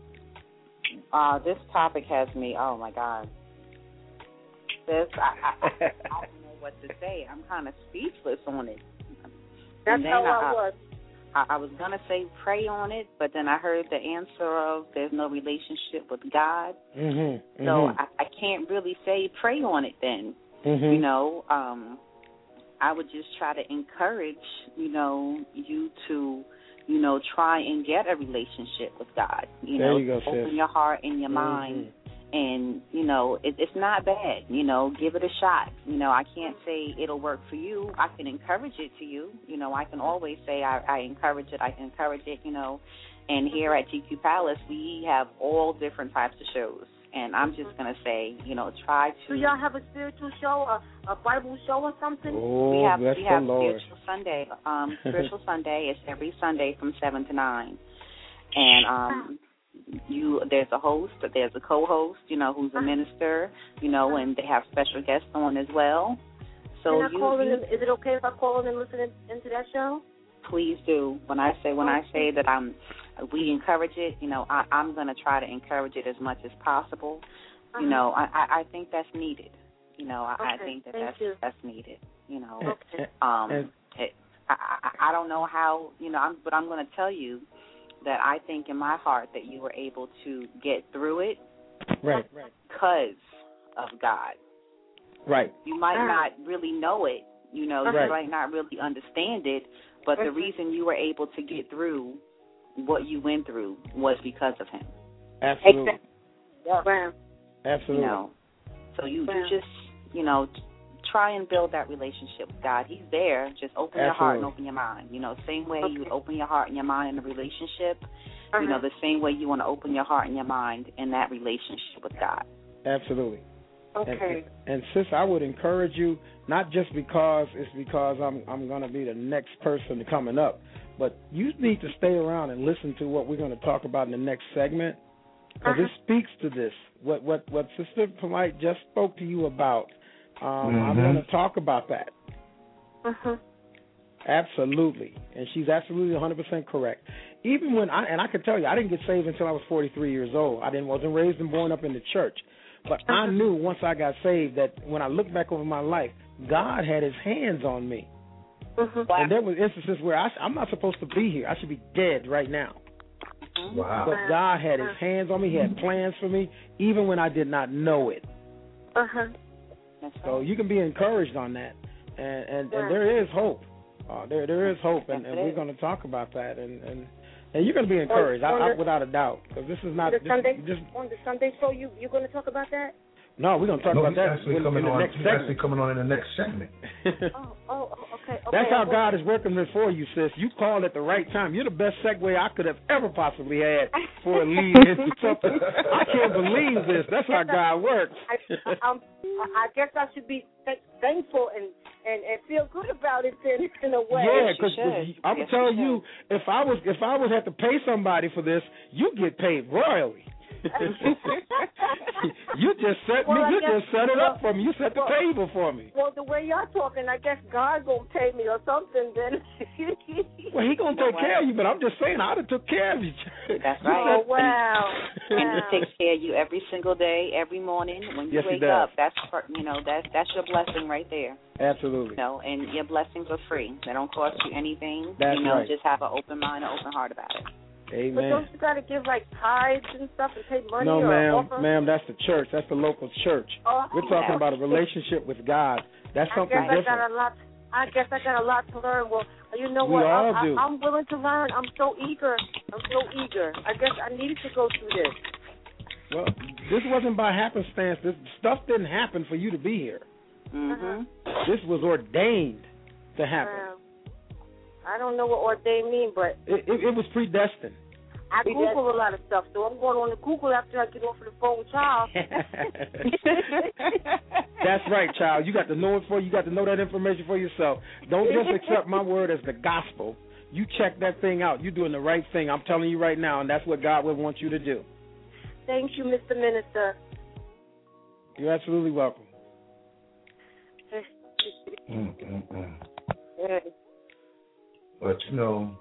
Uh, this topic has me, oh, my God. This, I, I, I don't know what to say. I'm kind of speechless on it. That's And then how I, I, was. I, I was going to say pray on it, but then I heard the answer of there's no relationship with God. Mm-hmm. So I, I can't really say pray on it then. Mm-hmm. You know, um, I would just try to encourage, you know, you to, you know, try and get a relationship with God. You There know, you go, open sis. your heart and your Mhm. mind. And, you know, it, it's not bad. You know, give it a shot. You know, I can't say it'll work for you. I can encourage it to you. You know, I can always say I, I encourage it. I can encourage it, you know. And here at G Q Palace, we have all different types of shows. And I'm just going to say, you know, try to. Do y'all have a spiritual show, a, a Bible show or something? Oh, we have bless we the have Lord. Spiritual Sunday. Um, Spiritual Sunday is every Sunday from seven to nine, and um, you there's a host, there's a co-host, you know, who's a minister, you know, and they have special guests on as well. So Can I you, call in? you Is it okay if I call in and listen in, into that show? please do. When I say when I say that I'm, we encourage it. You know, I, I'm going to try to encourage it as much as possible. Uh-huh. You know, I, I I think that's needed. You know, I, I Okay, think that thank that's you. that's needed. You know, Okay. um, And- it, I, I I don't know how. You know, I'm, but I'm going to tell you that I think in my heart that you were able to get through it Right, right, because of God. right. You might Ah. not really know it. You know, you Right. might not really understand it, but the Mhm. reason you were able to get through what you went through was because of Him. Absolutely. Yeah. Wow. Absolutely. You know, so you, Wow. you just, you know, t- try and build that relationship with God. He's there. Just open your heart and Absolutely. open your mind. You know, same way you would Okay. open your heart and your mind in a relationship, Uh-huh. you know, the same way you want to open your heart and your mind in that relationship with God. Absolutely. Okay. And, and sis, I would encourage you, not just because it's because I'm I'm going to be the next person coming up, but you need to stay around and listen to what we're going to talk about in the next segment, because Uh-huh. it speaks to this. What what what Sister Polite just spoke to you about. Um, I'm Mhm. going to talk about that. Uh-huh. Absolutely, and she's absolutely one hundred percent correct. Even when I and I can tell you, I didn't get saved until I was forty-three years old. I didn't wasn't raised and born up in the church, but I knew once I got saved that when I look back over my life, God had His hands on me. Uh-huh. And there was instances where I, I'm not supposed to be here. I should be dead right now. Wow. But God had His hands on me. He had plans for me, even when I did not know it. Uh-huh. So you can be encouraged on that, and and, and there is hope. Uh, there there is hope, and, and we're going to talk about that, and and, and you're going to be encouraged, I, I, without a doubt, because this is not the this, Sunday, this, on the Sunday show, you you're going to talk about that? no, we're going to talk No, about he's that actually in, coming in the on. next He's segment. actually coming on in the next segment. Oh, oh, oh, okay, okay. That's how well, God is working before you, sis. You called at the right time. You're the best segue I could have ever possibly had for a lead into something. I can't believe this. That's how God works. I, um, I guess I should be th- thankful and, and and feel good about it then in a way. Yeah, because I'm yes, telling you, if I was if I was have to pay somebody for this, you get paid royally. you just set well, me. You guess, just set it well, up for me. You set the well, table for me. Well, the way y'all talking, I guess God gonna pay me or something. Then. Well, he gonna take care of you, but I'm just saying, I'd have took care of you. That's right. Oh wow. And wow. he takes care of you every single day, every morning when you yes, wake up. That's you know that's that's your blessing right there. Absolutely. You know, and your blessings are free. They don't cost you anything. That's you know, right. Just have an open mind, an open heart about it. Amen. But don't you gotta give like tithes and stuff and pay money no, or ma'am, offer? ma'am, that's the church. That's the local church. Oh, We're talking about a relationship with God. That's something I guess different. I got a lot. I guess I got a lot to learn. Well, you know We what? all I, do. I, I'm willing to learn. I'm so eager. I'm so eager. I guess I needed to go through this. Well, this wasn't by happenstance. This stuff didn't happen for you to be here. Mm-hmm. This was ordained to happen. Um, I don't know what ordained mean, but it, it, it was predestined. I Google a lot of stuff, so I'm going on to Google after I get off of the phone with Charles. That's right, child. You got to know it for you got to know that information for yourself. Don't just accept my word as the gospel. You check that thing out. You're doing the right thing. I'm telling you right now, and that's what God would want you to do. Thank you, Mister Minister. You're absolutely welcome. Mm-mm-mm. Yeah. But you know,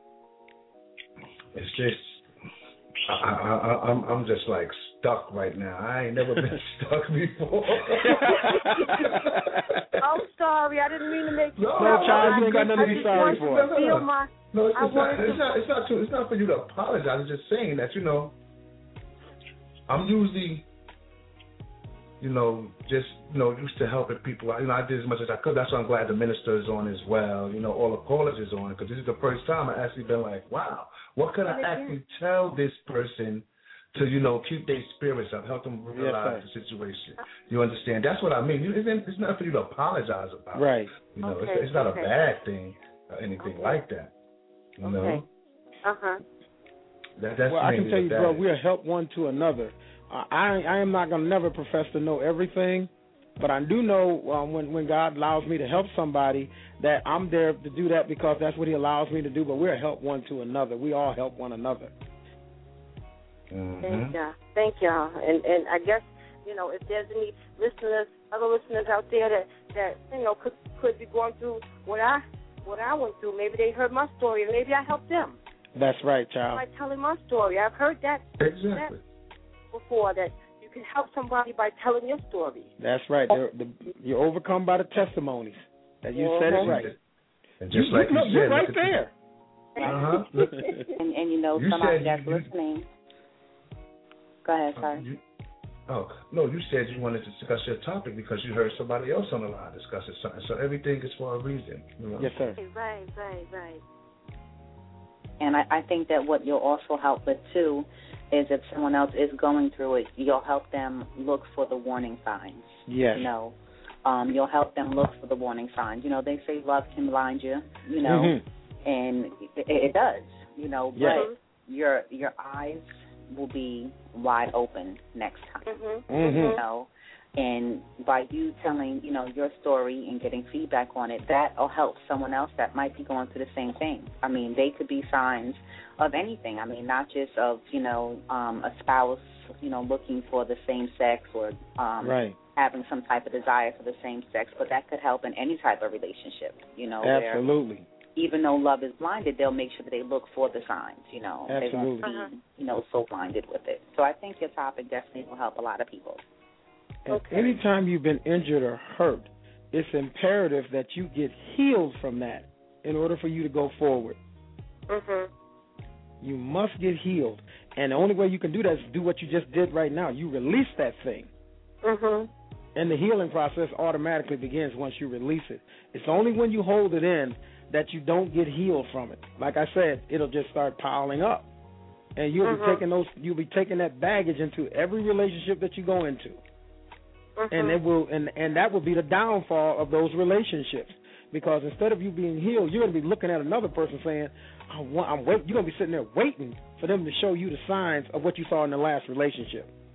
it's just I, I, I, I'm I'm just like stuck right now. I ain't never been stuck before. I'm sorry. I didn't mean to make you. No, no child, you ain't got nothing to be sorry for. No, no, no. My, no it's, it's, not, to... it's not. It's not true. It's not for you to apologize. I'm just saying that you know, I'm usually, you know, just you know used to helping people. You know, I did as much as I could. That's why I'm glad the minister is on as well. You know, all the callers is on because this is the first time I actually been like, wow, what could I actually tell this person to, you know, keep their spirits up, help them realize yes, the situation. You understand? That's what I mean. You, it's, it's not for you to apologize about. Right. You know, okay, it's, it's not okay. a bad thing or anything okay. like that. You okay. know? Uh-huh. That, that's well, I can tell you, bro, is. we'll help one to another. Uh, I I am not going to never profess to know everything, but I do know um, when, when God allows me to help somebody that I'm there to do that because that's what he allows me to do, but we'll help one to another. We all help one another. Mm-hmm. Thank y'all. Thank y'all. And and I guess, you know, if there's any listeners, other listeners out there that, that you know, could could be going through what I what I went through, maybe they heard my story and maybe I helped them. That's right, child. By telling my story. I've heard that, exactly. that before, that you can help somebody by telling your story. That's right. The, you're overcome by the testimonies. That you mm-hmm. said it right. And just you, like you, you you're said, right there. Uh-huh. and, and you know, you somebody that's you, listening. Go ahead, sorry. You, oh, no, you said you wanted to discuss your topic because you heard somebody else on the line discuss it. So, so everything is for a reason. You know? Yes, sir. Right, right, right. And I, I think that what you'll also help with, too, is if someone else is going through it, you'll help them look for the warning signs. Yes. You know, um, you'll help them look for the warning signs. You know, they say love can blind you, you know, mm-hmm. and it, it does, you know, yes. but your your eyes will be wide open next time, mm-hmm. Mm-hmm. you know. And by you telling, you know, your story and getting feedback on it, that'll help someone else that might be going through the same thing. I mean, they could be signs of anything. I mean, not just of, you know, um, a spouse, you know, looking for the same sex or um, right. having some type of desire for the same sex, but that could help in any type of relationship, you know. Absolutely. Where even though love is blinded, they'll make sure that they look for the signs, you know. Absolutely. They won't be, uh-huh. you know, so blinded with it. So I think your topic definitely will help a lot of people. Okay. Anytime you've been injured or hurt, it's imperative that you get healed from that in order for you to go forward. Mm-hmm. You must get healed. And the only way you can do that is do what you just did right now. You release that thing. Mm-hmm. And the healing process automatically begins once you release it. It's only when you hold it in that you don't get healed from it. Like I said, it'll just start piling up. And you'll mm-hmm. be taking those you'll be taking that baggage into every relationship that you go into. Mm-hmm. And it will, and, and that will be the downfall of those relationships, because instead of you being healed, you're going to be looking at another person saying, I want, "I'm wait." You're going to be sitting there waiting for them to show you the signs of what you saw in the last relationship.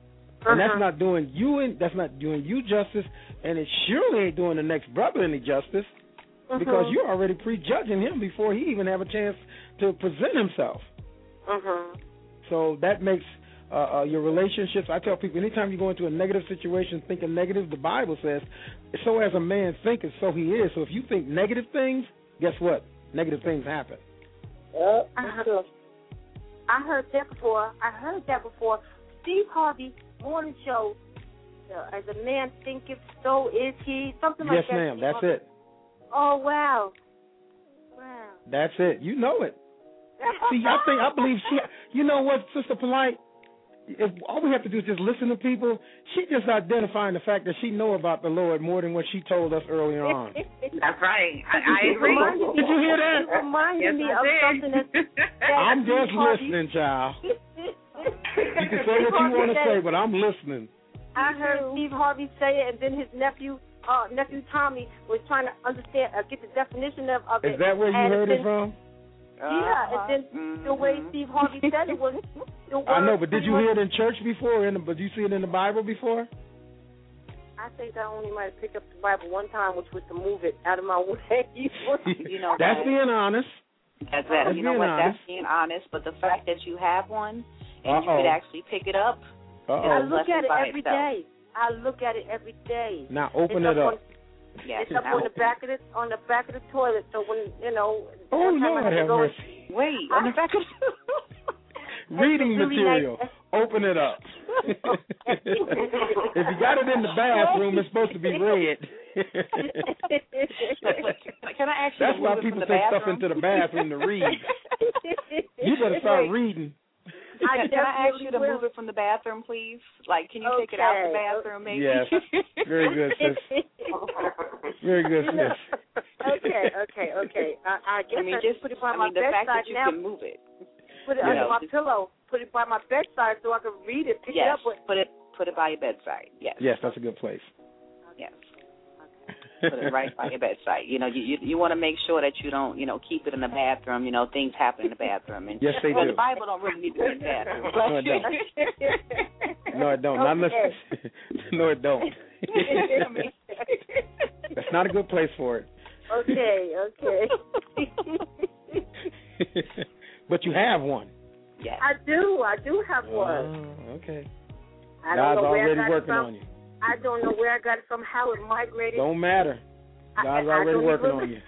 And that's Uh-huh. not doing you in, that's not doing you justice, and it surely ain't doing the next brother any justice, because Mhm. you're already prejudging him before he even have a chance to present himself. Mhm. So that makes uh, uh, your relationships. I tell people, anytime you go into a negative situation, thinking negative, the Bible says, "So as a man thinketh, so he is." So if you think negative things, guess what? Negative things happen. Yep. I heard, I heard that before. I heard that before. Steve Harvey morning show. Uh, as a man thinketh, so is he. Something like Yes, that. ma'am. That's it. Oh wow. Wow. That's it. You know it. See, I think I believe she. You know what, Sister Polite? If all we have to do is just listen to people, she just identifying the fact that she know about the Lord more than what she told us earlier on. That's right. I, I It agree. reminded me- Did you hear that? It reminded Yes, me I of did. something that, that I'm just Steve Harvey- listening, child. You can say what you want to say, but I'm listening. I heard Steve Harvey say it, and then his nephew, uh, nephew Tommy, was trying to understand, uh, get the definition of, of it. Is that where you and heard then, it from? Yeah, and then the way Steve Harvey said it was. The I know, word but did you hear it in church before? In the, but you see it in the Bible before? I think I only might have picked up the Bible one time, which was to move it out of my way. You know, That's what? being honest. That's it. That's You know being what? honest. That's being honest. But the fact that you have one and you Uh-oh. could actually pick it up. Uh-oh. I is a look at blessing it by every itself. day. I look at it every day. Now open it's it up. On, Yes. it's up now on the back of the on the back of the toilet. So when you know. Oh, every time I Lord have to have go- mercy. Wait, on the back of Reading really material. nice- Open it up. If you got it in the bathroom, it's supposed to be read. Can I ask you That's to why move it people from the take stuff bathroom? into the bathroom to read. You better start reading. I Can I ask you to definitely move it from the bathroom, please? Like, can you take it out the Okay. bathroom, maybe? Yes. Very good, sis. Very good, sis. Okay, okay, okay. I, I guess I mean, I just put it by I my mean, the fact bedside that you now. can move it. Put it you under know, my just- pillow. Put it by my bedside so I can read it. Pick Yes, it up with. put it put it by your bedside. Yes. Yes, that's a good place. Yes. Put it right by your bedside. You know, you you, you want to make sure that you don't, you know, keep it in the bathroom. You know, things happen in the bathroom. And, Yes, they well, do. the Bible don't really need to be in the bathroom. No, it don't. No, it don't. Not unless, no, it don't. That's not a good place for it. Okay, okay. But you have one. Yes. I do. I do have one. Oh, okay. I God's don't know where already I got working it from. on you. I don't know where I got it from. How it migrated. Don't matter. God's I, I already don't working even- on you.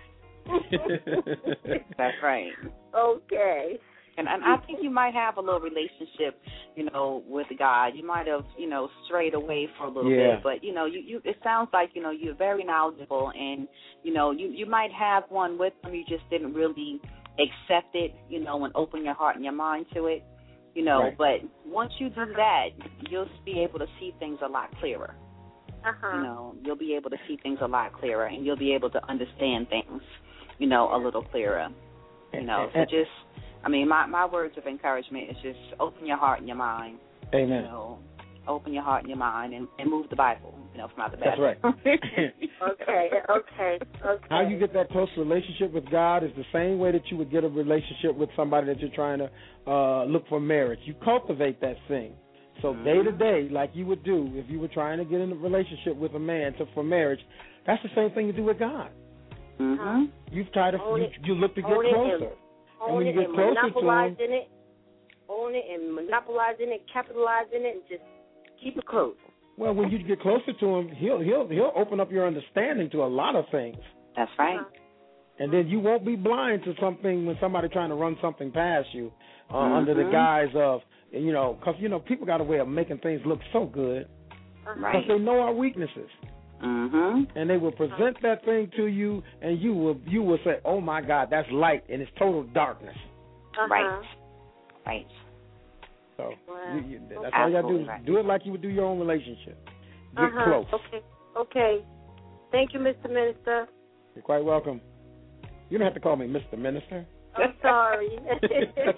That's right. Okay. And, and I think you might have a little relationship, you know, with God. You might have, you know, strayed away for a little Yeah. bit, but you know, you, you it sounds like, you know, you're very knowledgeable, and you know, you you might have one with them. You just didn't really accept it, you know, and open your heart and your mind to it, you know. Right. But once you do that, you'll be able to see things a lot clearer. Uh-huh. You know, you'll be able to see things a lot clearer, and you'll be able to understand things, you know, a little clearer. You know, so just, I mean, my, my words of encouragement is just open your heart and your mind. Amen. You know, open your heart and your mind and, and move the Bible, you know, from out the That's bathroom. right. Okay, okay, okay. How you get that close relationship with God is the same way that you would get a relationship with somebody that you're trying to uh, look for marriage. You cultivate that thing. So Mm-hmm. day to day, like you would do if you were trying to get in a relationship with a man to, for marriage, that's the same thing you do with God. Mm-hmm. You've tried to, Own you, it. you look to get Own it closer. and- And Own when you it get and closer to monopolize him, in it. Own it and monopolize in it, capitalize in it, and just keep it close. well, when you get closer to him, he'll he'll he'll open up your understanding to a lot of things. That's right. And then you won't be blind to something when somebody trying to run something past you uh, Mm-hmm. under the guise of, you know, because, you know, people got a way of making things look so good because Right. they know our weaknesses. Mm-hmm. And they will present that thing to you, and you will you will say, oh, my God, that's light, and it's total darkness. Uh-huh. Right. Right. So Wow. you, you, that's all you got to do. Absolutely Is right. do it like you would do your own relationship. Get Uh-huh. close. Okay, okay. Thank you, Mister Minister. You're quite welcome. You don't have to call me Mister Minister. I'm sorry. That's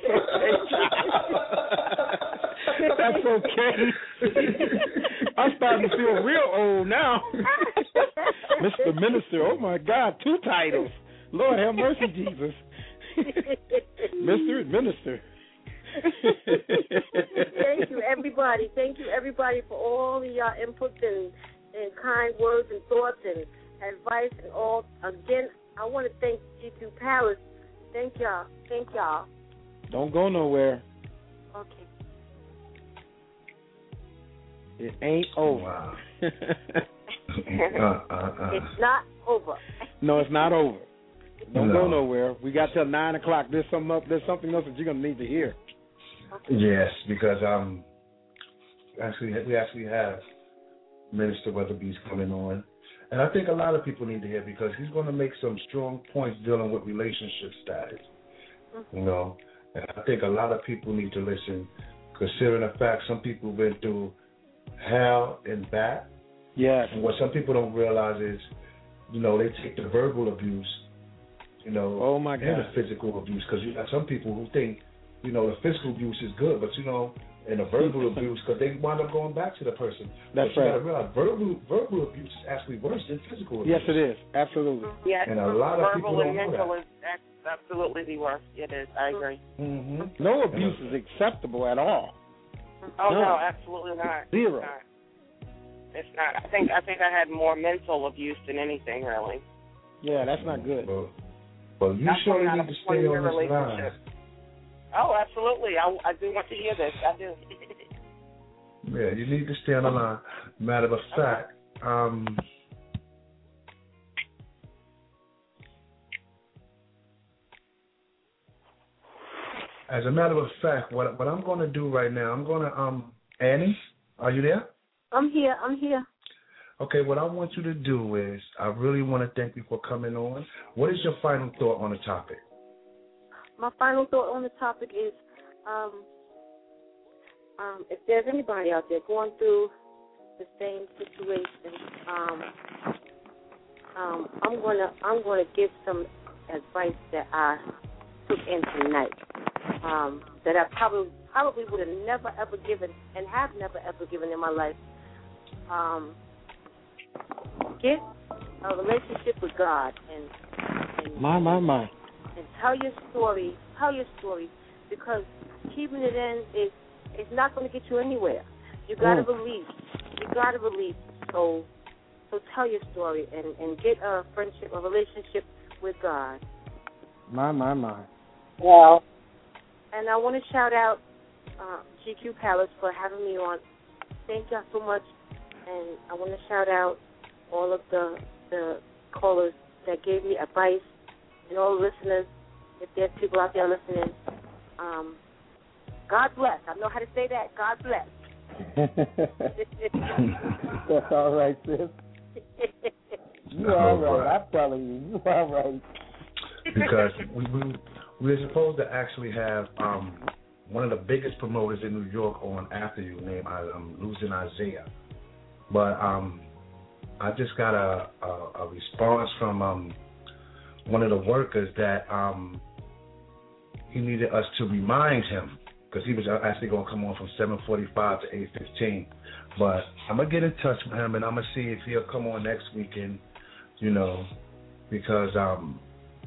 okay. I'm starting to feel real old now. Mister Minister, oh my God, two titles. Lord have mercy, Jesus. Mister and Minister. Thank you, everybody. Thank you, everybody, for all of your inputs and, and kind words and thoughts and advice and all. Again, I want to thank G Q Palace. Thank y'all. Thank y'all. Don't go nowhere. Okay. It ain't over. Wow. uh, uh, uh. It's not over. No, it's not over. Don't No. go nowhere. We got till nine o'clock. There's some up. There's something else that you're gonna need to hear. Yes, because um, actually we actually have Minister Weatherby's coming on, and I think a lot of people need to hear because he's going to make some strong points dealing with relationship status. You know, and I think a lot of people need to listen, considering the fact some people went through hell and back. Yes. And what some people don't realize is, you know, they take the verbal abuse, you know, oh my and God. the physical abuse, because you got some people who think, you know, the physical abuse is good, but you know, and the verbal abuse, because they wind up going back to the person. That's but you right. got to realize verbal verbal abuse is actually worse than physical abuse. Yes, it is. Absolutely. Yeah, And a lot of people verbal don't and know mental that. is that's absolutely the worst. It is. I agree. Mm-hmm. No abuse is acceptable at all. Oh no, No. absolutely not. Zero. It's not. It's not. I think I think I had more mental abuse than anything, really. Yeah, that's not good. Well, well you That's surely coming out need of to a stay twenty-year on this line. relationship. Oh, absolutely. I, I do want to hear this. I do. Yeah, you need to stay on the line. Matter of fact, um, as a matter of fact, what what I'm going to do right now, I'm going to um, Annie, are you there? I'm here. I'm here. Okay, what I want you to do is, I really want to thank you for coming on. What is your final thought on the topic? My final thought on the topic is, um, um, if there's anybody out there going through the same situation, um, um, I'm gonna I'm gonna give some advice that I took in tonight, um, that I probably probably would have never ever given and have never ever given in my life. Um, get a relationship with God and, and My, my, my. and tell your story. Tell your story, because keeping it in is is not going to get you anywhere. You got to Mm. release. You got to release. So so tell your story and, and get a friendship, a relationship with God. My, my, my. Well, and I want to shout out uh, G Q Palace for having me on. Thank y'all so much, and I want to shout out all of the the callers that gave me advice, and all the listeners. If there's people out there listening, um, God bless. I know how to say that. God bless. That's all right, sis. You all right. I'm telling you, you all right. Because we, we we're supposed to actually have um, one of the biggest promoters in New York on after you, named um, Losing Isaiah. But um, I just got a, a, a response from um, one of the workers that um, he needed us to remind him, because he was actually going to come on from seven forty-five to eight fifteen. But I'm going to get in touch with him, and I'm going to see if he'll come on next weekend, you know, because um,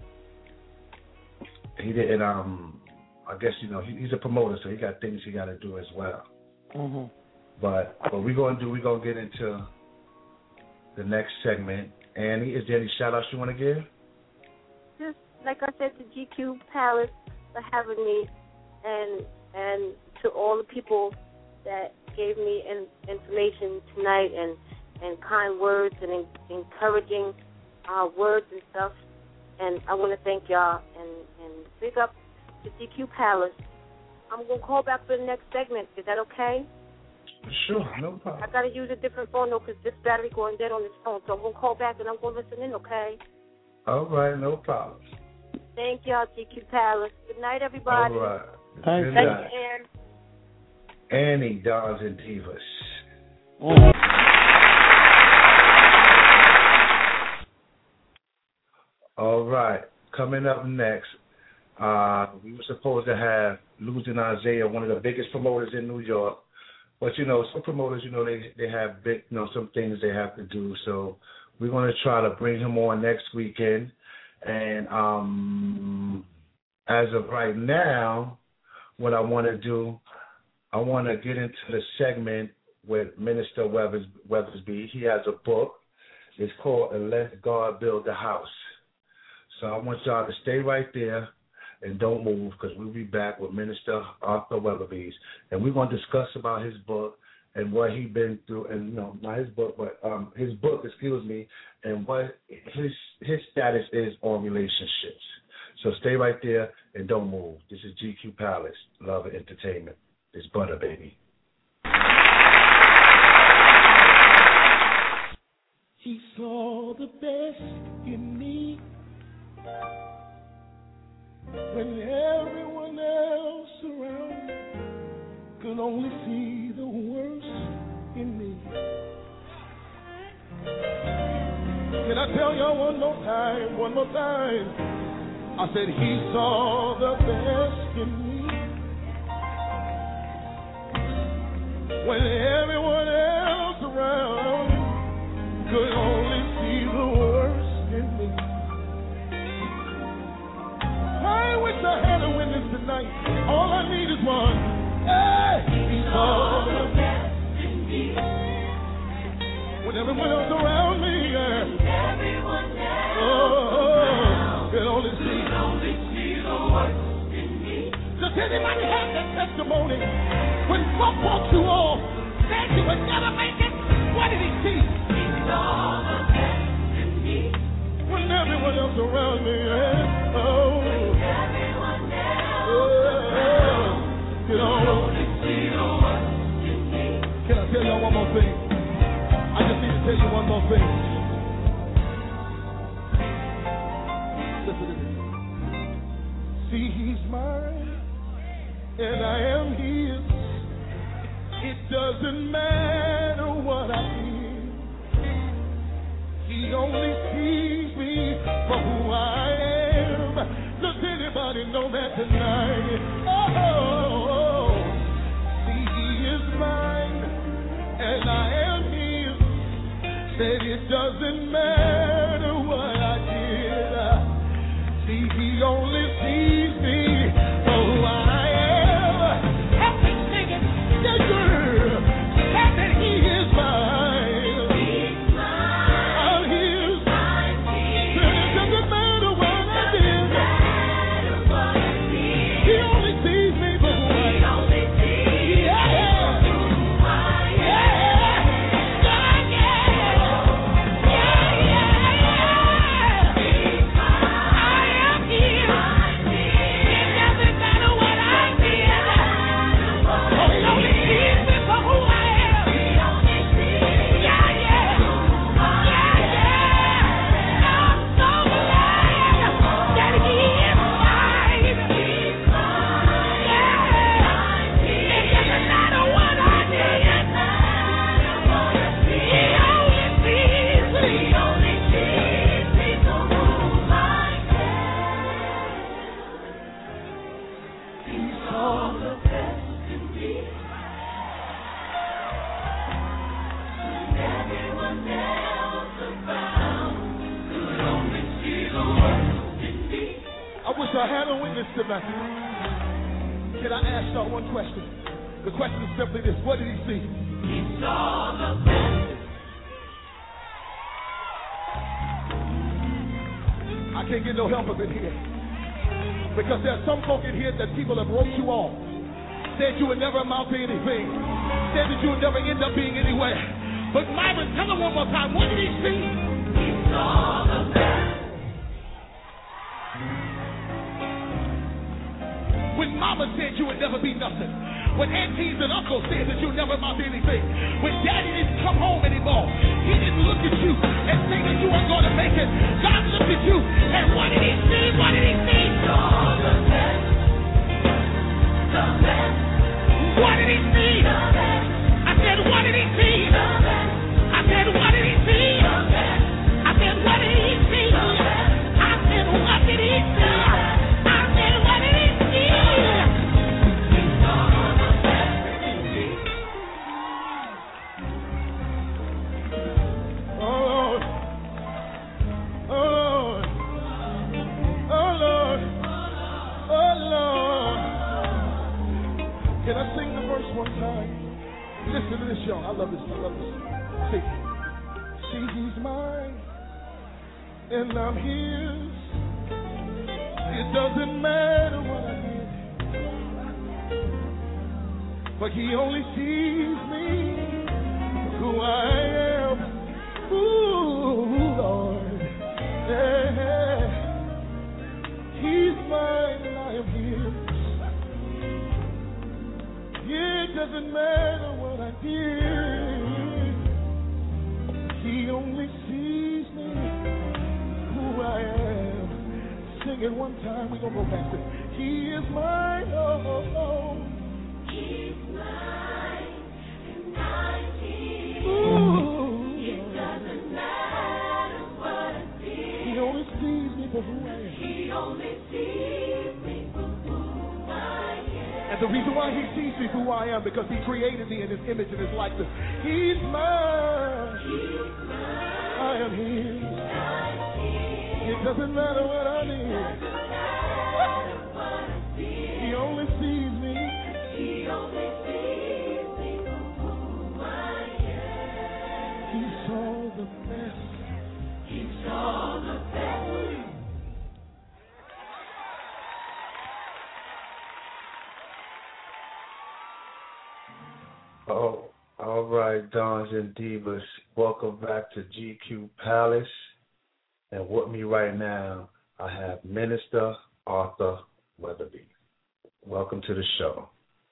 he didn't, um, I guess, you know, he, he's a promoter, so he got things he got to do as well. Mm-hmm. But what we're going to do, we're going to get into the next segment. Annie, is there any shout-outs you want to give? Just like I said to G Q Palace for having me, and and to all the people that gave me in, information tonight, and, and kind words and in, encouraging uh, words and stuff. And I want to thank y'all and, and big up to G Q Palace. I'm going to call back for the next segment. Is that okay? Sure, no problem. I got to use a different phone, though, because this battery going dead on this phone. So I'm going to call back and I'm going to listen in, okay? All right, no problem. Thank y'all, G Q Palace. Good night, everybody. All right. Thank Good Thank night. you, Ann. Annie, Dons, and Divas. Mm. All right. Coming up next, uh, we were supposed to have Losing Isaiah, one of the biggest promoters in New York. But, you know, some promoters, you know, they, they have big, you know, some things they have to do. So we're going to try to bring him on next weekend. And um, as of right now, what I want to do, I want to get into the segment with Minister Weathers, Weathersby. He has a book. It's called And Let God Build the House. So I want y'all to stay right there and don't move, because we'll be back with Minister Arthur Weatherby. And we're going to discuss about his book and what he's been through, and no, not his book, but um, his book, excuse me, and what his his status is on relationships. So stay right there and don't move. This is G Q Palace, Love and Entertainment. It's butter, baby. He saw the best in me when everyone else around me could only see the worst in me. Can I tell y'all one more time, one more time? I said he saw the best in me when everyone else around could only see the worst in me. I wish I had a witness tonight. All I need is one. Hey, he saw the best in me when everyone else around me, yeah. Everyone else oh, could only see, could only see the worst in me. Does anybody have that testimony? When folk walked you off, said you would never make it, what did he see? He saw the best in me when everyone else around me, yeah. Oh, when everyone else oh, could only see the worst in me. Can I tell y'all one more thing? I just need to tell you one more thing. Listen to this. See, he's mine, and I am his. It doesn't matter what I did. He only sees me for who I am. Does anybody know that tonight? Oh, see, he is mine, and I am his. Said it doesn't matter what I did. See, he only sees me for who I am. Help me sing it, yeah, girl. Said that he is mine. He's mine. I'm his. I'm his. Said it doesn't matter what I did. Matter what I did. He only sees me for who I am. He only sees me yeah. for who I am. Yeah. I had a witness tonight. Can I ask y'all one question? The question is simply this: what did he see? He saw the best. I can't get no help up in here, because there's some folk in here that people have roped you off, said you would never amount to anything, said that you would never end up being anywhere. But Myron, tell him one more time, what did he see? He saw the best. When mama said you would never be nothing, when aunties and uncles said that you'll never amount to anything, when daddy didn't come home anymore, he didn't look at you and say that you weren't going to make it. God looked at you, and what did he see? What did he see? Saw the best, the best. What did he see? The best. I said, what did he see? The best. I said, what did he see? The best. I said, what did he see? The best. I said, what did he see? I said, what did he see? Oh Lord, oh Lord, See, see, he's mine, and I'm his. It doesn't matter what I did, but he only sees me who I am. Ooh, Lord, yeah. He's mine and I am his. Yeah, it doesn't matter what I did. He only sees me who I am. Sing it one time, we're gonna go back to it. He is mine, oh, oh, oh. He's mine and I'm his. Ooh, it doesn't matter what I did. He only sees me for who I am. He only sees me for who I am. And the reason why he sees me for who I am, because he created me in his image and his likeness. He's mine. He's mine. I am his. It doesn't matter what I need. He only sees me. He only sees me for who I am. He saw the best. He saw the best. Oh, all right, Dons and Divas. Welcome back to G Q Palace. And with me right now, I have Minister Arthur Weatherby. Welcome to the show.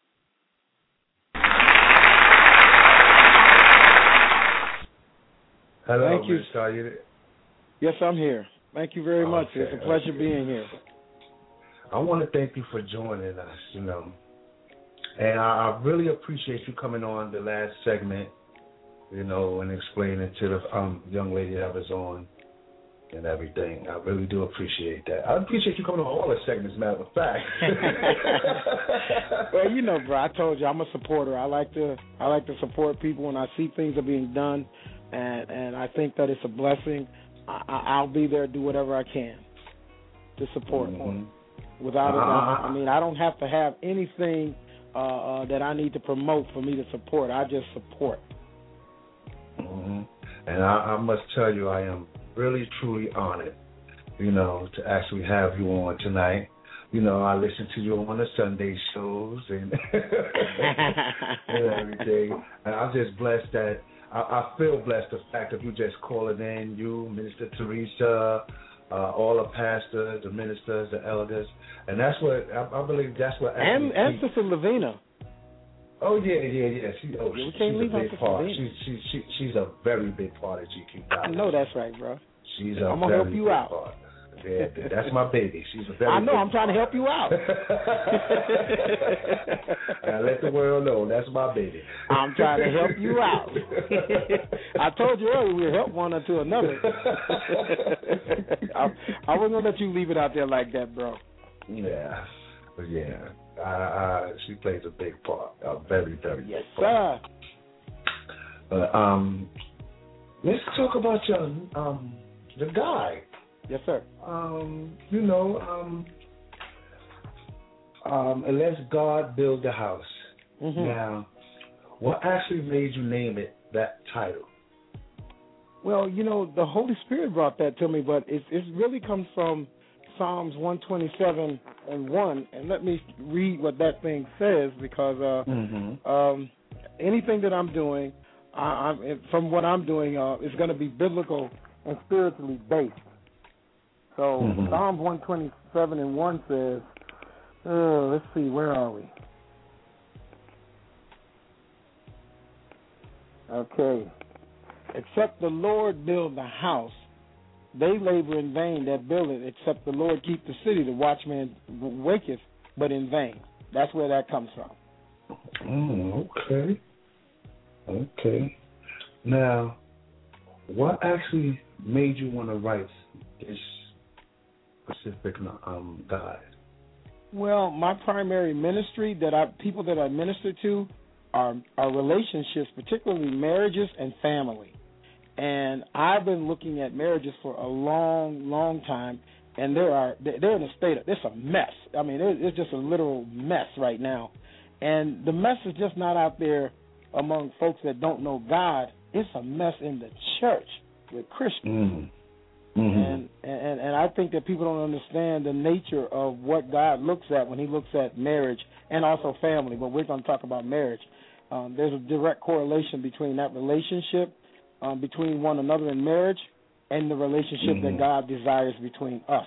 Hello, Thank you. Minister. Are you there? Yes, I'm here. Thank you very much. Okay, It's a pleasure okay. being here. I want to thank you for joining us, you know. And I, I really appreciate you coming on the last segment, you know, and explaining to the um, young lady that was on and everything. I really do appreciate that. I appreciate you coming on all the segments, matter of fact. Well, you know, bro, I told you I'm a supporter. I like to I like to support people when I see things are being done, and and I think that it's a blessing. I, I'll be there, do whatever I can to support. Mm-hmm. Without a uh, doubt. I mean, I don't have to have anything uh, uh, that I need to promote for me to support. I just support. Mm-hmm. And I, I must tell you, I am really, truly honored, you know, to actually have you on tonight. You know, I listen to you on the Sunday shows and, and everything. And I'm just blessed that, I, I feel blessed the fact of you just calling in, you, Minister Teresa, uh, all the pastors, the ministers, the elders. And that's what, I, I believe that's what actually And, and keeps- Sister Lavina. Oh yeah, yeah, yeah. She, oh, We she, can't she's leave a out big the part. Lavina. She's she, she, she's a very big part of G Q. I know that's right, bro. She's a I'm gonna very help you big out. part. Yeah, that's my baby. She's a very. I know. big I'm trying to part. help you out. I let the world know that's my baby. I'm trying to help you out. I told you earlier we'll help one or to another. I, I wasn't gonna let you leave it out there like that, bro. Yeah, but yeah, I, I, she plays a big part. A very, very yes, big part. sir. Uh, um, let's talk about your um the guy. Yes, sir. Um, you know, um, um, and let's God build the house. Mm-hmm. Now, what actually made you name it that title? Well, you know, the Holy Spirit brought that to me, but it it really comes from Psalms one twenty-seven and one. And let me read what that thing says, because uh, mm-hmm. um, anything that I'm doing, I, I'm, from what I'm doing, uh, is going to be biblical and spiritually based. So mm-hmm. Psalms one twenty-seven and one says, oh, let's see, where are we? Okay. Except the Lord build the house, they labor in vain that build it. Except the Lord keep the city, the watchman waketh, but in vain. That's where that comes from. Mm, okay. Okay. Now, what actually made you want to write this specific um, guide? Well, my primary ministry that I people that I minister to are are relationships, particularly marriages and family. And I've been looking at marriages for a long, long time, and there are they're in a state of it's a mess. I mean, it's just a literal mess right now, and the mess is just not out there among folks that don't know God, it's a mess in the church with Christians. Mm-hmm. Mm-hmm. And, and and I think that people don't understand the nature of what God looks at when he looks at marriage and also family, but we're going to talk about marriage. Um, there's a direct correlation between that relationship um, between one another in marriage and the relationship mm-hmm. that God desires between us.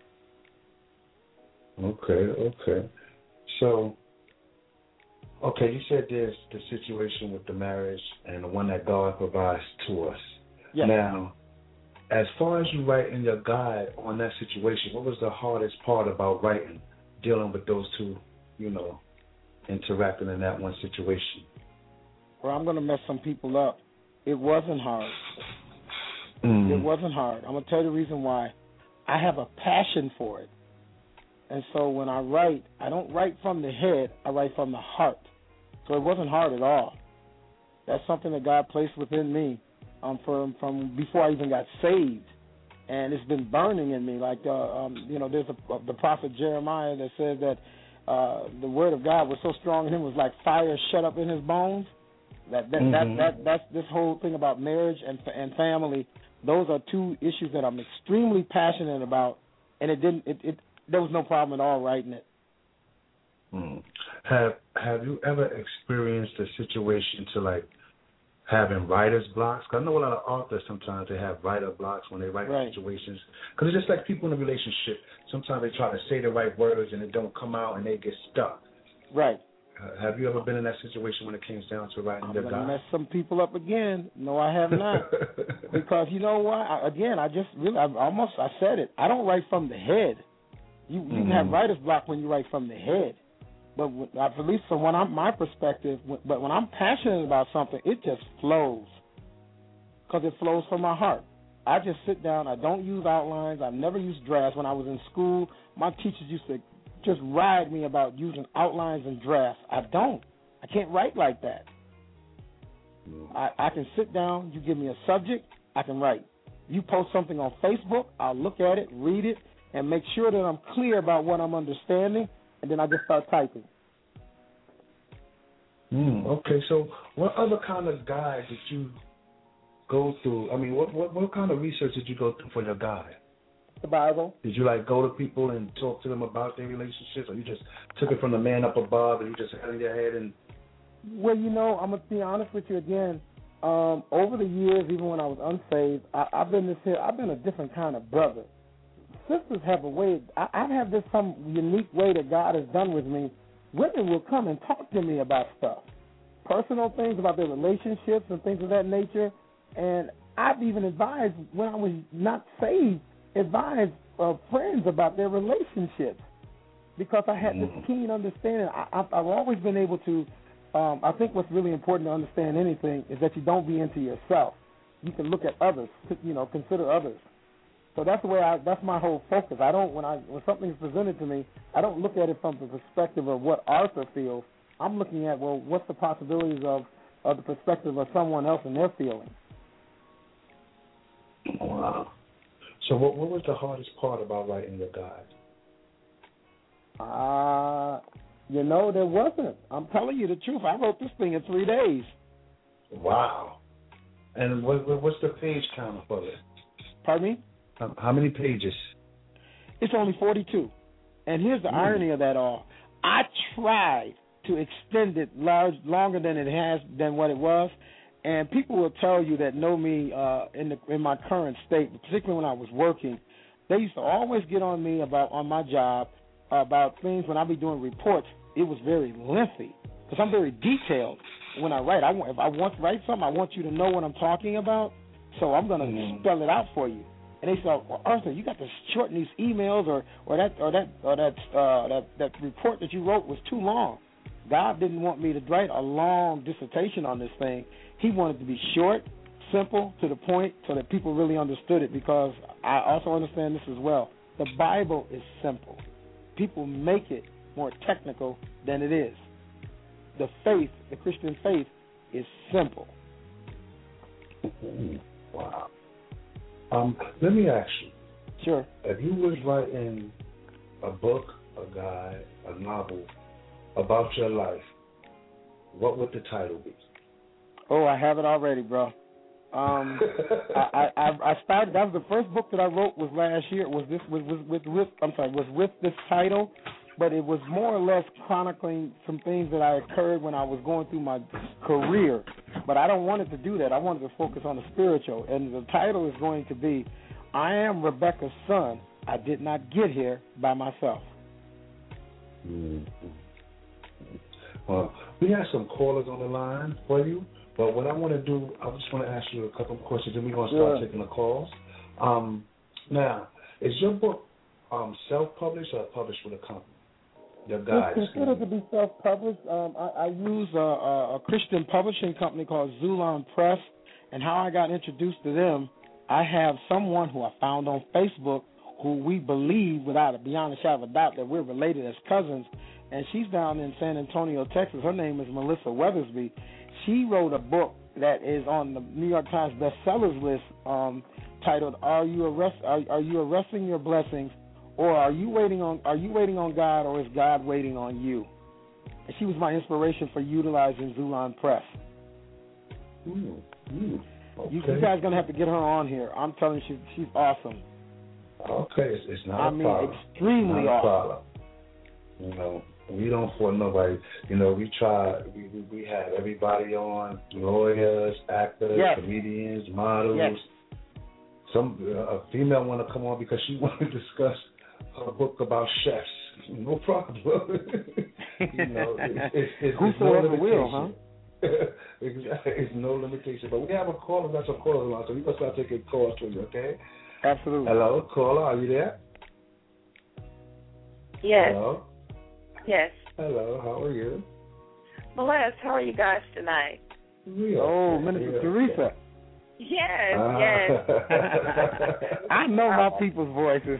Okay, okay. So, okay, you said there's the situation with the marriage and the one that God provides to us. Yes. Now, as far as you write in your guide on that situation, what was the hardest part about writing, dealing with those two, you know, interacting in that one situation? Well, I'm going to mess some people up. It wasn't hard. Mm. It wasn't hard. I'm going to tell you the reason why. I have a passion for it. And so when I write, I don't write from the head, I write from the heart. So it wasn't hard at all. That's something that God placed within me um, from from before I even got saved, and it's been burning in me. Like uh, um, you know, there's a, the prophet Jeremiah that says that uh, the word of God was so strong in him, it was like fire shut up in his bones. That that, mm-hmm. that that that's this whole thing about marriage and and family. Those are two issues that I'm extremely passionate about, and it didn't it, it there was no problem at all writing it. Mm. Have Have you ever experienced a situation to like having writer's blocks? Cause I know a lot of authors sometimes they have writer blocks when they write right. situations. Because it's just like people in a relationship. Sometimes they try to say the right words and it don't come out and they get stuck. Right. Uh, have you ever been in that situation when it comes down to writing I'm your gonna guide? mess some people up again. No, I have not. Because you know what? I, again, I just really, I almost, I said it. I don't write from the head. You you mm-hmm. can have writer's block when you write from the head. But at least from when I'm, my perspective, but when I'm passionate about something, it just flows. Because it flows from my heart. I just sit down. I don't use outlines. I've never used drafts. When I was in school, my teachers used to just ride me about using outlines and drafts. I don't. I can't write like that. I, I can sit down. You give me a subject, I can write. You post something on Facebook, I'll look at it, read it, and make sure that I'm clear about what I'm understanding, and then I just start typing. Mm, okay, so what other kind of guide did you go through? I mean, what, what what kind of research did you go through for your guide? The Bible. Did you like go to people and talk to them about their relationships, or you just took it from the man up above and you just had it in your head and? Well, you know, I'm gonna be honest with you again. Um, over the years, even when I was unsaved, I, I've been this here. I've been a different kind of brother. Sisters have a way. I, I have this some unique way that God has done with me. Women will come and talk to me about stuff, personal things about their relationships and things of that nature. And I've even advised when I was not saved, advised uh, friends about their relationships because I had this keen understanding. I, I've, I've always been able to. Um, I think what's really important to understand anything is that you don't be into yourself. You can look at others. You know, consider others. So that's the way I. That's my whole focus. I don't when I when something is presented to me, I don't look at it from the perspective of what Arthur feels. I'm looking at well, what's the possibilities of, of the perspective of someone else and their feelings. Wow. So what what was the hardest part about writing your guide? Uh, you know, there wasn't. I'm telling you the truth. I wrote this thing in three days. Wow. And what, what's the page count for it? Pardon me? How, how many pages? It's only forty-two. And here's the mm. irony of that all. I tried to extend it large, longer than it has, than what it was. And people will tell you that know me uh, in the, in my current state, particularly when I was working. They used to always get on me about on my job uh, about things when I be doing reports. It was very lengthy because I'm very detailed when I write. I want, if I want to write something, I want you to know what I'm talking about. So I'm going to mm. spell it out for you. And they say, well, Arthur, you got to shorten these emails, or, or that or that or that uh, that that report that you wrote was too long. God didn't want me to write a long dissertation on this thing. He wanted to be short, simple, to the point, so that people really understood it. Because I also understand this as well. The Bible is simple. People make it more technical than it is. The faith, the Christian faith, is simple. Wow. Um, let me ask you. Sure. If you was writing a book, a guide, a novel about your life, what would the title be? Oh, I have it already, bro. Um, I, I I started. That was the first book that I wrote was last year. Was this was was with, with I'm sorry was with this title, but it was more or less chronicling some things that I occurred when I was going through my career. But I don't want it to do that. I wanted to focus on the spiritual, and the title is going to be, "I am Rebecca's son. I did not get here by myself." Mm-hmm. Well, we have some callers on the line for you, but what I want to do, I just want to ask you a couple of questions, and we're going to start Sure. taking the calls. Um, now, is your book um, self-published or published with a company? Your guide. It's considered to be self-published. Um, I, I use a, a, a Christian publishing company called Zulon Press, and how I got introduced to them, I have someone who I found on Facebook who we believe, without a beyond a shadow of a doubt, that we're related as cousins, and she's down in San Antonio, Texas. Her name is Melissa Weathersby. She wrote a book that is on the New York Times bestsellers list, um, titled "Are You Arrest? Are, are You Arresting Your Blessings, or Are You Waiting on Are You Waiting on God, or Is God Waiting on You?" And she was my inspiration for utilizing Zulon Press. Mm, mm, okay. You, you guys are gonna have to get her on here. I'm telling you, she, she's awesome. Okay, it's, it's not I a mean, problem. extremely not a awesome. problem. You know, we don't for nobody. You know, we try. We we, we have everybody on: lawyers, actors, Yes. comedians, models. Yes. Some uh, a female want to come on because she want to discuss her book about chefs. No problem. You know, it's, it's, it's, it's no Whosoever will, huh? limitation. Exactly. It's no limitation. But we have a caller. That's a caller line, so we must start taking calls for you. Okay. Absolutely. Hello, caller. Are you there? Yes. Hello. Yes. Hello. How are you? Blessed. How are you guys tonight? We Oh, okay. Minister We Teresa. okay. Yes, Ah. yes. I know my people's voices.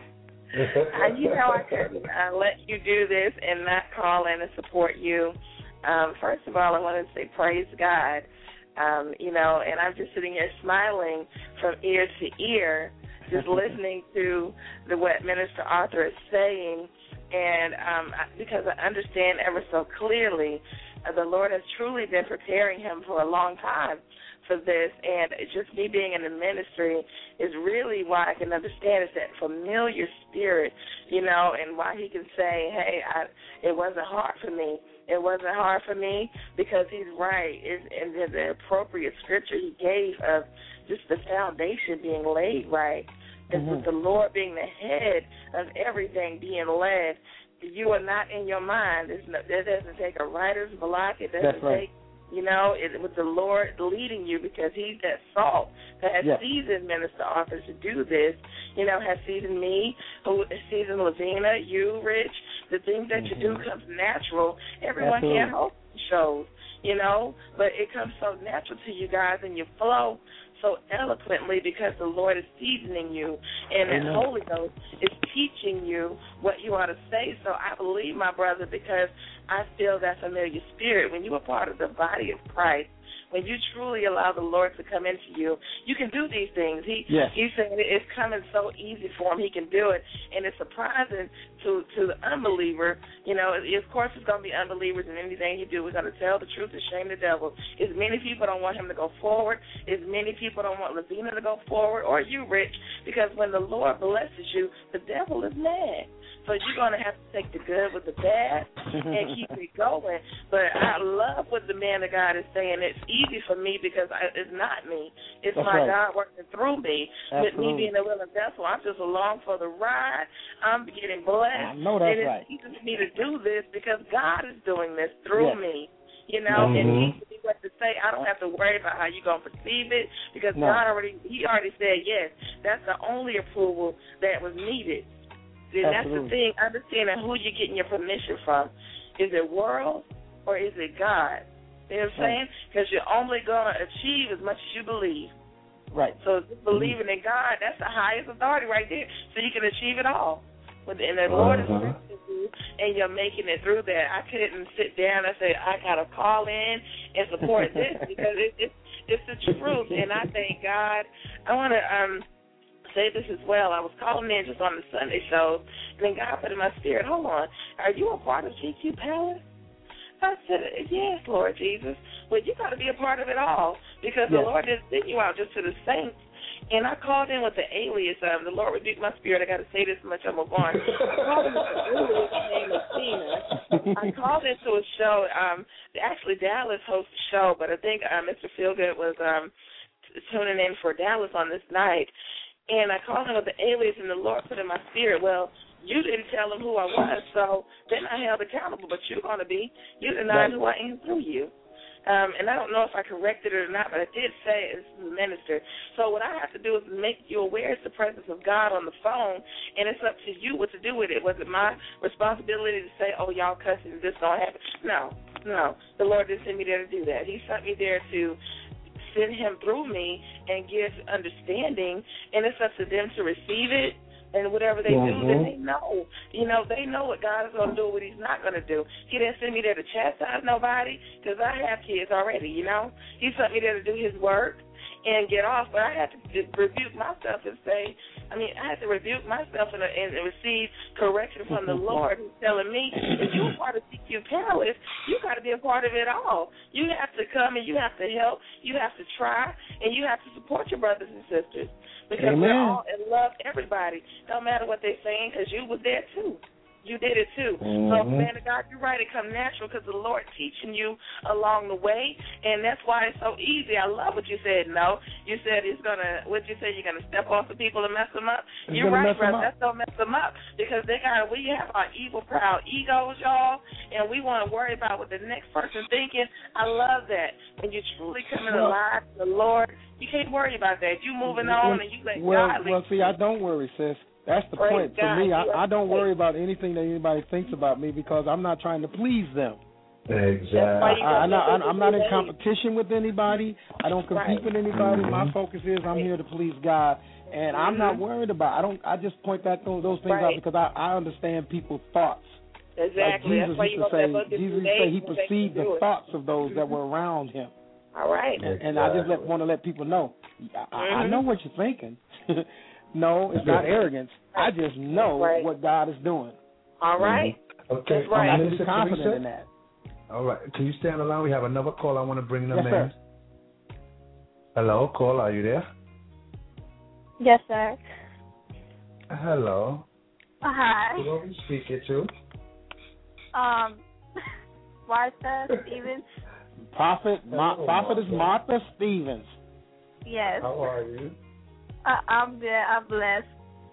Uh, you know I couldn't uh, let you do this and not call in and support you. Um, first of all, I wanted to say praise God. Um, you know, and I'm just sitting here smiling from ear to ear, just listening to the what Minister Arthur is saying, and um, because I understand ever so clearly, uh, the Lord has truly been preparing him for a long time for this, and just me being in the ministry is really why I can understand. It's that familiar spirit, you know, and why he can say, hey, I, it wasn't hard for me. It wasn't hard for me because he's right. It's, and the, the appropriate scripture he gave of just the foundation being laid right, and Mm-hmm. with the Lord being the head of everything being led, you are not in your mind. There's no, that doesn't take a writer's block. It doesn't That's right. take, you know, it, with the Lord leading you, because he's that salt that has Yes. seasoned Minister Arthur to do this, you know, has seasoned me, who has seasoned Lavina, you, Rich. The things that Mm-hmm. you do comes natural. Everyone Absolutely. can't host shows, you know, but it comes so natural to you guys, and you flow so eloquently because the Lord is seasoning you, and Amen. the Holy Ghost is teaching you what you ought to say. So I believe, my brother, because I feel that familiar spirit. When you are part of the body of Christ, when you truly allow the Lord to come into you, you can do these things. He Yes. He said it's coming so easy for him. He can do it, and it's surprising to to the unbeliever. You know, of course, it's going to be unbelievers in anything he do. We're going to tell the truth and shame the devil. As many people don't want him to go forward. As many people don't want Lavina to go forward, or you, Rich, because when the Lord blesses you, the devil is mad. So you're going to have to take the good with the bad and keep it going. But I love what the man of God is saying. It's easy for me because I, it's not me. It's That's my right. God working through me. With me Absolutely. being a willing vessel, I'm just along for the ride. I'm getting blessed. I know that's and it's right. easy for me to do this because God is doing this through Yes. me. You know, and Mhm. he gives me what to say. I don't have to worry about how you're going to perceive it because No. God already, he already said yes. That's the only approval that was needed. And that's the Absolutely. thing, understanding who you're getting your permission from. Is it world or is it God? You know what I'm saying? Because you're only going to achieve as much as you believe. Right. So just believing in God, that's the highest authority right there. So you can achieve it all. And the Lord is Uh-huh. blessing you, and you're making it through that. I couldn't sit down and say, I got to call in and support this because it, it, it's the truth. And I thank God. I want to um, say this as well. I was calling in just on the Sunday show, and then God put in my spirit, hold on, are you a part of G Q Palace? I said, yes, Lord Jesus. Well, you got to be a part of it all because Yes. the Lord didn't send you out just to the saints. And I called in with the alias. Um, the Lord rebuked my spirit. I got to say this much. I'm going to go on. I called in with the alias. My name is Tina. I called into a show. Um, actually, Dallas hosts a show, but I think uh, Mister Feelgood was um, tuning in for Dallas on this night. And I called in with the alias, and the Lord put in my spirit, well, you didn't tell him who I was, so then I held accountable, but you're going to be. You denied who I am through you. Um, and I don't know if I corrected it or not, but I did say it as a minister. So what I have to do is make you aware it's the presence of God on the phone, and it's up to you what to do with it. Was it my responsibility to say, oh, y'all cussing, this don't happen? No, no. The Lord didn't send me there to do that. He sent me there to send him through me and give understanding, and it's up to them to receive it. And whatever they mm-hmm. do, then they know. You know, they know what God is going to do, what he's not going to do. He didn't send me there to chastise nobody because I have kids already, you know. He sent me there to do his work and get off. But I had to rebuke myself and say, I mean, I had to rebuke myself and, and receive correction from the Lord who's telling me, if you're a part of C Q Palace, you got to be a part of it all. You have to come and you have to help. You have to try, and you have to support your brothers and sisters. Because Amen. we're all in love, everybody. Don't matter what they're saying, because you was there too. You did it too. Mm-hmm. So, man of God, you're right. It come natural because the Lord teaching you along the way, and that's why it's so easy. I love what you said. No, you said it's gonna. What you said? You're gonna step off the people and mess them up. It's You're gonna right, mess them brother. up. That's gonna mess them up because they got. We have our evil, proud egos, y'all, and we want to worry about what the next person thinking. I love that when you truly come in alive to the Lord. You can't worry about that. You moving on and you let well, God lead well, see, I don't worry, sis. That's the Praise point. For God. me, You I, I don't have worry about anything that anybody thinks about me because I'm not trying to please them. Exactly. I, I, not, I, I'm not in competition with anybody. I don't compete Right. with anybody. Mm-hmm. My focus is I'm here to please God, and I'm not worried about. I don't. I just point that those, those things Right. out because I, I understand people's thoughts. Exactly. Like Jesus That's why used you to go to that say, book Jesus used to today, say he you can perceived do the it. thoughts of those that were around him. All right. And, and I just let, want to let people know, I, I Mhm. know what you're thinking. No, it's not arrogance. I just know Right. what God is doing. All right. Okay. That's right. I can be Minister confident Teresa? in that. All right. Can you stay on the line? We have another call. I want to bring them Yes, in. sir. Hello, call. Are you there? Yes, sir. Hello. Hi. Who are we speaking to? Um, Martha Stevens. Prophet, Ma- Hello, Prophet is Martha. Martha Stevens. Yes. How are you? Uh, I'm good. I'm blessed.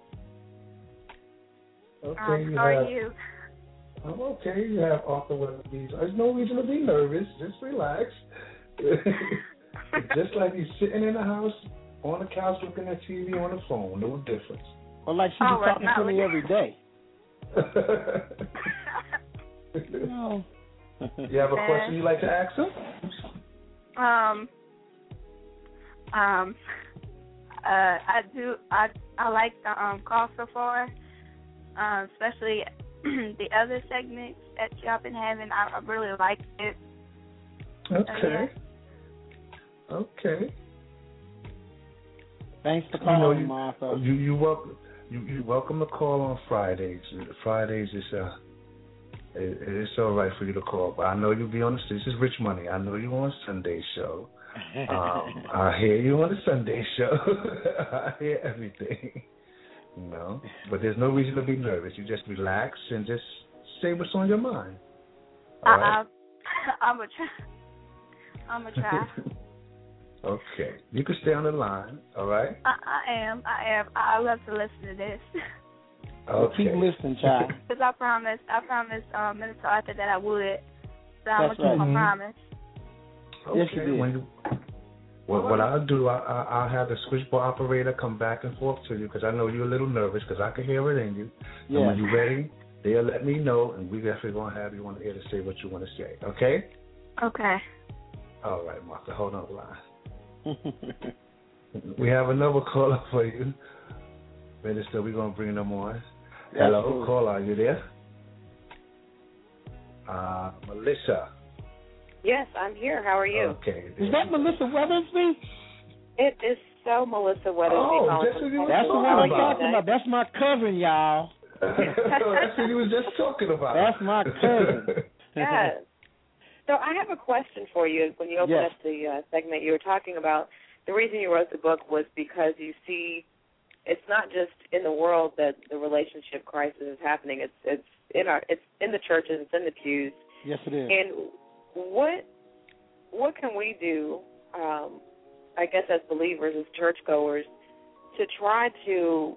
Okay. Um, you how are have, you? I'm okay. You have Arthur Weatherby's. There's no reason to be nervous. Just relax. Just like you're sitting in the house on the couch looking at T V on the phone. No difference. Well, like she's Oh, well, talking not to me really. every day. No. You have a question you'd like to ask her? Um. Um. Uh, I do. I I like the um call so far, um, especially the other segments that y'all been having. I, I really liked it. Okay. Okay. Thanks for You know, calling, you, Martha. you you welcome you you welcome to call on Fridays. Fridays is uh it, it's all right for you to call, but I know you'll be on the. This is Rich Money. I know you're on Sunday show. Um, I hear you on the Sunday show. I hear everything. You know, but there's no reason to be nervous. You just relax and just say what's on your mind. All right? I, I, I'm gonna try. I'm gonna try. Okay. You can stay on the line. All right. I, I am. I am. I love to listen to this. Okay. Keep listening, child. Because I promised, I promised um, Minister Arthur that I would. So I'm That's gonna keep right. my promise. Okay. Yes, you did. When you, what, what I'll do, I, I, I'll have the switchboard operator come back and forth to you because I know you're a little nervous because I can hear it in you. Yeah. And when you're ready, they'll let me know, and we definitely going to have you on the air to say what you want to say. Okay? Okay. All right, Martha. Hold on the line. We have another caller for you. Minister, we're going to bring them on. Hello, Absolutely. caller. Are you there? Uh, Melissa. Yes, I'm here. How are you? Okay. Is that Melissa Weathersby? It is so Melissa Weathersby. Oh, calling just from as you were That's the talking one I'm about. talking about. That's my cousin, y'all. That's what he was just talking about. That's my cousin. Yes. So I have a question for you. When you opened Yes. up the uh, segment, you were talking about the reason you wrote the book was because you see it's not just in the world that the relationship crisis is happening. It's it's in our it's in the churches. It's in the pews. Yes, it is. And what what can we do? Um, I guess as believers, as churchgoers, to try to,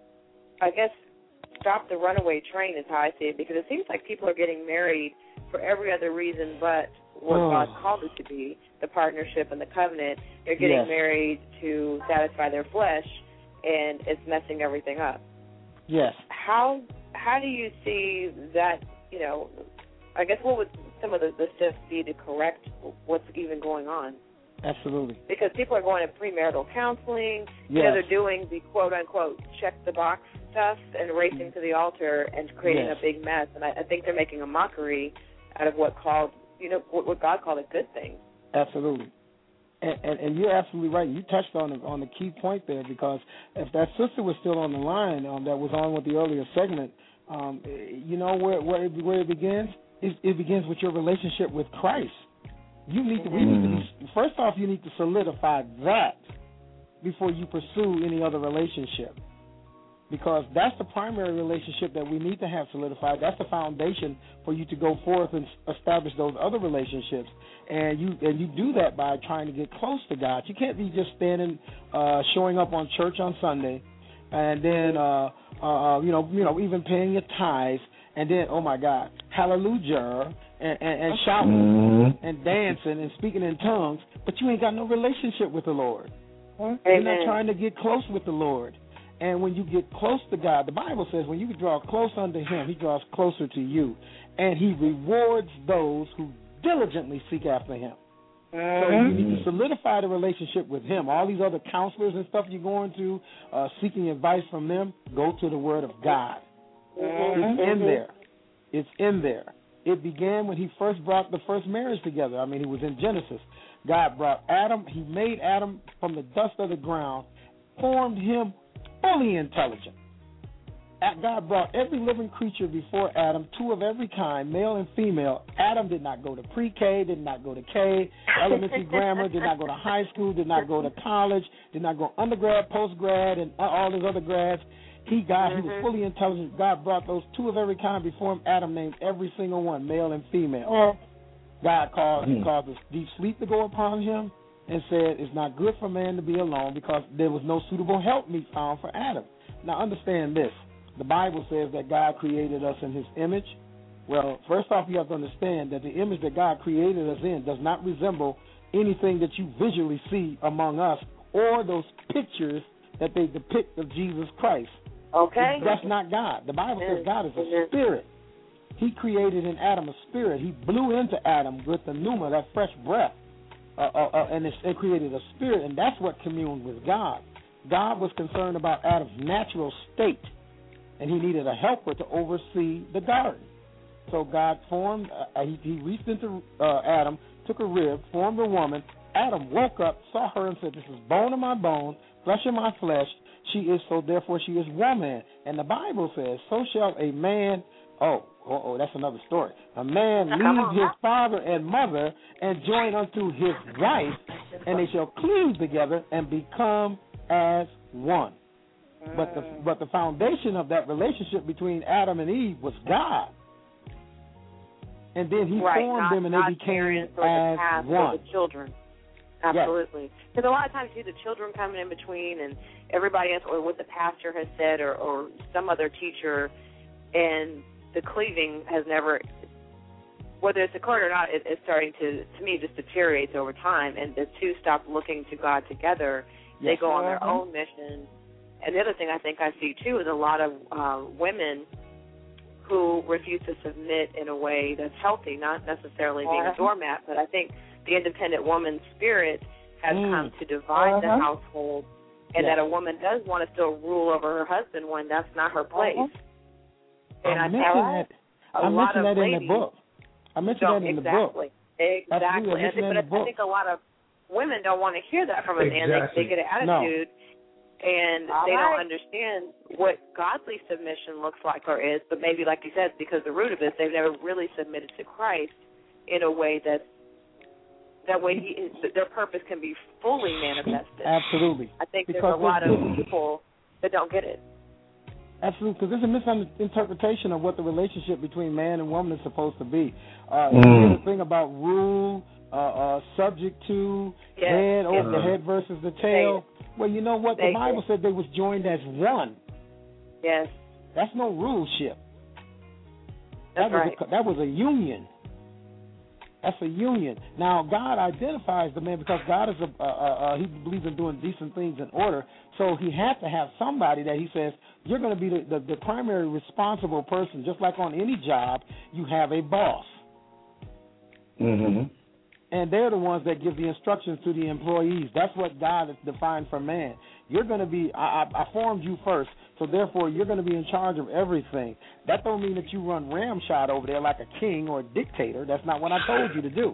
I guess, stop the runaway train is how I see it, because it seems like people are getting married for every other reason but what Oh. God called it to be, the partnership and the covenant. They're getting Yes. married to satisfy their flesh, and it's messing everything up. Yes. How how do you see that, you know, I guess what would some of the, the steps be to correct what's even going on? Absolutely. Because people are going to premarital counseling. You know, Yes. they're doing the quote-unquote check-the-box stuff and racing to the altar and creating Yes. a big mess. And I, I think they're making a mockery out of what called, you know, what, what God called a good thing. Absolutely. And, and, and you're absolutely right. You touched on the, on the key point there, because if that sister was still on the line um, that was on with the earlier segment, um, you know where where it, where it begins? It, it begins with your relationship with Christ. You need to, we need to be, first off, you need to solidify that before you pursue any other relationship, because that's the primary relationship that we need to have solidified. That's the foundation for you to go forth and establish those other relationships. And you and you do that by trying to get close to God. You can't be just standing, uh, showing up on church on Sunday, and then uh, uh, you know, you know, even paying your tithes, and then oh my God, hallelujah, and, and, and shouting and dancing and speaking in tongues, but you ain't got no relationship with the Lord. Amen. You're not trying to get close with the Lord. And when you get close to God, the Bible says when you draw close unto Him, He draws closer to you. And He rewards those who diligently seek after Him. So you need to solidify the relationship with Him. All these other counselors and stuff you're going to, uh, seeking advice from them, go to the Word of God. It's in there. It's in there. It began when He first brought the first marriage together. I mean, it was in Genesis. God brought Adam. He made Adam from the dust of the ground, formed him fully intelligent. God brought every living creature before Adam, two of every kind, male and female. Adam did not go to pre-K, did not go to K, elementary grammar, did not go to high school, did not go to college, did not go undergrad, postgrad, and all those other grads. He God, he was fully intelligent. God brought those two of every kind before him. Adam named every single one, male and female. God caused, he caused a deep sleep to go upon him and said, it's not good for man to be alone, because there was no suitable helpmeet found for Adam. Now understand this. The Bible says that God created us in His image. Well, first off, you have to understand that the image that God created us in does not resemble anything that you visually see among us or those pictures that they depict of Jesus Christ. Okay. That's not God. The Bible says God is a spirit. He created in Adam a spirit. He blew into Adam with the pneuma, that fresh breath, uh, uh, uh, and it, it created a spirit, and that's what communed with God. God was concerned about Adam's natural state, and he needed a helper to oversee the garden. So God formed, uh, he, he reached into uh, Adam, took a rib, formed a woman. Adam woke up, saw her, and said, this is bone of my bone, flesh of my flesh. She is, so therefore she is woman. And the Bible says, so shall a man, oh, oh, oh that's another story. A man leave his father and mother and join unto his wife, and they shall cleave together and become as one. But the but the foundation of that relationship between Adam and Eve was God. And then he right, formed not, them and not they became parents or as the past one. Or the children. Absolutely. Because a lot of times you see the children coming in between and everybody else, or what the pastor has said, or, or some other teacher, and the cleaving has never, whether it's occurred or not, it, it's starting to, to me, just deteriorates over time, and the two stop looking to God together. Yes. They go on their own mission. And the other thing I think I see, too, is a lot of uh, women who refuse to submit in a way that's healthy, not necessarily being uh-huh. a doormat, but I think the independent woman's spirit has mm. come to divide uh-huh. the household, and yes. that a woman does want to still rule over her husband when that's not her place. Uh-huh. And I, I think that. a I lot mentioned of that ladies in the book. I mentioned that in exactly, the book. Exactly. I Exactly. But I book. think a lot of women don't want to hear that from a exactly. man. They, they get an attitude. No. And All they right. don't understand what godly submission looks like or is, but maybe, like you said, because the root of it, they've never really submitted to Christ in a way that that way he, their purpose can be fully manifested. Absolutely. I think because there's a lot of people that don't get it. Absolutely, because there's a misinterpretation of what the relationship between man and woman is supposed to be. Uh, Mm. The thing about rule, uh, uh, subject to, Yes. head over Yes. the head versus the tail. Well, you know what? The Thank Bible you. said they was joined as one. Yes. That's no ruleship. That's that was right. a, that was a union. That's a union. Now, God identifies the man because God is a uh, uh, he believes in doing decent things in order. So he had to have somebody that he says you're going to be the, the, the primary responsible person. Just like on any job, you have a boss, Mm-hmm. and they're the ones that give the instructions to the employees. That's what God has defined for man. You're going to be. I, I, I formed you first. So therefore, you're going to be in charge of everything. That don't mean that you run ramshot over there like a king or a dictator. That's not what I told you to do.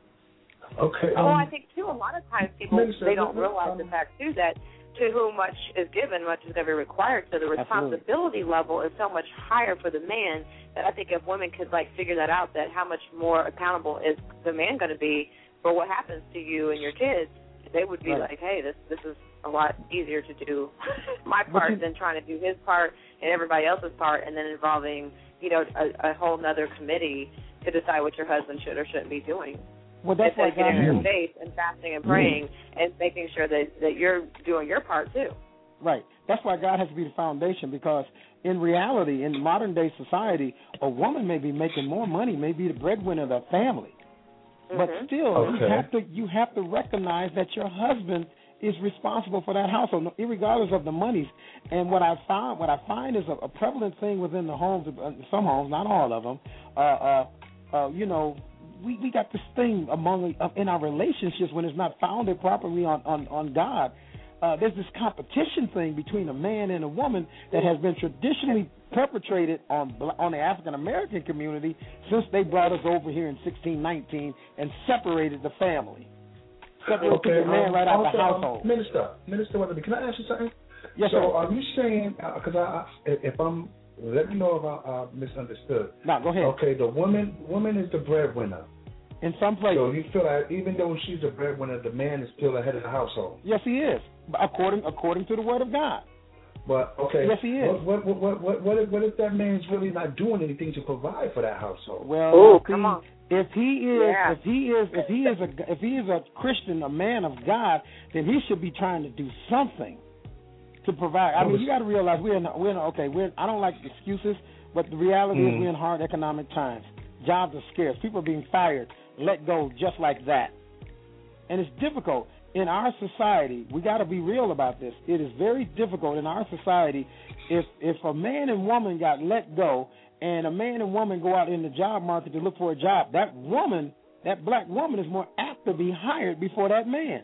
Okay. Oh, Um, I think too. A lot of times people Minister, they don't let- let- realize the fact too that to whom much is given, much is going to be required. So the responsibility level is so much higher for the man that I think if women could like figure that out, that how much more accountable is the man going to be for what happens to you and your kids, they would be Right. like, hey, this this is a lot easier to do my part than trying to do his part and everybody else's part, and then involving, you know, a, a whole other committee to decide what your husband should or shouldn't be doing. Well, that's Instead why of getting God on your has- faith and fasting and praying and making sure that, that you're doing your part too. Right. That's why God has to be the foundation, because in reality, in modern day society, a woman may be making more money, may be the breadwinner of the family. But Mhm. still, Okay. you have to you have to recognize that your husband is responsible for that household, irregardless of the monies. And what I found, what I find is a, a prevalent thing within the homes, uh, some homes, not all of them. Uh, uh, uh, you know, we, we got this thing among uh, in our relationships when it's not founded properly on on, on God. Uh, there's this competition thing between a man and a woman that has been traditionally perpetrated on on the African American community since they brought us over here in sixteen nineteen and separated the family. Separated Okay, the man um, right out also, the um, household. Minister, Minister Weatherby, can I ask you something? Yes, so sir. are you saying, because I, I, if I'm, let me know if I uh, misunderstood. No, go ahead. Okay, the woman, woman is the breadwinner. In some places. So you feel like even though she's the breadwinner, the man is still the head of the household. Yes, he is, according according to the Word of God. But okay, Yes, he is. What what what what what if, what if that man's really not doing anything to provide for that household? Well, Ooh, now, see, come on. if he is, Yeah. if he is, if he is a, if he is a Christian, a man of God, then he should be trying to do something to provide. I mean, you got to realize we're in, we're in, okay. We're I don't like excuses, but the reality is Mm. we're in hard economic times. Jobs are scarce. People are being fired, let go, just like that, and it's difficult. In our society, we got to be real about this. It is very difficult in our society if if a man and woman got let go and a man and woman go out in the job market to look for a job, that woman, that black woman is more apt to be hired before that man.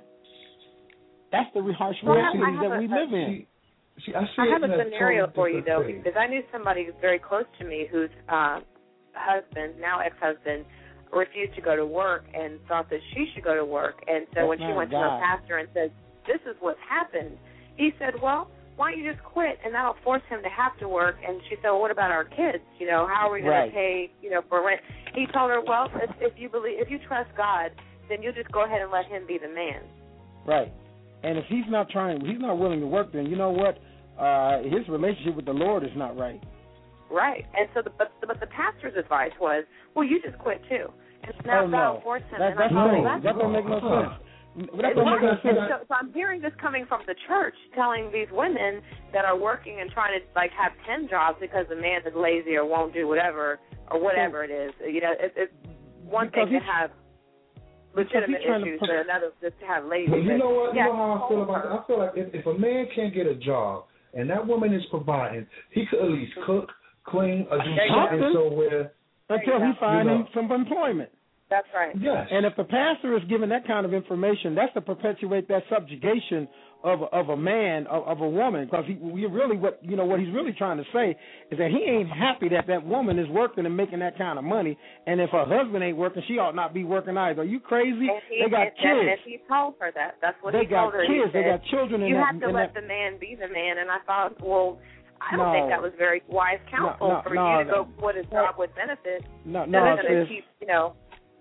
That's the harsh Well, I reality have- I have that a- we live in. See, I, see I it have in a a scenario totally for you, though, different way. because I knew somebody very close to me whose uh, husband, now ex-husband, refused to go to work and thought that she should go to work. And so That's when she not went to God. her pastor and said, this is what's happened, he said, well, why don't you just quit, and that'll force him to have to work. And she said, well, what about our kids? You know, how are we going Right. to pay, you know, for rent? He told her, well, if, if you believe, if you trust God, then you just go ahead and let him be the man. Right. And if he's not trying, he's not willing to work, then you know what? Uh, his relationship with the Lord is not right. Right. And so, the, but, but the pastor's advice was, well, you just quit too. And so now Oh, that'll no. force him. That, and I that's thought, no, well, that's that don't make no Uh-huh. sense. That It's don't make no right. sense. So, so I'm hearing this coming from the church, telling these women that are working and trying to like have ten jobs because the man is lazy or won't do whatever or whatever it is. You know, it, it's one Because thing to he's- have because legitimate he's trying to issues, put- but another just to have lazy. But you know what? You Yeah, know how I feel told about her. that? I feel like if, if a man can't get a job and that woman is providing, he could at least cook, clean, or do There you something go. so where. Until he You finds know. him some employment. That's right. Yes. And if the pastor is giving that kind of information, that's to perpetuate that subjugation of of a man, of, of a woman, because he we really what you know what he's really trying to say is that he ain't happy that that woman is working and making that kind of money, and if her husband ain't working, she ought not be working either. Are you crazy? And he, They got and, kids. And he told her that. That's what They he got told her. kids. He They said, got children in you that- have to in let that- the man be the man. And I thought, well, I don't No. think that was very wise counsel No, no, for no, you to no. go put a job with benefits. No, That no, are going to sis. keep, you know.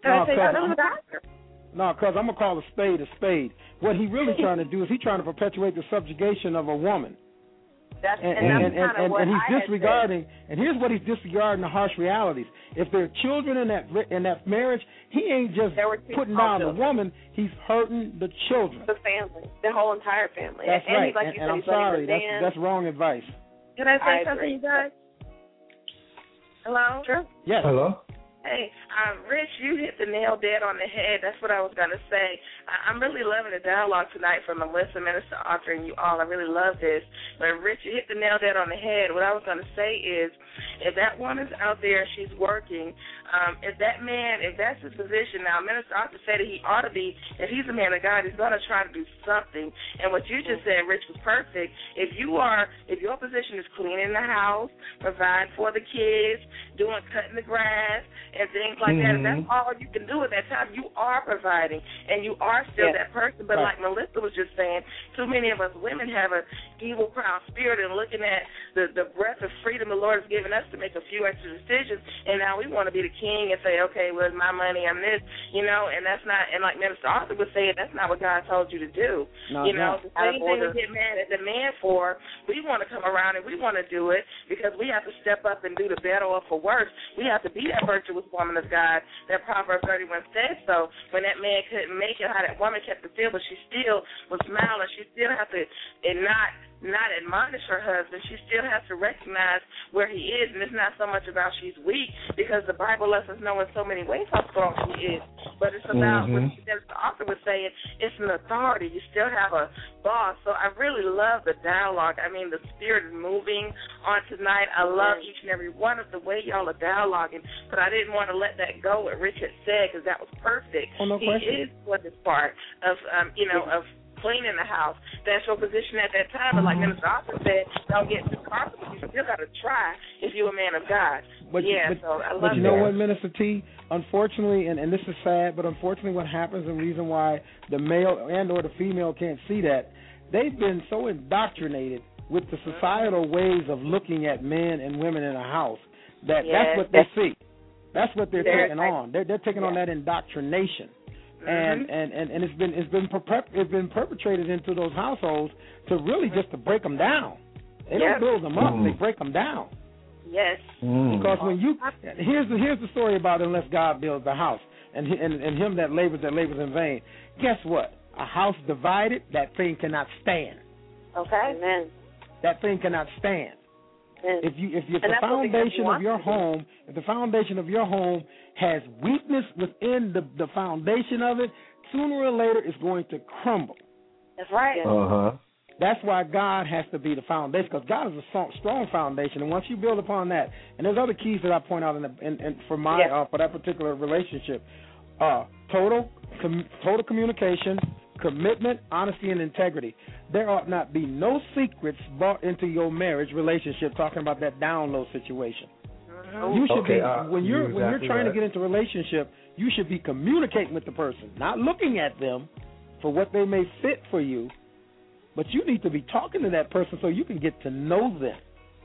No, say cause that I'm, was a doctor. no, cause I'm gonna call a spade a spade. What he really trying to do is he trying to perpetuate the subjugation of a woman. That's, And, and, and, that's and, kind of and, what and he's I had disregarding. And here's what he's disregarding: the harsh realities. If there are children in that in that marriage, he ain't just putting down the woman; he's hurting the children. The family, the whole entire family. That's and right. He's, like and you and said, I'm he's letting sorry, the that's man- that's wrong advice. Can I say I something, agree. you guys? Hello? Sure. Yes. Hello. Hey, um, Rich, you hit the nail dead on the head. That's what I was going to say. I- I'm really loving the dialogue tonight from Melissa, Minister Arthur, and you all. I really love this. But, Rich, you hit the nail dead on the head. What I was going to say is, if that woman's out there, she's working, um, if that man, if that's his position, now, Minister Arthur said that he ought to be, if he's a man of God, he's going to try to do something. And what you just said, Rich, was perfect. If you are, if your position is cleaning the house, providing for the kids, doing, cutting the grass, and things like mm-hmm. that, if that's all you can do at that time, you are providing, and you are still yeah. that person. But right. like Melissa was just saying, too many of us women have a evil, proud spirit and looking at the, the breath of freedom the Lord has given us to make a few extra decisions, and now we want to be the king and say, okay, well, it's my money, I'm this, you know, and that's not, and like Minister Arthur was saying, that's not what God told you to do. No, you know, no. the same thing we get mad at the man for, we want to come around and we want to do it because we have to step up and do the better or for worse. We have to be that virtuous woman of God that Proverbs thirty-one said. So when that man couldn't make it, how that woman kept the field, but she still was smiling. She still had to, and not not admonish her husband. She still has to recognize where he is, and it's not so much about she's weak, because the Bible lets us know in so many ways how strong she is, but it's about mm-hmm. what the author was saying, it's an authority. You still have a boss. So I really love the dialogue. I mean, the spirit is moving on tonight. I love each and every one of the way y'all are dialoguing, but I didn't want to let that go, what Richard said, because that was perfect. Oh, no he question. is what is part of, um, you know, of cleaning the house. That's your position at that time. But like Minister Arthur said, don't get too comfortable. You still got to try if you're a man of God. But, yeah, but, so I love but you know that. what, Minister T? Unfortunately, and, and this is sad, but unfortunately what happens and the reason why the male and or the female can't see that, they've been so indoctrinated with the societal ways of looking at men and women in a house that yes. that's what they see. That's what they're Yes. taking on. They're, they're taking yes. on that indoctrination. And, Mm-hmm. and, and, and it's been it's been perpet- it's been perpetrated into those households to really just to break them down. They Yes. don't build them up; Mm. they break them down. Yes. Mm. Because when you here's the here's the story about unless God builds the house and and, and him that labors that labors in vain. Guess what? A house divided, that thing cannot stand. Okay. Amen. That thing cannot stand. Amen. If you if, you, if And the that's what foundation we of your want to do. home, if the foundation of your home has weakness within the the foundation of it, sooner or later it's going to crumble. That's right. Uh huh. That's why God has to be the foundation, because God is a strong, strong foundation, and once you build upon that, and there's other keys that I point out in, the, in, in for my Yes. uh, for that particular relationship, uh, total com, total communication, commitment, honesty, and integrity. There ought not be no secrets brought into your marriage relationship. Talking about that down low situation, Mm-hmm. you should Okay, be uh, when you're you're when you're exactly trying right. to get into a relationship, you should be communicating with the person, not looking at them for what they may fit for you. But you need to be talking to that person so you can get to know them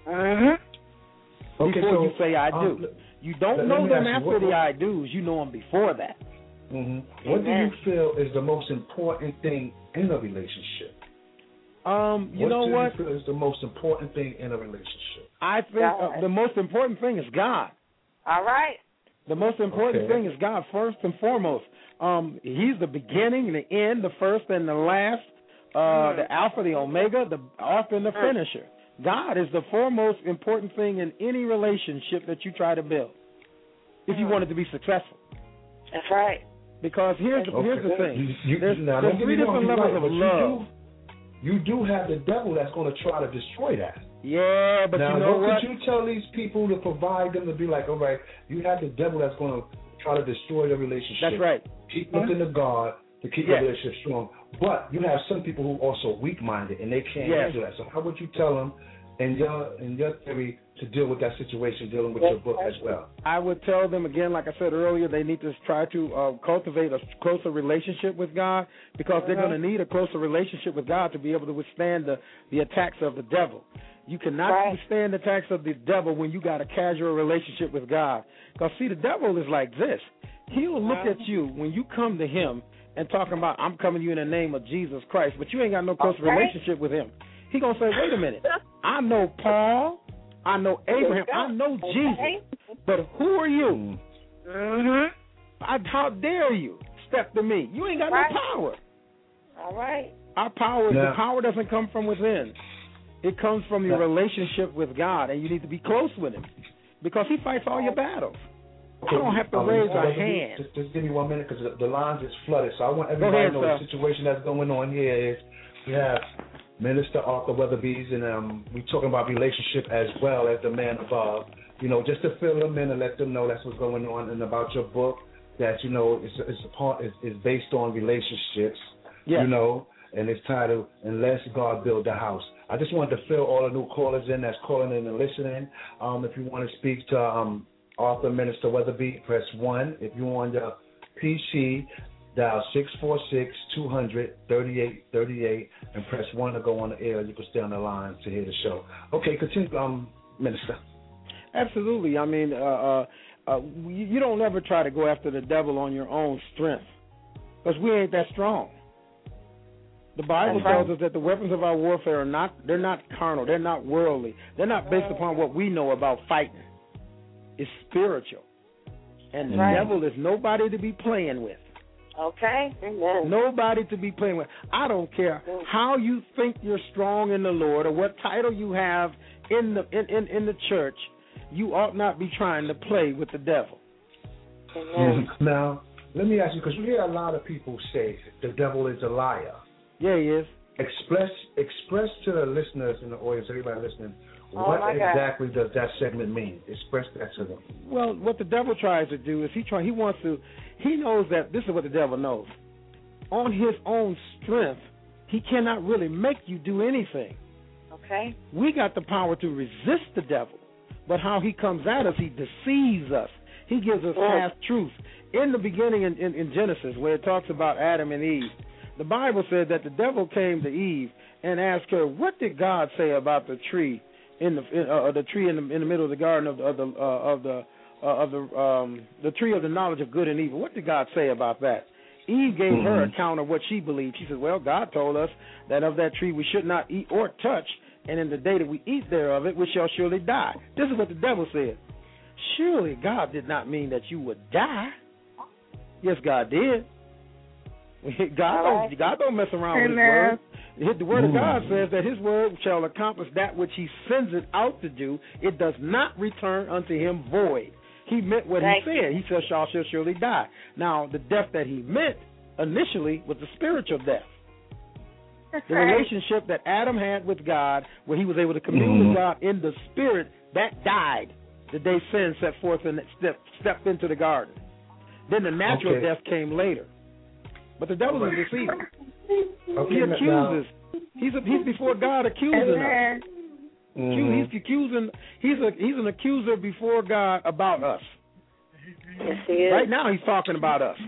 Mm-hmm. Okay, before so, you say I do. um, You don't let- know let me them ask you, after what- the I do's. You know them before that. Mm-hmm. What do you feel is the most important thing in a relationship? Um, you what know do what? you feel is the most important thing in a relationship? I think uh, the most important thing is God. All right. The most important Okay. thing is God first and foremost. Um, he's the beginning, the end, the first and the last, uh, Mm. the Alpha, the Omega, the author and the Mm. finisher. God is the foremost important thing in any relationship that you try to build, if you Mm. want it to be successful. That's right. Because here's the, here's the Okay. thing. You, you, There's, now, there's don't get three me wrong, different you're levels right, of but love. You do, you do have the devil that's going to try to destroy that. Yeah, but now, you know what what? could you tell these people to provide them to be like, all right, you have the devil that's going to try to destroy the relationship. That's right. Keep looking to God to keep Yes. the relationship strong. But you have some people who are also weak-minded and they can't Yes. handle that. So how would you tell them, in your in your theory, to deal with that situation, dealing with your book as well? I would tell them again, like I said earlier, they need to try to uh, cultivate a closer relationship with God, because they're Uh-huh. going to need a closer relationship with God to be able to withstand the, the attacks of the devil. You cannot Right. withstand the attacks of the devil when you got a casual relationship with God. Because, see, the devil is like this. He'll look at you when you come to him and talking about, I'm coming to you in the name of Jesus Christ, but you ain't got no close Okay. relationship with him. He going to say, wait a minute. I know Paul. I know Abraham. I know Jesus. But who are you? Mm-hmm. I, how dare you step to me? You ain't got Right. no power. All right. Our power, Now- the power doesn't come from within. It comes from your relationship with God, and you need to be close with him because he fights all your battles. I don't have to Um, raise a Brother B, hand. Just, just give me one minute because the, the lines is flooded. So I want Go everybody ahead, to know sir. the situation that's going on here is we have Minister Arthur Weatherbees, and um, we're talking about relationship as well as the man above. You know, just to fill them in and let them know that's what's going on, and about your book that you know it's it's a part is is based on relationships. Yes. You know, and it's titled "Unless God Build the House." I just wanted to fill all the new callers in that's calling in and listening. Um, if you want to speak to um. Arthur Minister Weatherby, press one. If you're on your P C, dial six four six, two hundred, thirty-eight thirty-eight and press one to go on the air. You can stay on the line to hear the show. Okay, continue, um, Minister. Absolutely. I mean, uh, uh, uh, you, you don't ever try to go after the devil on your own strength because we ain't that strong. The Bible That's right. tells us that the weapons of our warfare are not, they're not carnal, they're not worldly, they're not based upon what we know about fighting. It's spiritual. And the Right. devil is nobody to be playing with. Okay. Amen. Nobody to be playing with. I don't care how you think you're strong in the Lord or what title you have in the in, in, in the church, you ought not be trying to play with the devil. Amen. Now, let me ask you, because you hear a lot of people say the devil is a liar. Yeah, he is. Express, express to the listeners in the audience, everybody listening, Oh, what my God. exactly does that segment mean? Express that to them. Well, what the devil tries to do is he try he wants to he knows that this is what the devil knows. On his own strength, he cannot really make you do anything. Okay. We got the power to resist the devil, but how he comes at us, he deceives us. He gives us Mm. half truth. In the beginning in, in, in Genesis, where it talks about Adam and Eve, the Bible said that the devil came to Eve and asked her, "What did God say about the tree in the in, uh, the tree in the in the middle of the garden of the of the uh, of the uh, of the um, the tree of the knowledge of good and evil? What did God say about that?" Eve gave her account of what she believed. She said, "Well, God told us that of that tree we should not eat or touch, and in the day that we eat thereof it, we shall surely die." This is what the devil said. Surely God did not mean that you would die. Yes, God did. God don't, God don't mess around with his word. The word of God says that his word shall accomplish that which he sends it out to do. It does not return unto him void. He meant what Thank he said. He said, "Shall shall surely die." Now, the death that he meant initially was the spiritual death. The relationship that Adam had with God, where he was able to commune Mhm. with God in the spirit, that died the day sin set forth and stepped, stepped into the garden. Then the natural Okay. death came later. But the devil is a deceiver. Okay, He now- accuses. He's a, he's before God accusing us. Mhm. He's accusing. He's a he's an accuser before God about us. Yes, he is. Right now he's talking about us.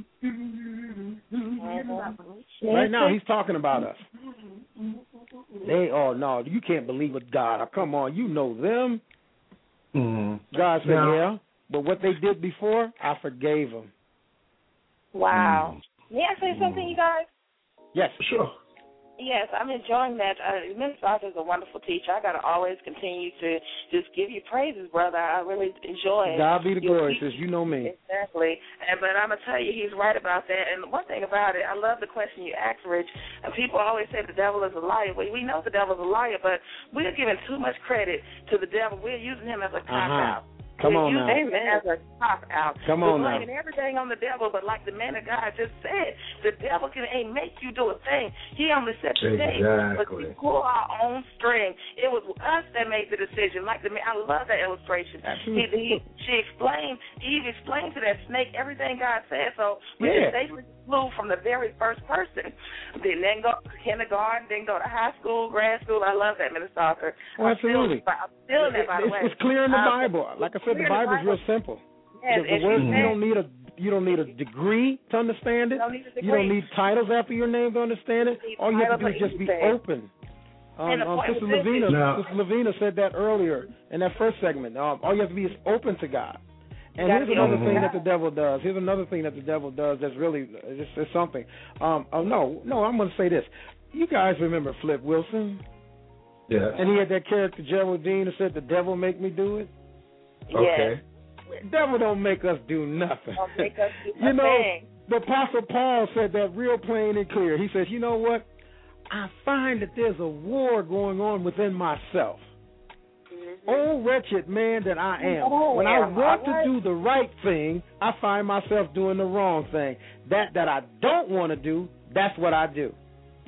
Right now he's talking about us. They oh no, you can't believe with God. Oh, come on, you know them. Mhm. God said, Now- yeah, but what they did before, I forgave them. Wow. May I say something, you guys? Yes, sure. Yes, I'm enjoying that. Uh, Mister Arthur is a wonderful teacher. I got to always continue to just give you praises, brother. I really enjoy it. God be the You- glory, says you know me. Exactly. And, but I'm going to tell you, he's right about that. And one thing about it, I love the question you asked, Rich. And people always say the devil is a liar. Well, we know the devil is a liar, but we're giving too much credit to the devil. We're using him as a cop-out. Come We're on using now. him as a cop-out. Come We're on now. blaming everything on the devil, but like the man of God just said, the devil can ain't make you do a thing. He only set the stage. But Exactly. we pull our own string. It was us that made the decision. Like the man, I love that illustration. Absolutely. He, he, she explained, Eve explained to that snake everything God said, so we Yeah. just safely flew from the very first person. Then then go to kindergarten, then go to high school, grad school. I love that, Minister Arthur. Oh, absolutely. I'm still, I'm still that, by the It's, way. it's clear in the Um, Bible. Like I said, the clear in the Bible's real simple. Yes, the, and the word, she you said- don't need a you don't need a degree to understand it. You don't need a You don't degree. need titles after your name to understand it. need All you have to do titles is just be for anything. open. Um, And the um, point Sister was this Lavina, is- Now- Sister Lavina said that earlier in that first segment. Um, all you have to be is open to God. And here's another thing that the devil does. Here's another thing that the devil does that's really it's, it's something. Um, oh no, no, I'm going to say this. You guys remember Flip Wilson? Yeah. And he had that character Geraldine who said, "The devil make me do it." Okay. The devil don't make us do nothing. Don't make us do you know, thing. the Apostle Paul said that real plain and clear. He says, "You know what? I find that there's a war going on within myself. Oh, wretched man that I am. Oh, when I am want I? to do the right thing, I find myself doing the wrong thing. That that I don't want to do, that's what I do."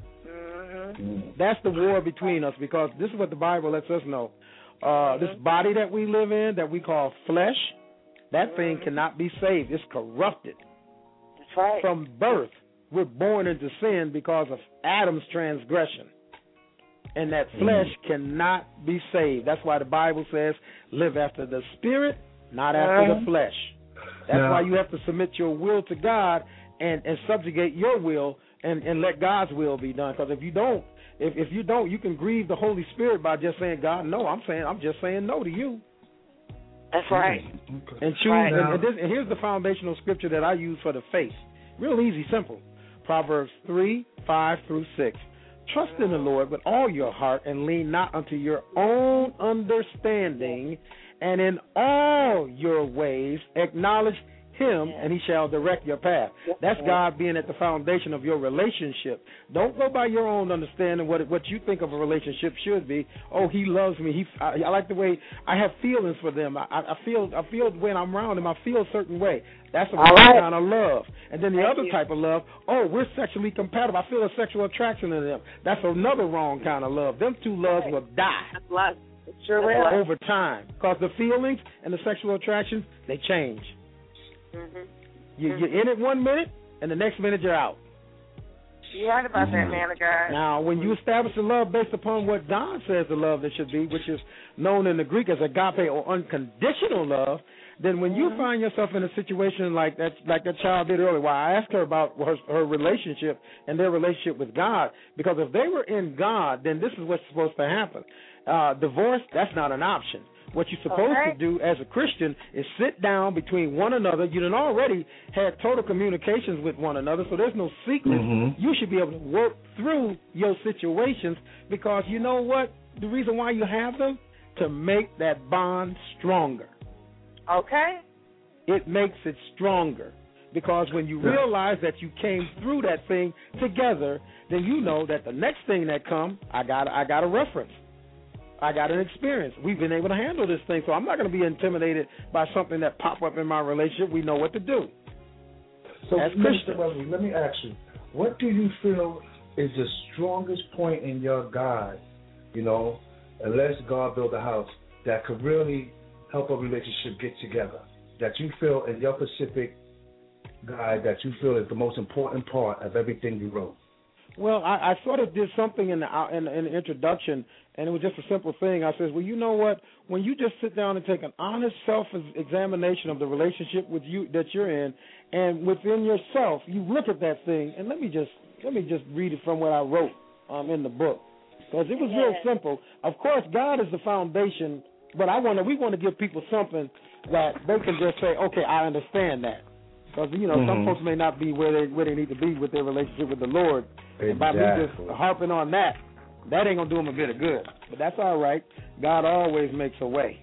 Mm-hmm. That's the war between us, because this is what the Bible lets us know. Uh, Mm-hmm. This body that we live in, that we call flesh, that Mm-hmm. thing cannot be saved. It's corrupted. That's right. From birth, we're born into sin because of Adam's transgression. And that flesh cannot be saved. That's why the Bible says, live after the Spirit, not after the flesh. That's Now- why you have to submit your will to God and, and subjugate your will and, and let God's will be done. Because if you don't, if, if you don't, you can grieve the Holy Spirit by just saying, "God, no, I'm saying, I'm just saying no to you." That's right. And choose. Right. And, and, this, and here's the foundational scripture that I use for the faith. Real easy, simple. Proverbs three, five through six. Trust in the Lord with all your heart and lean not unto your own understanding, and in all your ways acknowledge Him, and He shall direct your path. That's God being at the foundation of your relationship. Don't go by your own understanding what what you think of a relationship should be. Oh, he loves me. He, I, I like the way I have feelings for them. I, I feel I feel when I'm around them, I feel a certain way. That's a right. kind of love. And then the Thank other you. type of love, oh, we're sexually compatible. I feel a sexual attraction to them. That's another wrong kind of love. Them two loves will die. That's lust. It sure will. Over time. Because the feelings and the sexual attraction, they change. Mm-hmm. You, you're in it one minute, and the next minute you're out. You right about that, man of God. Now, when you establish a love based upon what God says the love that should be, which is known in the Greek as agape or unconditional love, then when you find yourself in a situation like that, like that child did earlier, why I asked her about her, her relationship and their relationship with God, because if they were in God, then this is what's supposed to happen. Uh, divorce, that's not an option. What you're supposed Okay. to do as a Christian is sit down between one another. You done already had total communications with one another, so there's no secret. Mm-hmm. You should be able to work through your situations, because you know what? The reason why you have them? To make that bond stronger. Okay. It makes it stronger. Because when you realize that you came through that thing together, then you know that the next thing that comes, I got I got a reference. I got an experience. We've been able to handle this thing, so I'm not going to be intimidated by something that pop up in my relationship. We know what to do. So, As Mister Wesley, let me ask you, what do you feel is the strongest point in your God, you know, unless God built a house, that could really help a relationship get together, that you feel in your specific guide that you feel is the most important part of everything you wrote? Well, I, I sort of did something in the, in, in the introduction, and it was just a simple thing. I said, well, you know what? When you just sit down and take an honest self-examination of the relationship with you that you're in, and within yourself, you look at that thing, and let me just let me just read it from what I wrote um, in the book, because it was real simple. Of course, God is the foundation, but I want to we want to give people something that they can just say, okay, I understand that. Because, you know, mm-hmm. some folks may not be where they where they need to be with their relationship with the Lord. Exactly. And by me just harping on that, that ain't going to do them a bit of good. But that's all right. God always makes a way.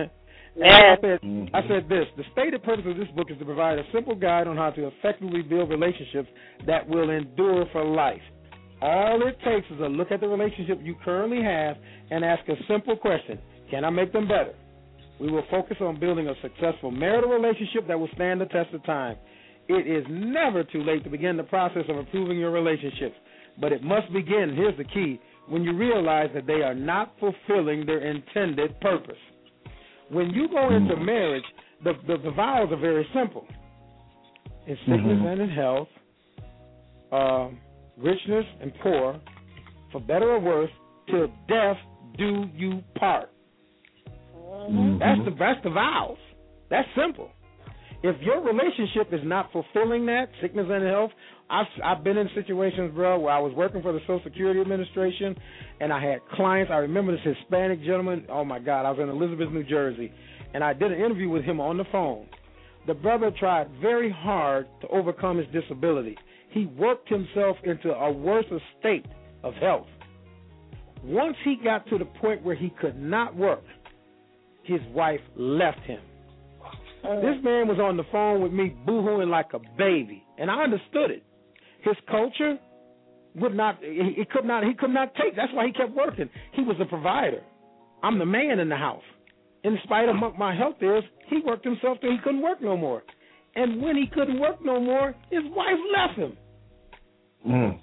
I said, mm-hmm. I said this. The stated purpose of this book is to provide a simple guide on how to effectively build relationships that will endure for life. All it takes is a look at the relationship you currently have and ask a simple question. Can I make them better? We will focus on building a successful marital relationship that will stand the test of time. It is never too late to begin the process of improving your relationships, but it must begin, here's the key, when you realize that they are not fulfilling their intended purpose. When you go into marriage, the, the, the vows are very simple. In sickness mm-hmm. and in health, uh, richness and poor, for better or worse, till death do you part. Mm-hmm. That's the that's the vows. That's simple. If your relationship is not fulfilling that, sickness and health, I've I've been in situations, bro, where I was working for the Social Security Administration, and I had clients. I remember this Hispanic gentleman. Oh my God, I was in Elizabeth, New Jersey, and I did an interview with him on the phone. the brother tried very hard to overcome his disability. He worked himself into a worse state of health. Once he got to the point where he could not work, his wife left him. This man was on the phone with me boo-hooing like a baby, and I understood it. His culture would not, he, he could not, he could not take. That's why he kept working. He was a provider. I'm the man in the house. In spite of my health ills, he worked himself till he couldn't work no more. And when he couldn't work no more, his wife left him. Mm.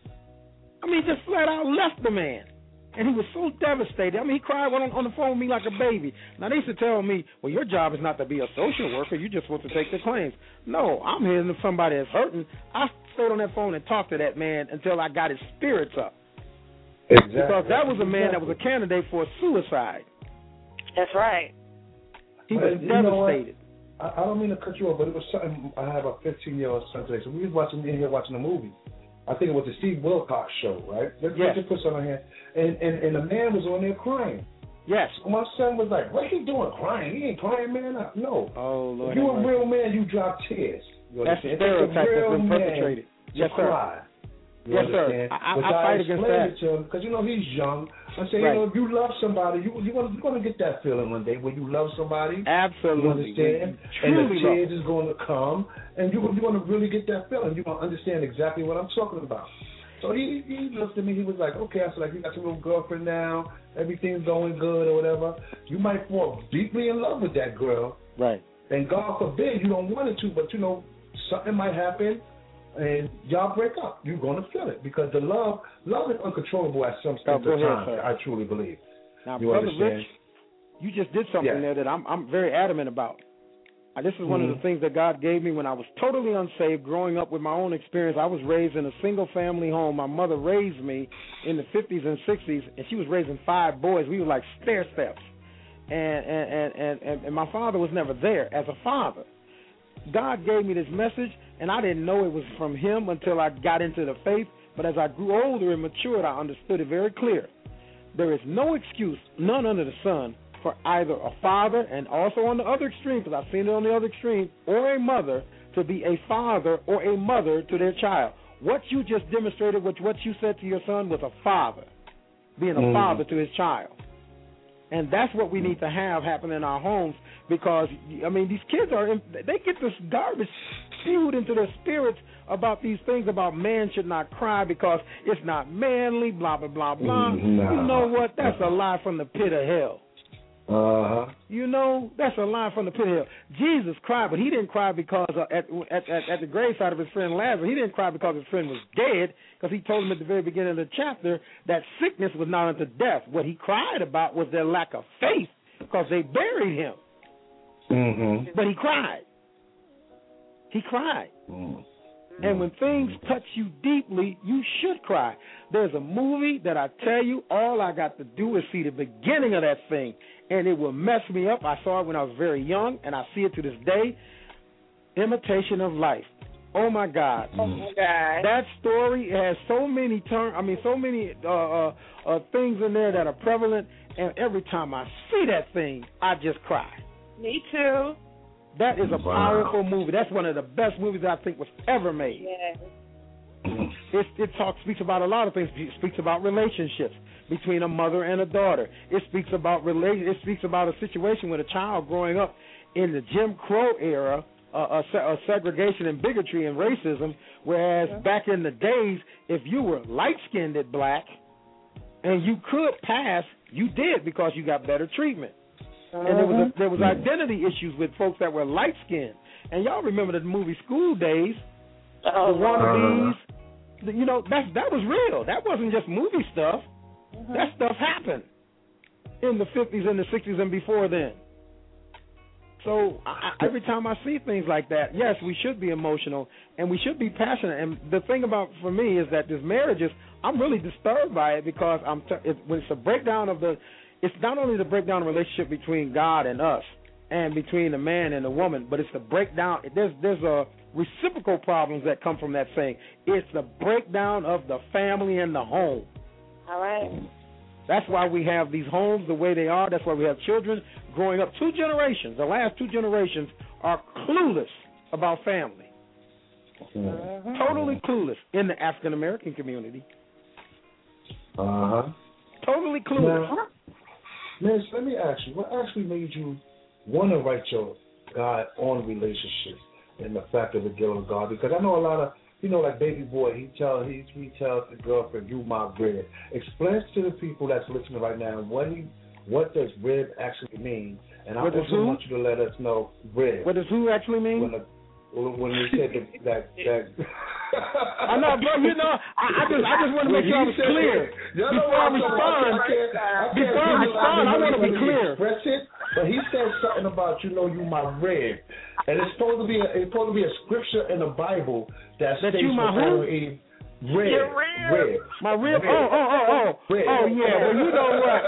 I mean, just flat out left the man. And he was so devastated. I mean, he cried on, on the phone with me like a baby. Now, they used to tell me, well, your job is not to be a social worker. You're just supposed to take the claims. No, I'm here if somebody is hurting. I stayed on that phone and talked to that man until I got his spirits up. Exactly. Because that was a man that was a candidate for suicide. That's right. He but was You devastated. know I, I don't mean to cut you off, but it was something. I have a fifteen-year-old son today, so we was watching in here watching a movie. I think it was the Steve Wilcox show, right? Let's yes. just put something here. And, and and the man was on there crying. Yes. My son was like, "What he doing crying? He ain't crying, man." No. Oh Lord. If you a real man, you drop tears. You That's the understand? stereotype It's a real that's been perpetrated. Man Yes, to sir. Cry. You yes, understand? sir. I, but I, I fight against that. It to him because you know he's young. I say, right. you know, if you love somebody, you you're gonna, you're gonna get that feeling one day when you love somebody. Absolutely. You understand? You and the truly tears is going to come, and you you're gonna really get that feeling. You're gonna understand exactly what I'm talking about. So he he looked at me. He was like, okay. I said, like, you got your little girlfriend now. Everything's going good or whatever. You might fall deeply in love with that girl. Right. And God forbid you don't want it to, but you know something might happen. And y'all break up, you're going to feel it because the love, love is uncontrollable at some stage oh, of time. ahead, I truly believe. Now, you Brother understand? Rich, you just did something yeah. there that I'm I'm very adamant about. Uh, this is one mm-hmm. of the things that God gave me when I was totally unsaved, growing up with my own experience. I was raised in a single-family home. My mother raised me in the fifties and sixties, and she was raising five boys. We were like stair steps, and and and and, and my father was never there as a father. God gave me this message, and I didn't know it was from him until I got into the faith. But as I grew older and matured, I understood it very clear. There is no excuse, none under the sun, for either a father, and also on the other extreme, because I've seen it on the other extreme, or a mother to be a father or a mother to their child. What you just demonstrated, which what you said to your son, was a father, being a mm. father to his child. And that's what we need to have happen in our homes because, I mean, these kids are, they get this garbage spewed into their spirits about these things about man should not cry because it's not manly, blah, blah, blah, blah. No. You know what? That's a lie from the pit of hell. Uh-huh. You know, that's a lie from the pit of hell. Jesus cried, but he didn't cry because uh, at, at, at, at the graveside of his friend Lazarus, he didn't cry because his friend was dead, because he told him at the very beginning of the chapter that sickness was not unto death. What he cried about was their lack of faith because they buried him. Mm-hmm. But he cried. He cried. Mm-hmm. And when things touch you deeply, you should cry. There's a movie that I tell you, all I got to do is see the beginning of that thing, and it will mess me up. I saw it when I was very young, and I see it to this day. Imitation of Life. Oh my God! Oh my God! That story has so many turn. I mean, so many uh, uh, uh, things in there that are prevalent, and every time I see that thing, I just cry. Me too. That is a wow. powerful movie. That's one of the best movies I think was ever made. Yeah. It, it talks speaks about a lot of things. It speaks about relationships between a mother and a daughter. It speaks about relation. It speaks about a situation with a child growing up in the Jim Crow era. Uh, a, a segregation and bigotry and racism, whereas yeah. back in the days, if you were light-skinned at black and you could pass, you did because you got better treatment. Uh-huh. And there was a, there was identity issues with folks that were light-skinned. And y'all remember the movie School Days, oh, the wannabes, the, you know, that, that was real. That wasn't just movie stuff. Uh-huh. That stuff happened in the fifties and the sixties and before then. So I, every time I see things like that, yes, we should be emotional and we should be passionate. And the thing about for me is that this marriage is, I'm really disturbed by it because I'm t- it, when it's a breakdown of the, it's not only the breakdown of the relationship between God and us and between the man and the woman, but it's the breakdown. There's there's a reciprocal problems that come from that thing. It's the breakdown of the family and the home. All right. That's why we have these homes the way they are. That's why we have children growing up. Two generations, the last two generations, are clueless about family. Mm. Totally clueless in the African American community. Uh huh. Totally clueless. Now, Miss, let me ask you, what actually made you want to write your God-on relationships and the fact of the deal with God? Because I know a lot of, you know, like Baby Boy, he tell he he tells the girlfriend, "You my rib." Explain to the people that's listening right now what he what does rib actually mean, and I What does also who? want you to let us know rib. What does who actually mean? When the, when we said that that. that I know, bro. You know, I, I just I just want to make sure I was clear before I respond. Before I respond, I want to be clear. Express it, but he said something about, you know, you my rib, and it's supposed to be a, it's supposed to be a scripture in the Bible that, That states you my for who? Adam and Eve. Rib, Your rib, My rib. Oh, oh, oh, oh. Rib. Oh, yeah. Well, you know what?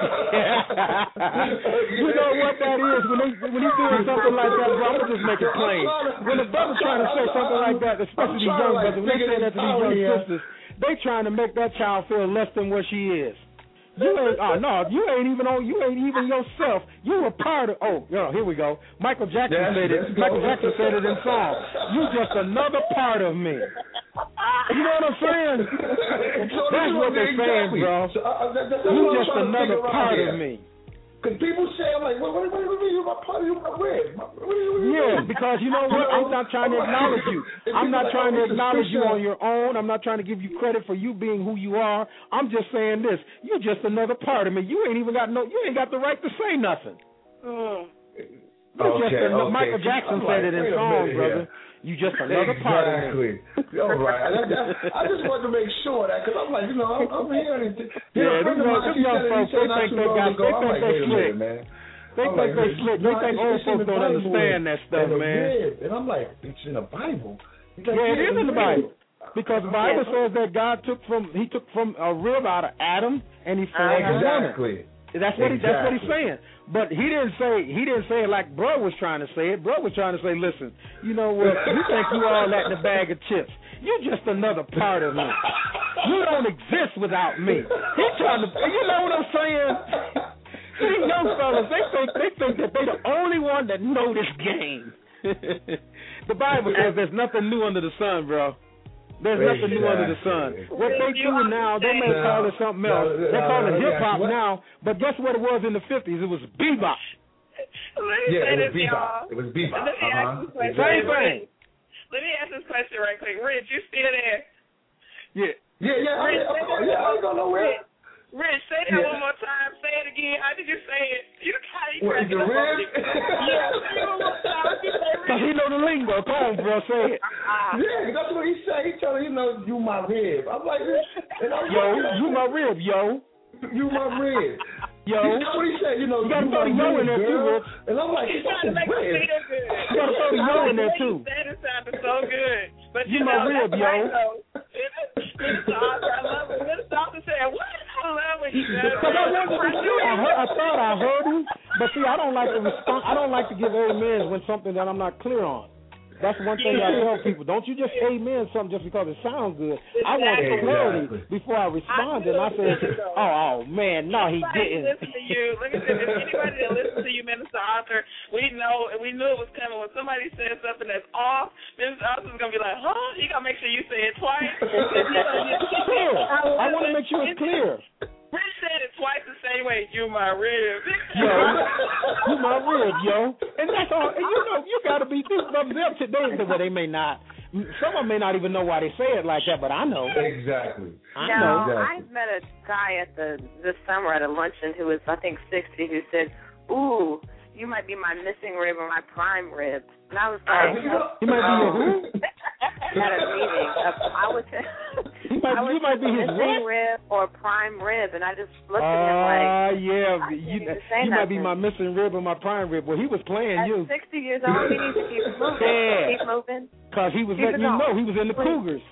You know what that is when they when he's doing something like that, bro. I'm gonna just make it plain. When the brother's trying to say something like that, especially these young brothers, when they say that to these young sisters, they trying to make that child feel less than what she is. You ain't. Oh no, you ain't even on. You ain't even yourself. You a part of. Oh, yo, here we go. Michael Jackson Yes, said let's it. go. Michael Jackson said it in song. You just another part of me. You know what I'm saying? That's what they're saying, bro. So, uh, that, that, that's You what I'm just trying to another figure out part here. of me. Because people say, I'm like, what, what, what, what, what, you my part of you, my rib. My, what, what, what, Yeah, because you know what? I'm not trying to acknowledge you. I'm not trying to acknowledge you on your own. I'm not trying to give you credit for you being who you are. I'm just saying this. You're just another part of me. You ain't even got no. You ain't got the right to say nothing. Mm. You're just Okay, another, okay. Michael Jackson I'm said like, it in wait a song, minute brother. here. You just another part of me. Exactly. All right. I, I, I just wanted to make sure that, because I'm like, you know, I'm, I'm hearing it. You know, Yeah, a friend them of young, mine, them he young said it- he folks, said they not think too they long got, ago. they I'm think like, they wait a slick. minute, man. They I'm think like, they it's slick. They not- think it's old in folks the don't Bible, understand that stuff, and the man. rib. And I'm like, it's in the Bible. He's like, Yeah, it is in the rib. Bible. Because the Bible says that God took from he took from a rib out of Adam and he formed a woman. Exactly. That's what he, that's what he's Exactly. saying. But he didn't say he didn't say it like bro was trying to say it. Bro was trying to say, listen, you know what? You think you all that in a bag of chips. You're just another part of me. You don't exist without me. He's trying to, you know what I'm saying? These young fellas, they think they think that they're the only one that know this game. The Bible says there's nothing new under the sun, bro. There's nothing new under the sun. What they do now, they may call it something else. They call it hip hop now, but guess what it was in the fifties? It was bebop. Let me Yeah, say it was this, bebop. y'all. It was bebop. Let me ask Uh-huh. this question. Same thing. Let me ask this question right quick. Rich, you still there? Yeah. Yeah, yeah, I, Rich, of course, yeah, I ain't going nowhere. Rich, Rich, say that Yeah. one more time. Say it again. How did you say it? You kind of What, the rib? Yeah, say it one more time. You say Because he know the lingo. Come on, bro, say it. Yeah, that's what he said. He told me, you know, you my rib. I'm like, and I'm Yo, like, you my rib, yo. You my rib. Yo. That's what he said, you know, You gotta you throw my the yo in rib, there too, girl. Rich. And I'm like, He's it's trying to make rib. me feel good. You gotta throw the yo in there too. The way you said it sounded so good. But You you, my know, rib, that's yo. right, though. Minister Arthur, I love it. Minister Arthur said, what? I love what he said. Because I wanted to see. I, heard, I thought I heard him, but see, I don't like to respond. I don't like to give amens when something that I'm not clear on. That's one thing I tell people. Don't you just amen something just because it sounds good. I want Exactly. clarity before I respond. And I said, oh, oh man, no, he Anybody didn't. listen to you. Let me say this. Anybody that listens to you, Minister Arthur, we know and we knew it was coming. When somebody says something that's off, Minister Arthur's gonna be like, huh? You gotta make sure you say it twice. Clear. I want to make sure it's clear. Rich said it twice the same way. You my rib. Yo, you my rib, yo. And that's all. And you know, you got to be, these brothers up today. Well, they may not. Some of them may not even know why they say it like that, but I know. Exactly. I now, know. I met a guy at the this summer at a luncheon who was, I think, sixty, who said, ooh, you might be my missing rib or my prime rib. And I was like, You might be your who? at a meeting. I was, You might, I was you might be his missing what? rib or prime rib, and I just looked at him like, Ah, yeah. I can't You, even say you might be nothing. my missing rib or my prime rib. Well, he was playing at you. sixty years old, he needs to keep moving. Yeah. Keep moving. Because he was Keep letting it you going. know he was in the Please. Cougars.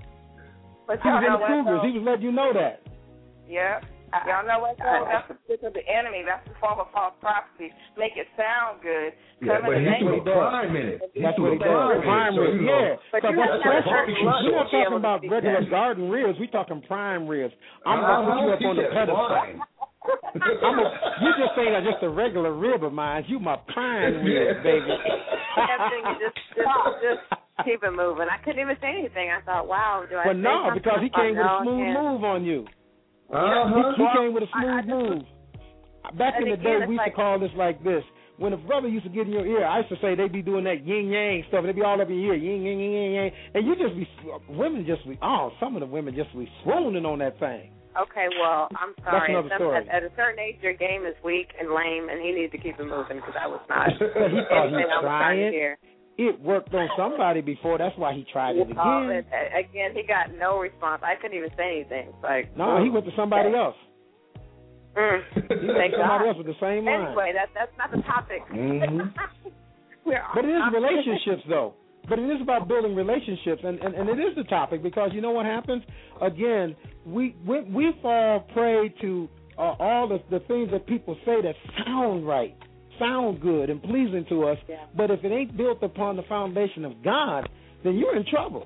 But He was y'all in know the what, Cougars. though? He was letting you know that. Yeah. Y'all know what, though? That's the trick of the enemy. That's the form of false prophecy. Make it sound good. Yeah, Come but in he the threw name a of prime in it. He That's threw what he a does. prime Prime in it. So, ribs, you know, yeah. But Because you that's have to have special. certain We're not muscles to be talking able to about speak regular that. garden ribs. We're talking prime ribs. I'm Uh-huh. going to put you up He on the said pedestal. prime. I'm a, you just saying that just a regular rib of mine. You my prime rib, baby. kept thinking, just, just, just keep it moving. I couldn't even say anything. I thought, wow, do I? But say no, something? because he came oh, with no, a smooth move on you. Uh-huh. He, he came with a smooth move. Back in the again, day, we used like, to call this like this. When a brother used to get in your ear, I used to say they be doing that yin yang stuff. They be all up in your ear, yin yang yang yang, and you just be women just be oh, some of the women just be swooning on that thing. Okay, well, I'm sorry. That's another Some, story. At, at a certain age, your game is weak and lame, and he needs to keep it moving because I was not. But he thought he anything I was trying to trying. hear. It worked on somebody before. That's why he tried it again. Oh, it, again, he got no response. I couldn't even say anything. It's like no, he went to somebody else. Mm. He went to somebody else with the same line. Anyway, that's that's not the topic. Mm-hmm. We're But it is off- relationships, though. But it is about building relationships, and, and, and it is the topic because you know what happens? Again, we we, we fall prey to uh, all the, the things that people say that sound right, sound good and pleasing to us, yeah. but if it ain't built upon the foundation of God, then you're in trouble.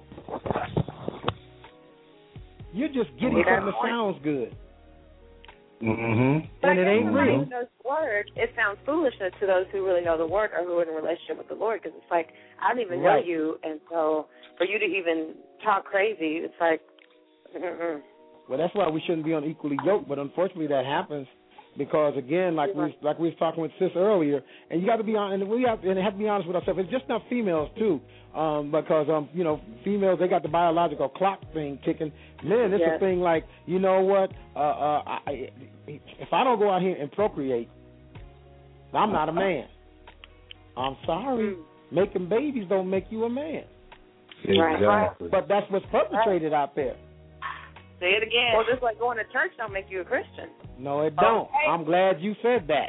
You're just getting Yeah. something that sounds good. Mm-hmm. And it ain't Everybody real. who knows the word, it sounds foolishness to those who really know the word or who are in a relationship with the Lord because it's like, I don't even Right. know you, and so for you to even talk crazy, it's like, mm-mm. Well, that's why we shouldn't be unequally yoked, but unfortunately that happens because, again, like we like we was talking with Sis earlier, and you got to be on, and we have and have to be honest with ourselves. It's just not females too, um, because um, you know, females they got the biological clock thing ticking. Men, it's Yes. a thing like, you know what? Uh, uh, I, if I don't go out here and procreate, I'm not a man. I'm sorry, making babies don't make you a man. Exactly. But that's what's perpetrated out there. Say it again. Well, just like going to church don't make you a Christian. No, it don't. Okay. I'm glad you said that.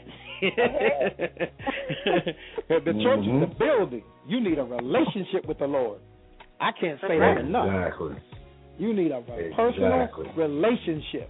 The church is the building. You need a relationship with the Lord. I can't say that enough. Exactly. You need a personal Exactly. relationship.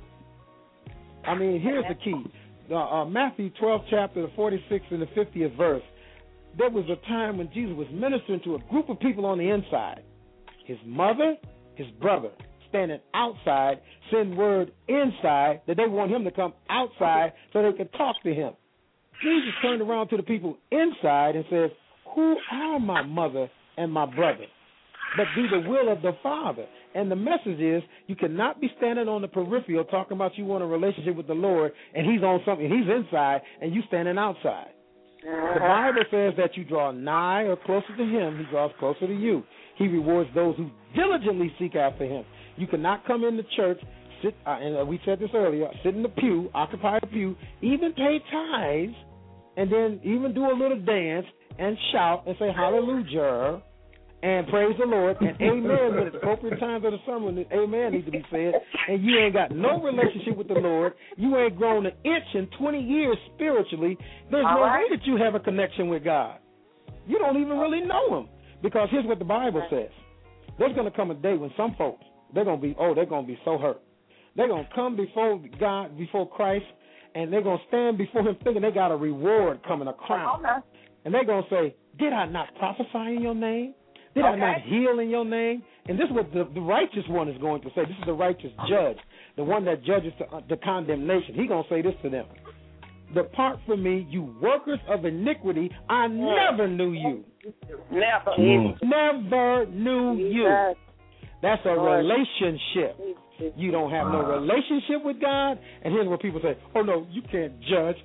I mean, here's the key. Uh, uh, Matthew twelfth chapter, the forty-sixth and the fiftieth verse. There was a time when Jesus was ministering to a group of people on the inside. His mother, his brother, standing outside, send word inside that they want him to come outside so they can talk to him. Jesus turned around to the people inside and says, who are my mother and my brother? But do the will of the Father. And the message is you cannot be standing on the peripheral talking about you want a relationship with the Lord and he's on something, he's inside and you standing outside. The Bible says that you draw nigh or closer to him, he draws closer to you. He rewards those who diligently seek after him. You cannot come into church, sit, uh, and we said this earlier, sit in the pew, occupy a pew, even pay tithes, and then even do a little dance and shout and say hallelujah and praise the Lord and amen when it's appropriate times of the sermon. Amen needs to be said. And you ain't got no relationship with the Lord. You ain't grown an inch in twenty years spiritually. There's All no right. way that you have a connection with God. You don't even really know him. Because here's what the Bible says. There's going to come a day when some folks, they're going to be, oh, they're going to be so hurt. They're going to come before God, before Christ, and they're going to stand before him thinking they got a reward coming, a crown. And they're going to say, did I not prophesy in your name? Did I not heal in your name? And this is what the, the righteous one is going to say. This is the righteous judge, the one that judges the, uh, the condemnation. He's going to say this to them. Depart from me, you workers of iniquity. I never knew you. Never. Mm. Never knew you. That's a relationship. You don't have no relationship with God. And here's what people say, oh, no, you can't judge.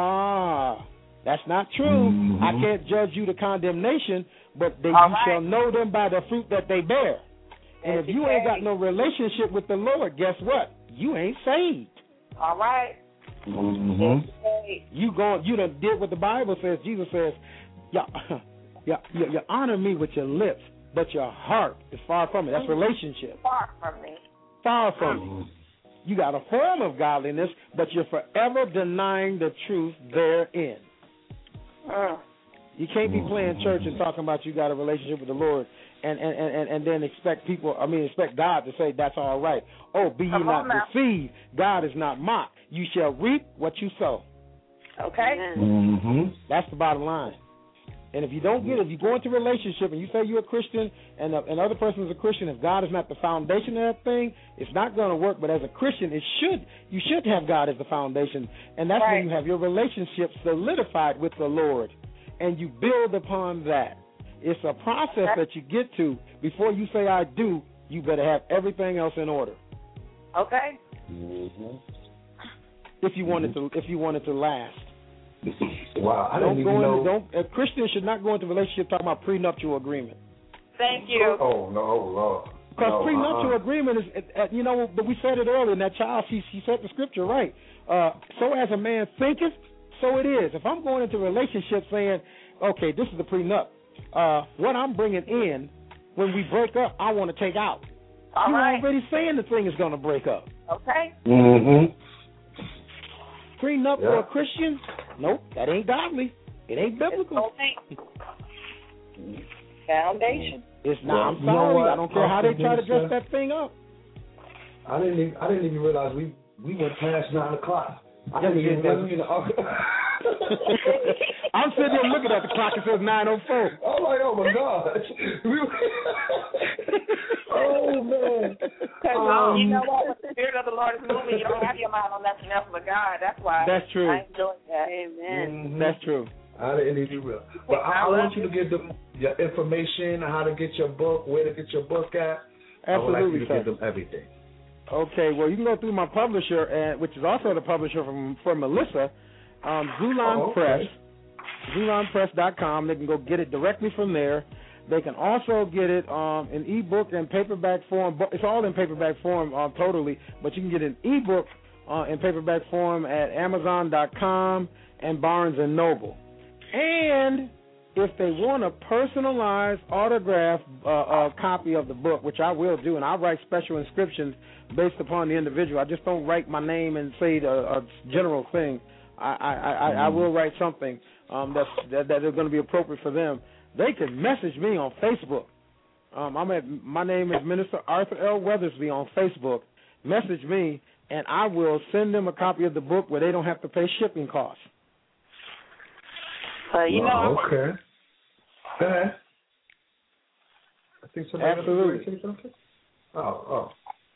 Ah, that's not true. Mm-hmm. I can't judge you to condemnation, but they, you right. shall know them by the fruit that they bear. And if you ain't got no relationship with the Lord, guess what? You ain't saved. All right. Mm-hmm. You go, you done did what the Bible says. Jesus says, you, you, you, you honor me with your lips, but your heart is far from me. That's relationship. Far from me. Far from me. You got a form of godliness, but you're forever denying the truth therein. Uh. You can't be playing church and talking about you got a relationship with the Lord and, and, and, and then expect people, I mean, expect God to say that's all right. Oh, be ye not deceived. God is not mocked. You shall reap what you sow. Okay. Mm-hmm. That's the bottom line. And if you don't get it, if you go into a relationship and you say you're a Christian and the, and other person is a Christian, if God is not the foundation of that thing, it's not going to work. But as a Christian, it should you should have God as the foundation. And that's right. when you have your relationship solidified with the Lord. And you build upon that. It's a process that you get to. Before you say I do, you better have everything else in order. Okay. Mm-hmm. If you want it to, if you want it to last. Wow, I don't didn't go even into, know. Don't a Christian should not go into a relationship talking about prenuptial agreement. Thank you. Oh no, Lord. Because no, prenuptial uh-uh. agreement is, uh, you know, but we said it earlier. And that child, she she said the scripture right. Uh, so as a man thinketh, so it is. If I'm going into a relationship saying, okay, this is the prenup, uh, what I'm bringing in when we break up, I want to take out. All You're right. already saying the thing is going to break up. Okay. Mm-hmm. Prenup Yeah. for a Christian? Nope, that ain't godly. It ain't biblical. Foundation. It's not. Well, I'm you know sorry. what? I don't care how they try to dress Minister, that thing up. I didn't even I didn't even realize we we went past nine o'clock. I Yeah, didn't we even did. realize, you know. I'm sitting there looking at the clock. It says nine oh four. I'm like, oh my God. Oh man. Um, you know what? When the Spirit of the Lord is moving, you don't have your mind on nothing else but God. That's why. That's true. I enjoy that. Amen. Mhm. That's true. I didn't even realize. But I, I want you to give them your information, how to get your book, where to get your book at. I would like Absolutely, you to sir. give them everything. Okay, well, you can go through my publisher, and which is also the publisher from for Melissa, um, Zulon Oh, okay. Press, zulon press dot com. They can go get it directly from there. They can also get it um, in ebook and paperback form. It's all in paperback form uh, totally, but you can get an ebook uh, in paperback form at amazon dot com and Barnes and Noble. And if they want a personalized autograph uh, uh, copy of the book, which I will do, and I write special inscriptions based upon the individual. I just don't write my name and say the, a general thing. I I, I, I will write something um, that's, that that is going to be appropriate for them. They can message me on Facebook. Um, I'm at my name is Minister Arthur L. Weathersby on Facebook. Message me, and I will send them a copy of the book where they don't have to pay shipping costs. Uh, you know, Oh, okay. Go ahead. I think somebody Absolutely. else is going to say something. Oh, oh.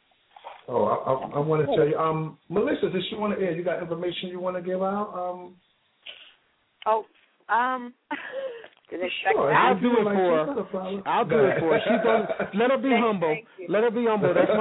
Oh, I, I, I want to tell you, um, Melissa, does she want to, yeah, you got information you want to give out? Um, Oh, um. Sure. I'll If do you it like, for she's not a her. problem. I'll do Go it for her. She's gonna let her be Thank- humble. thank you. Let her be humble. That's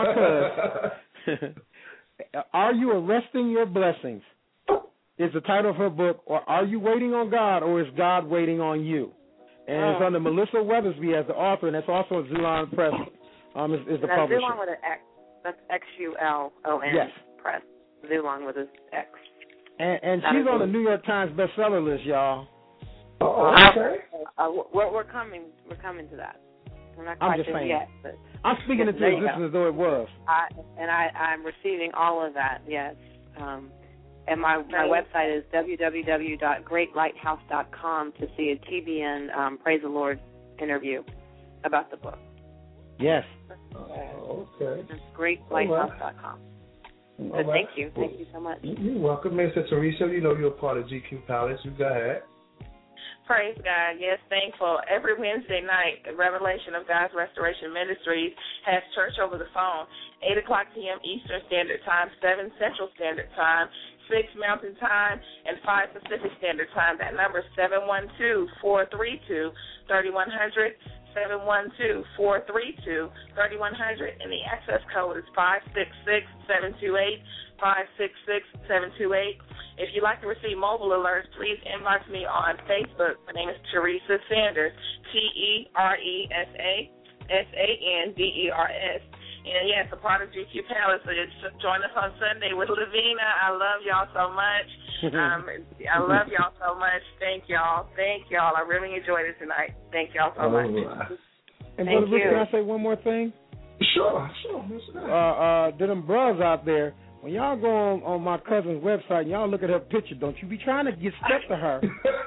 my cousin. Are you arresting your blessings? Is the title of her book, or are you waiting on God, or is God waiting on you? And it's Oh. under Melissa Weathersby as the author, and that's also Zulon Press um, is, is the Now, publisher. Zulon with an X. That's X U L O N. Yes. Press. Zulon with an X. And, and That she's is on the it. New York Times bestseller list, y'all. Oh, okay. Uh, we're, we're coming. We're coming to that. We're not I'm quite just there saying. yet, but I'm speaking Yes, into there you existence go. as though it was. I and I I'm receiving all of that. Yes. Um, and my my website is w w w dot great lighthouse dot com to see a T B N um, Praise the Lord interview about the book. Yes. Oh, okay. It's great lighthouse dot com. So All right. thank you. Thank you so much. You're welcome, Mister Teresa. You know you're a part of G Q Palace. You go ahead. Praise God. Yes, thankful. Every Wednesday night, the Revelation of God's Restoration Ministries has church over the phone, eight o'clock p.m. Eastern Standard Time, seven Central Standard Time, six Mountain Time, and five Pacific Standard Time. That number is seven one two, four three two, three one zero zero, seven one two, four three two, three one zero zero, and the access code is five six six, seven two eight, five six six, seven two eight. If you'd like to receive mobile alerts, please inbox me on Facebook. My name is Teresa Sanders, T E R E S A S A N D E R S. And, yes, a part of G Q Palace. So just join us on Sunday with Lavina. I love y'all so much. Um, I love y'all so much. Thank y'all. Thank y'all. I really enjoyed it tonight. Thank y'all so much. And Thank Brother Rick, you. can I say one more thing? Sure, sure. Uh, uh, to them bros out there, when y'all go on, on my cousin's website and y'all look at her picture, don't you be trying to get stuck to her.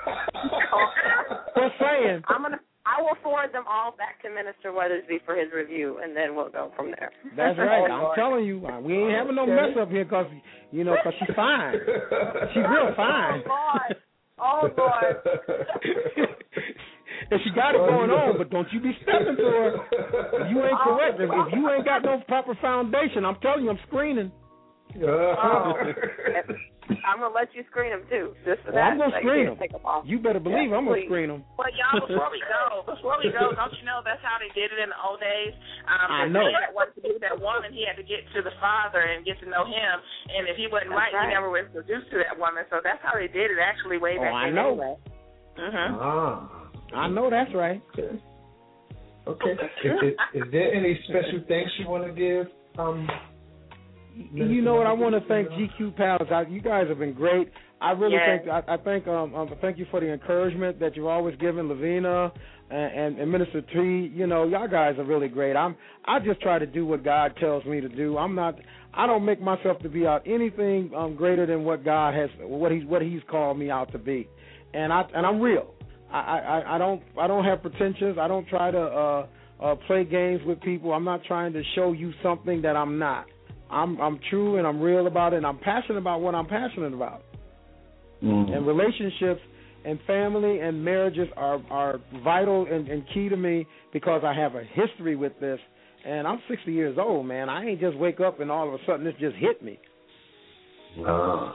Just saying. I'm gonna. I will forward them all back to Minister Weathersby for his review, and then we'll go from there. That's right. Oh, I'm Lord. telling you, uh, we ain't having no mess up here because, you know, because she's fine. She's real fine. Oh, Lord. Oh, Lord. And she got it going on, but don't you be stepping to her. If you ain't correct, if, if you ain't got no proper foundation, I'm telling you, I'm screening. Oh. I'm gonna let you screen them too. Just for Well, that. I'm gonna so screen you them. Take them off. You better believe yeah, I'm gonna please. screen them. But y'all, before we go, before we go, don't you know that's how they did it in the old days? Um, I the know. man that wanted to be with that woman, he had to get to the father and get to know him. And if he wasn't right, right, he never was introduced to that woman. So that's how they did it actually way Oh, back I then. know. Anyway. Mhm. Ah. I know that's right. Okay. Okay. is, is, is there any special thanks you want to give? Um, You know what? I want to thank G Q Palace. I, you guys have been great. I really Yes. think I, I think um, um thank you for the encouragement that you've always given Lavina and, and, and Minister T. You know, y'all guys are really great. I'm I just try to do what God tells me to do. I'm not. I don't make myself to be out anything um, greater than what God has, what he's what He's called me out to be, and I and I'm real. I, I, I don't I don't have pretensions. I don't try to uh, uh, play games with people. I'm not trying to show you something that I'm not. I'm I'm true and I'm real about it, and I'm passionate about what I'm passionate about. Mm-hmm. And relationships and family and marriages are, are vital and, and key to me because I have a history with this. And I'm sixty years old, man. I ain't just wake up and all of a sudden this just hit me. Wow.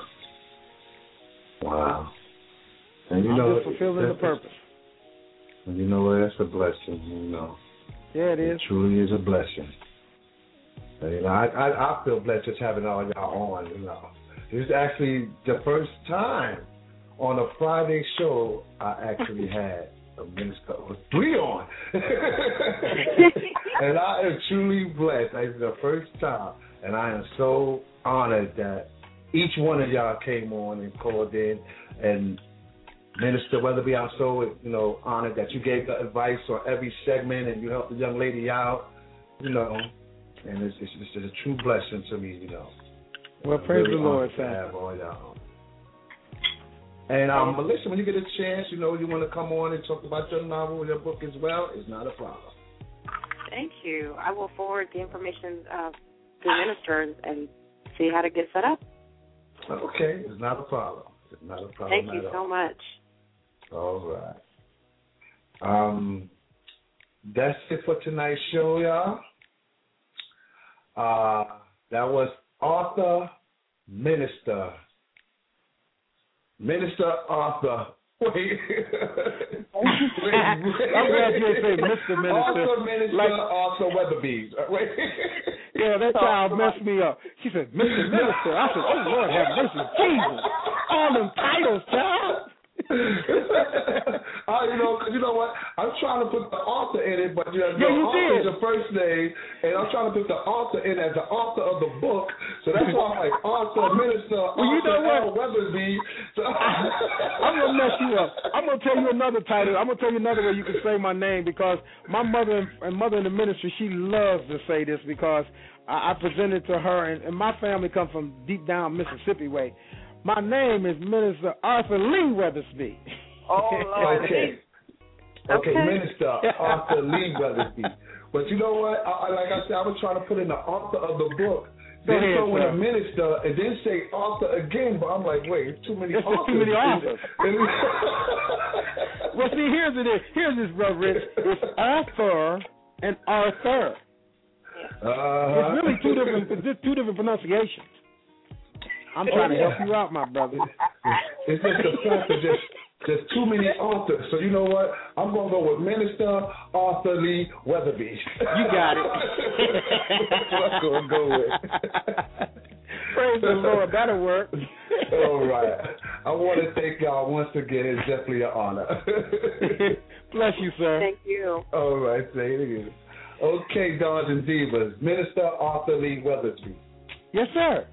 Wow. And you I'm know, just fulfilling the purpose. And you know what? That's a blessing, you know. Yeah, it is. It truly is a blessing. And, you know, I, I I feel blessed just having all y'all on, you know. It's actually the first time on a Friday show I actually had a minister with three on. And I am truly blessed. It's the first time. And I am so honored that each one of y'all came on and called in. And Minister Weatherby, I'm so, you know, honored that you gave the advice on every segment and you helped the young lady out, you know. And it's, it's, it's a true blessing to me, you know. Well, praise really the Lord, to Sam. have all y'all. And um, Melissa, when you get a chance, you know, you want to come on and talk about your novel, your book as well, it's not a problem. Thank you. I will forward the information uh, to the minister and see how to get set up. Okay, it's not a problem. It's not a problem. Thank you at so all. much. All right. Um, that's it for tonight's show, y'all. Uh, that was Arthur Minister. Minister Arthur. Wait. I'm glad you didn't say Mister Minister. Arthur Minister Like, Arthur Weatherby. Wait. yeah, that child messed me up. She said, Mister Minister. I said, oh, Lord, have mercy. Jesus. All them titles, child. uh, you know, cause you know what? I'm trying to put the author in it, but you know, yeah, the you author did. is the first name, and I'm trying to put the author in as the author of the book. So that's why I'm like Arthur Minister, well, you Arthur know what? L. Weatherby. So I'm gonna mess you up. I'm gonna tell you another title. I'm gonna tell you another way you can say my name because my mother and mother in the ministry, she loves to say this because I, I presented to her, and, and my family comes from deep down Mississippi way. My name is Minister Arthur Lee Weathersby. Oh, Lord. Okay. Okay, Okay. Minister Arthur Lee Weathersby. But you know what? I, I- like I said, I was trying to put in the author of the book. Go Then ahead, throw in sir. a minister and then say author again. But I'm like, wait, it's too many It's just authors. too many authors. Well, see, here's it. Is. Here's this, brother Rich. It's Arthur and Arthur. Uh-huh. It's really two different, it's just two different pronunciations. I'm trying to help you out, my brother. It's just the fact that there's, there's too many authors. So you know what? I'm going to go with Minister Arthur Lee Weatherby. You got it. That's what I'm going to go with. Praise the Lord. That'll work. All right. I want to thank y'all once again. It's definitely an honor. Bless you, sir. Thank you. All right. Say it again. Okay, Dons and Divas. Minister Arthur Lee Weathersby. Yes, sir.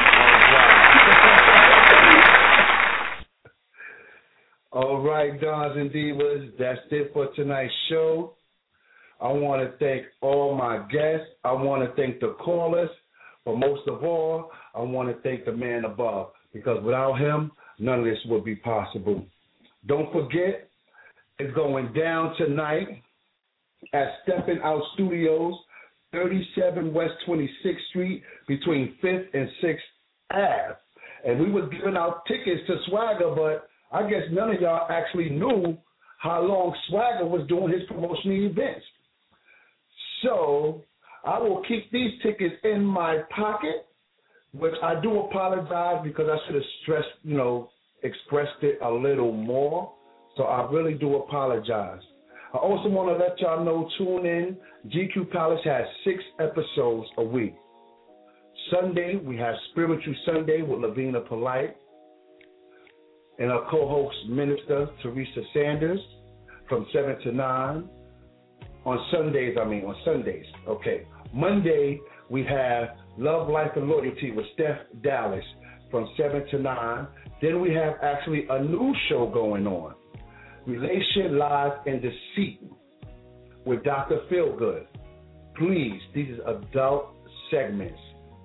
All right, Dons and Divas, that's it for tonight's show. I want to thank all my guests. I want to thank the callers. But most of all, I want to thank the man above, because without him, none of this would be possible. Don't forget, it's going down tonight at Stepping Out Studios, thirty-seven West twenty-sixth Street, between fifth and sixth Avenue. And we was giving out tickets to Swagger, but I guess none of y'all actually knew how long Swagger was doing his promotional events. So I will keep these tickets in my pocket which I do apologize because I should have stressed, you know, expressed it a little more. So I really do apologize. I also want to let y'all know, tune in. G Q Palace has six episodes a week. Sunday, we have Spiritual Sunday with Lavina Polite and our co-host, Minister Teresa Sanders, from seven to nine. On Sundays, I mean, on Sundays, okay. Monday, we have Love, Life, and Loyalty with Steph Dallas from seven to nine. Then we have actually a new show going on, Relation, Lies, and Deceit with Doctor Feelgood. Please, these are adult segments.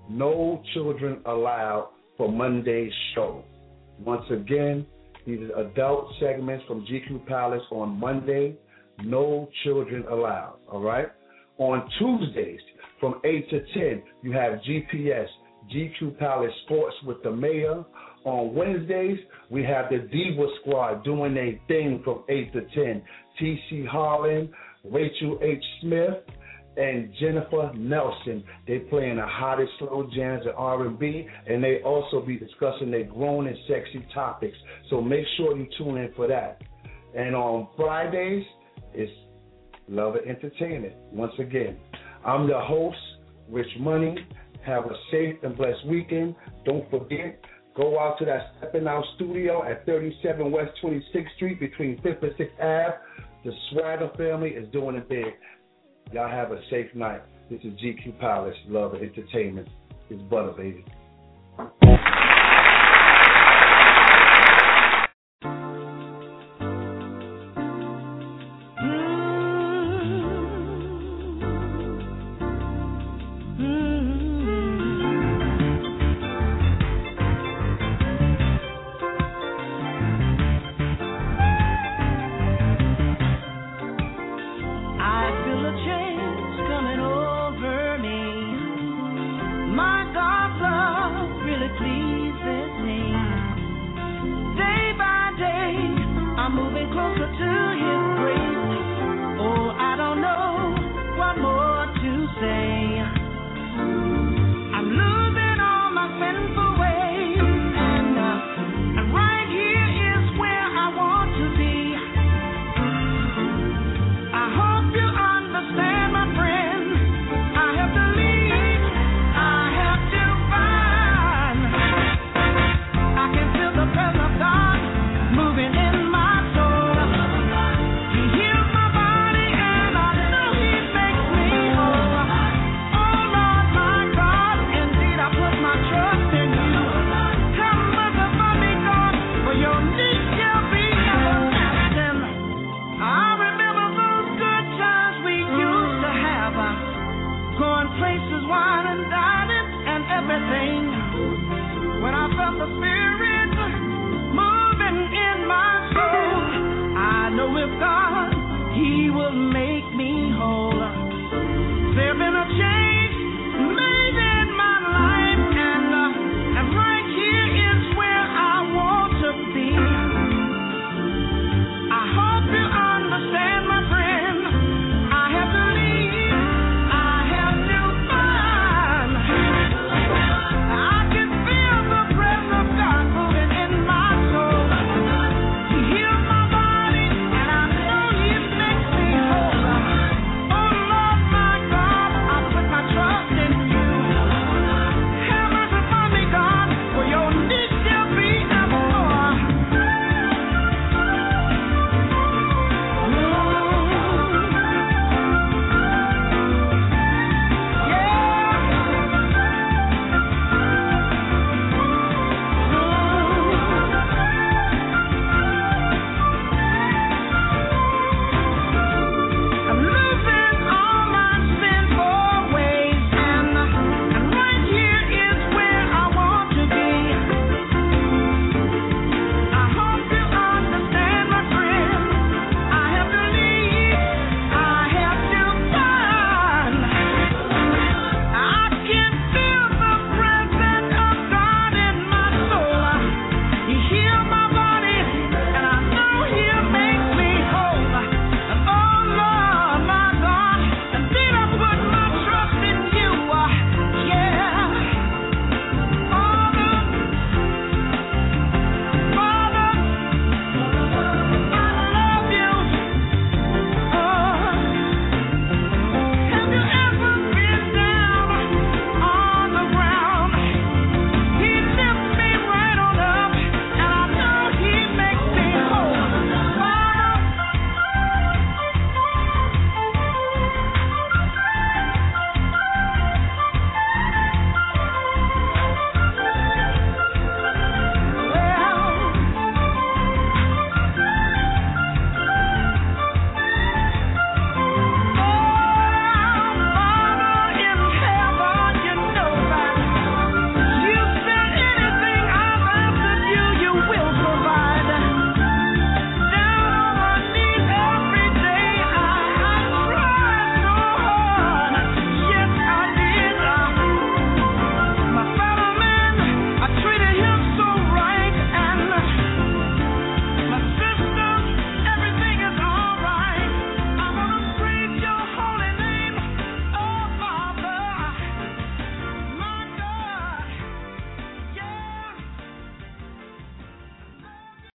No children allowed for Monday's show. Once again, these are adult segments from G Q Palace on Monday. No children allowed, all right? On Tuesdays, from eight to ten, you have G P S, G Q Palace Sports with the Mayor. On Wednesdays, we have the Diva Squad doing their thing from eight to ten. T C Harlan, Rachel H. Smith, and Jennifer Nelson. They playing the hottest slow jams and R and B, and they also be discussing their grown and sexy topics. So make sure you tune in for that. And on Fridays, it's Love and Entertainment. Once again, I'm the host, Rich Money. Have a safe and blessed weekend. Don't forget, go out to that Stepping Out studio at thirty-seven West twenty-sixth Street between fifth and sixth Avenue. The Swagger family is doing it big. Y'all have a safe night. This is G Q Palace, Love and Entertainment. It's butter, baby. I'm moving closer to you.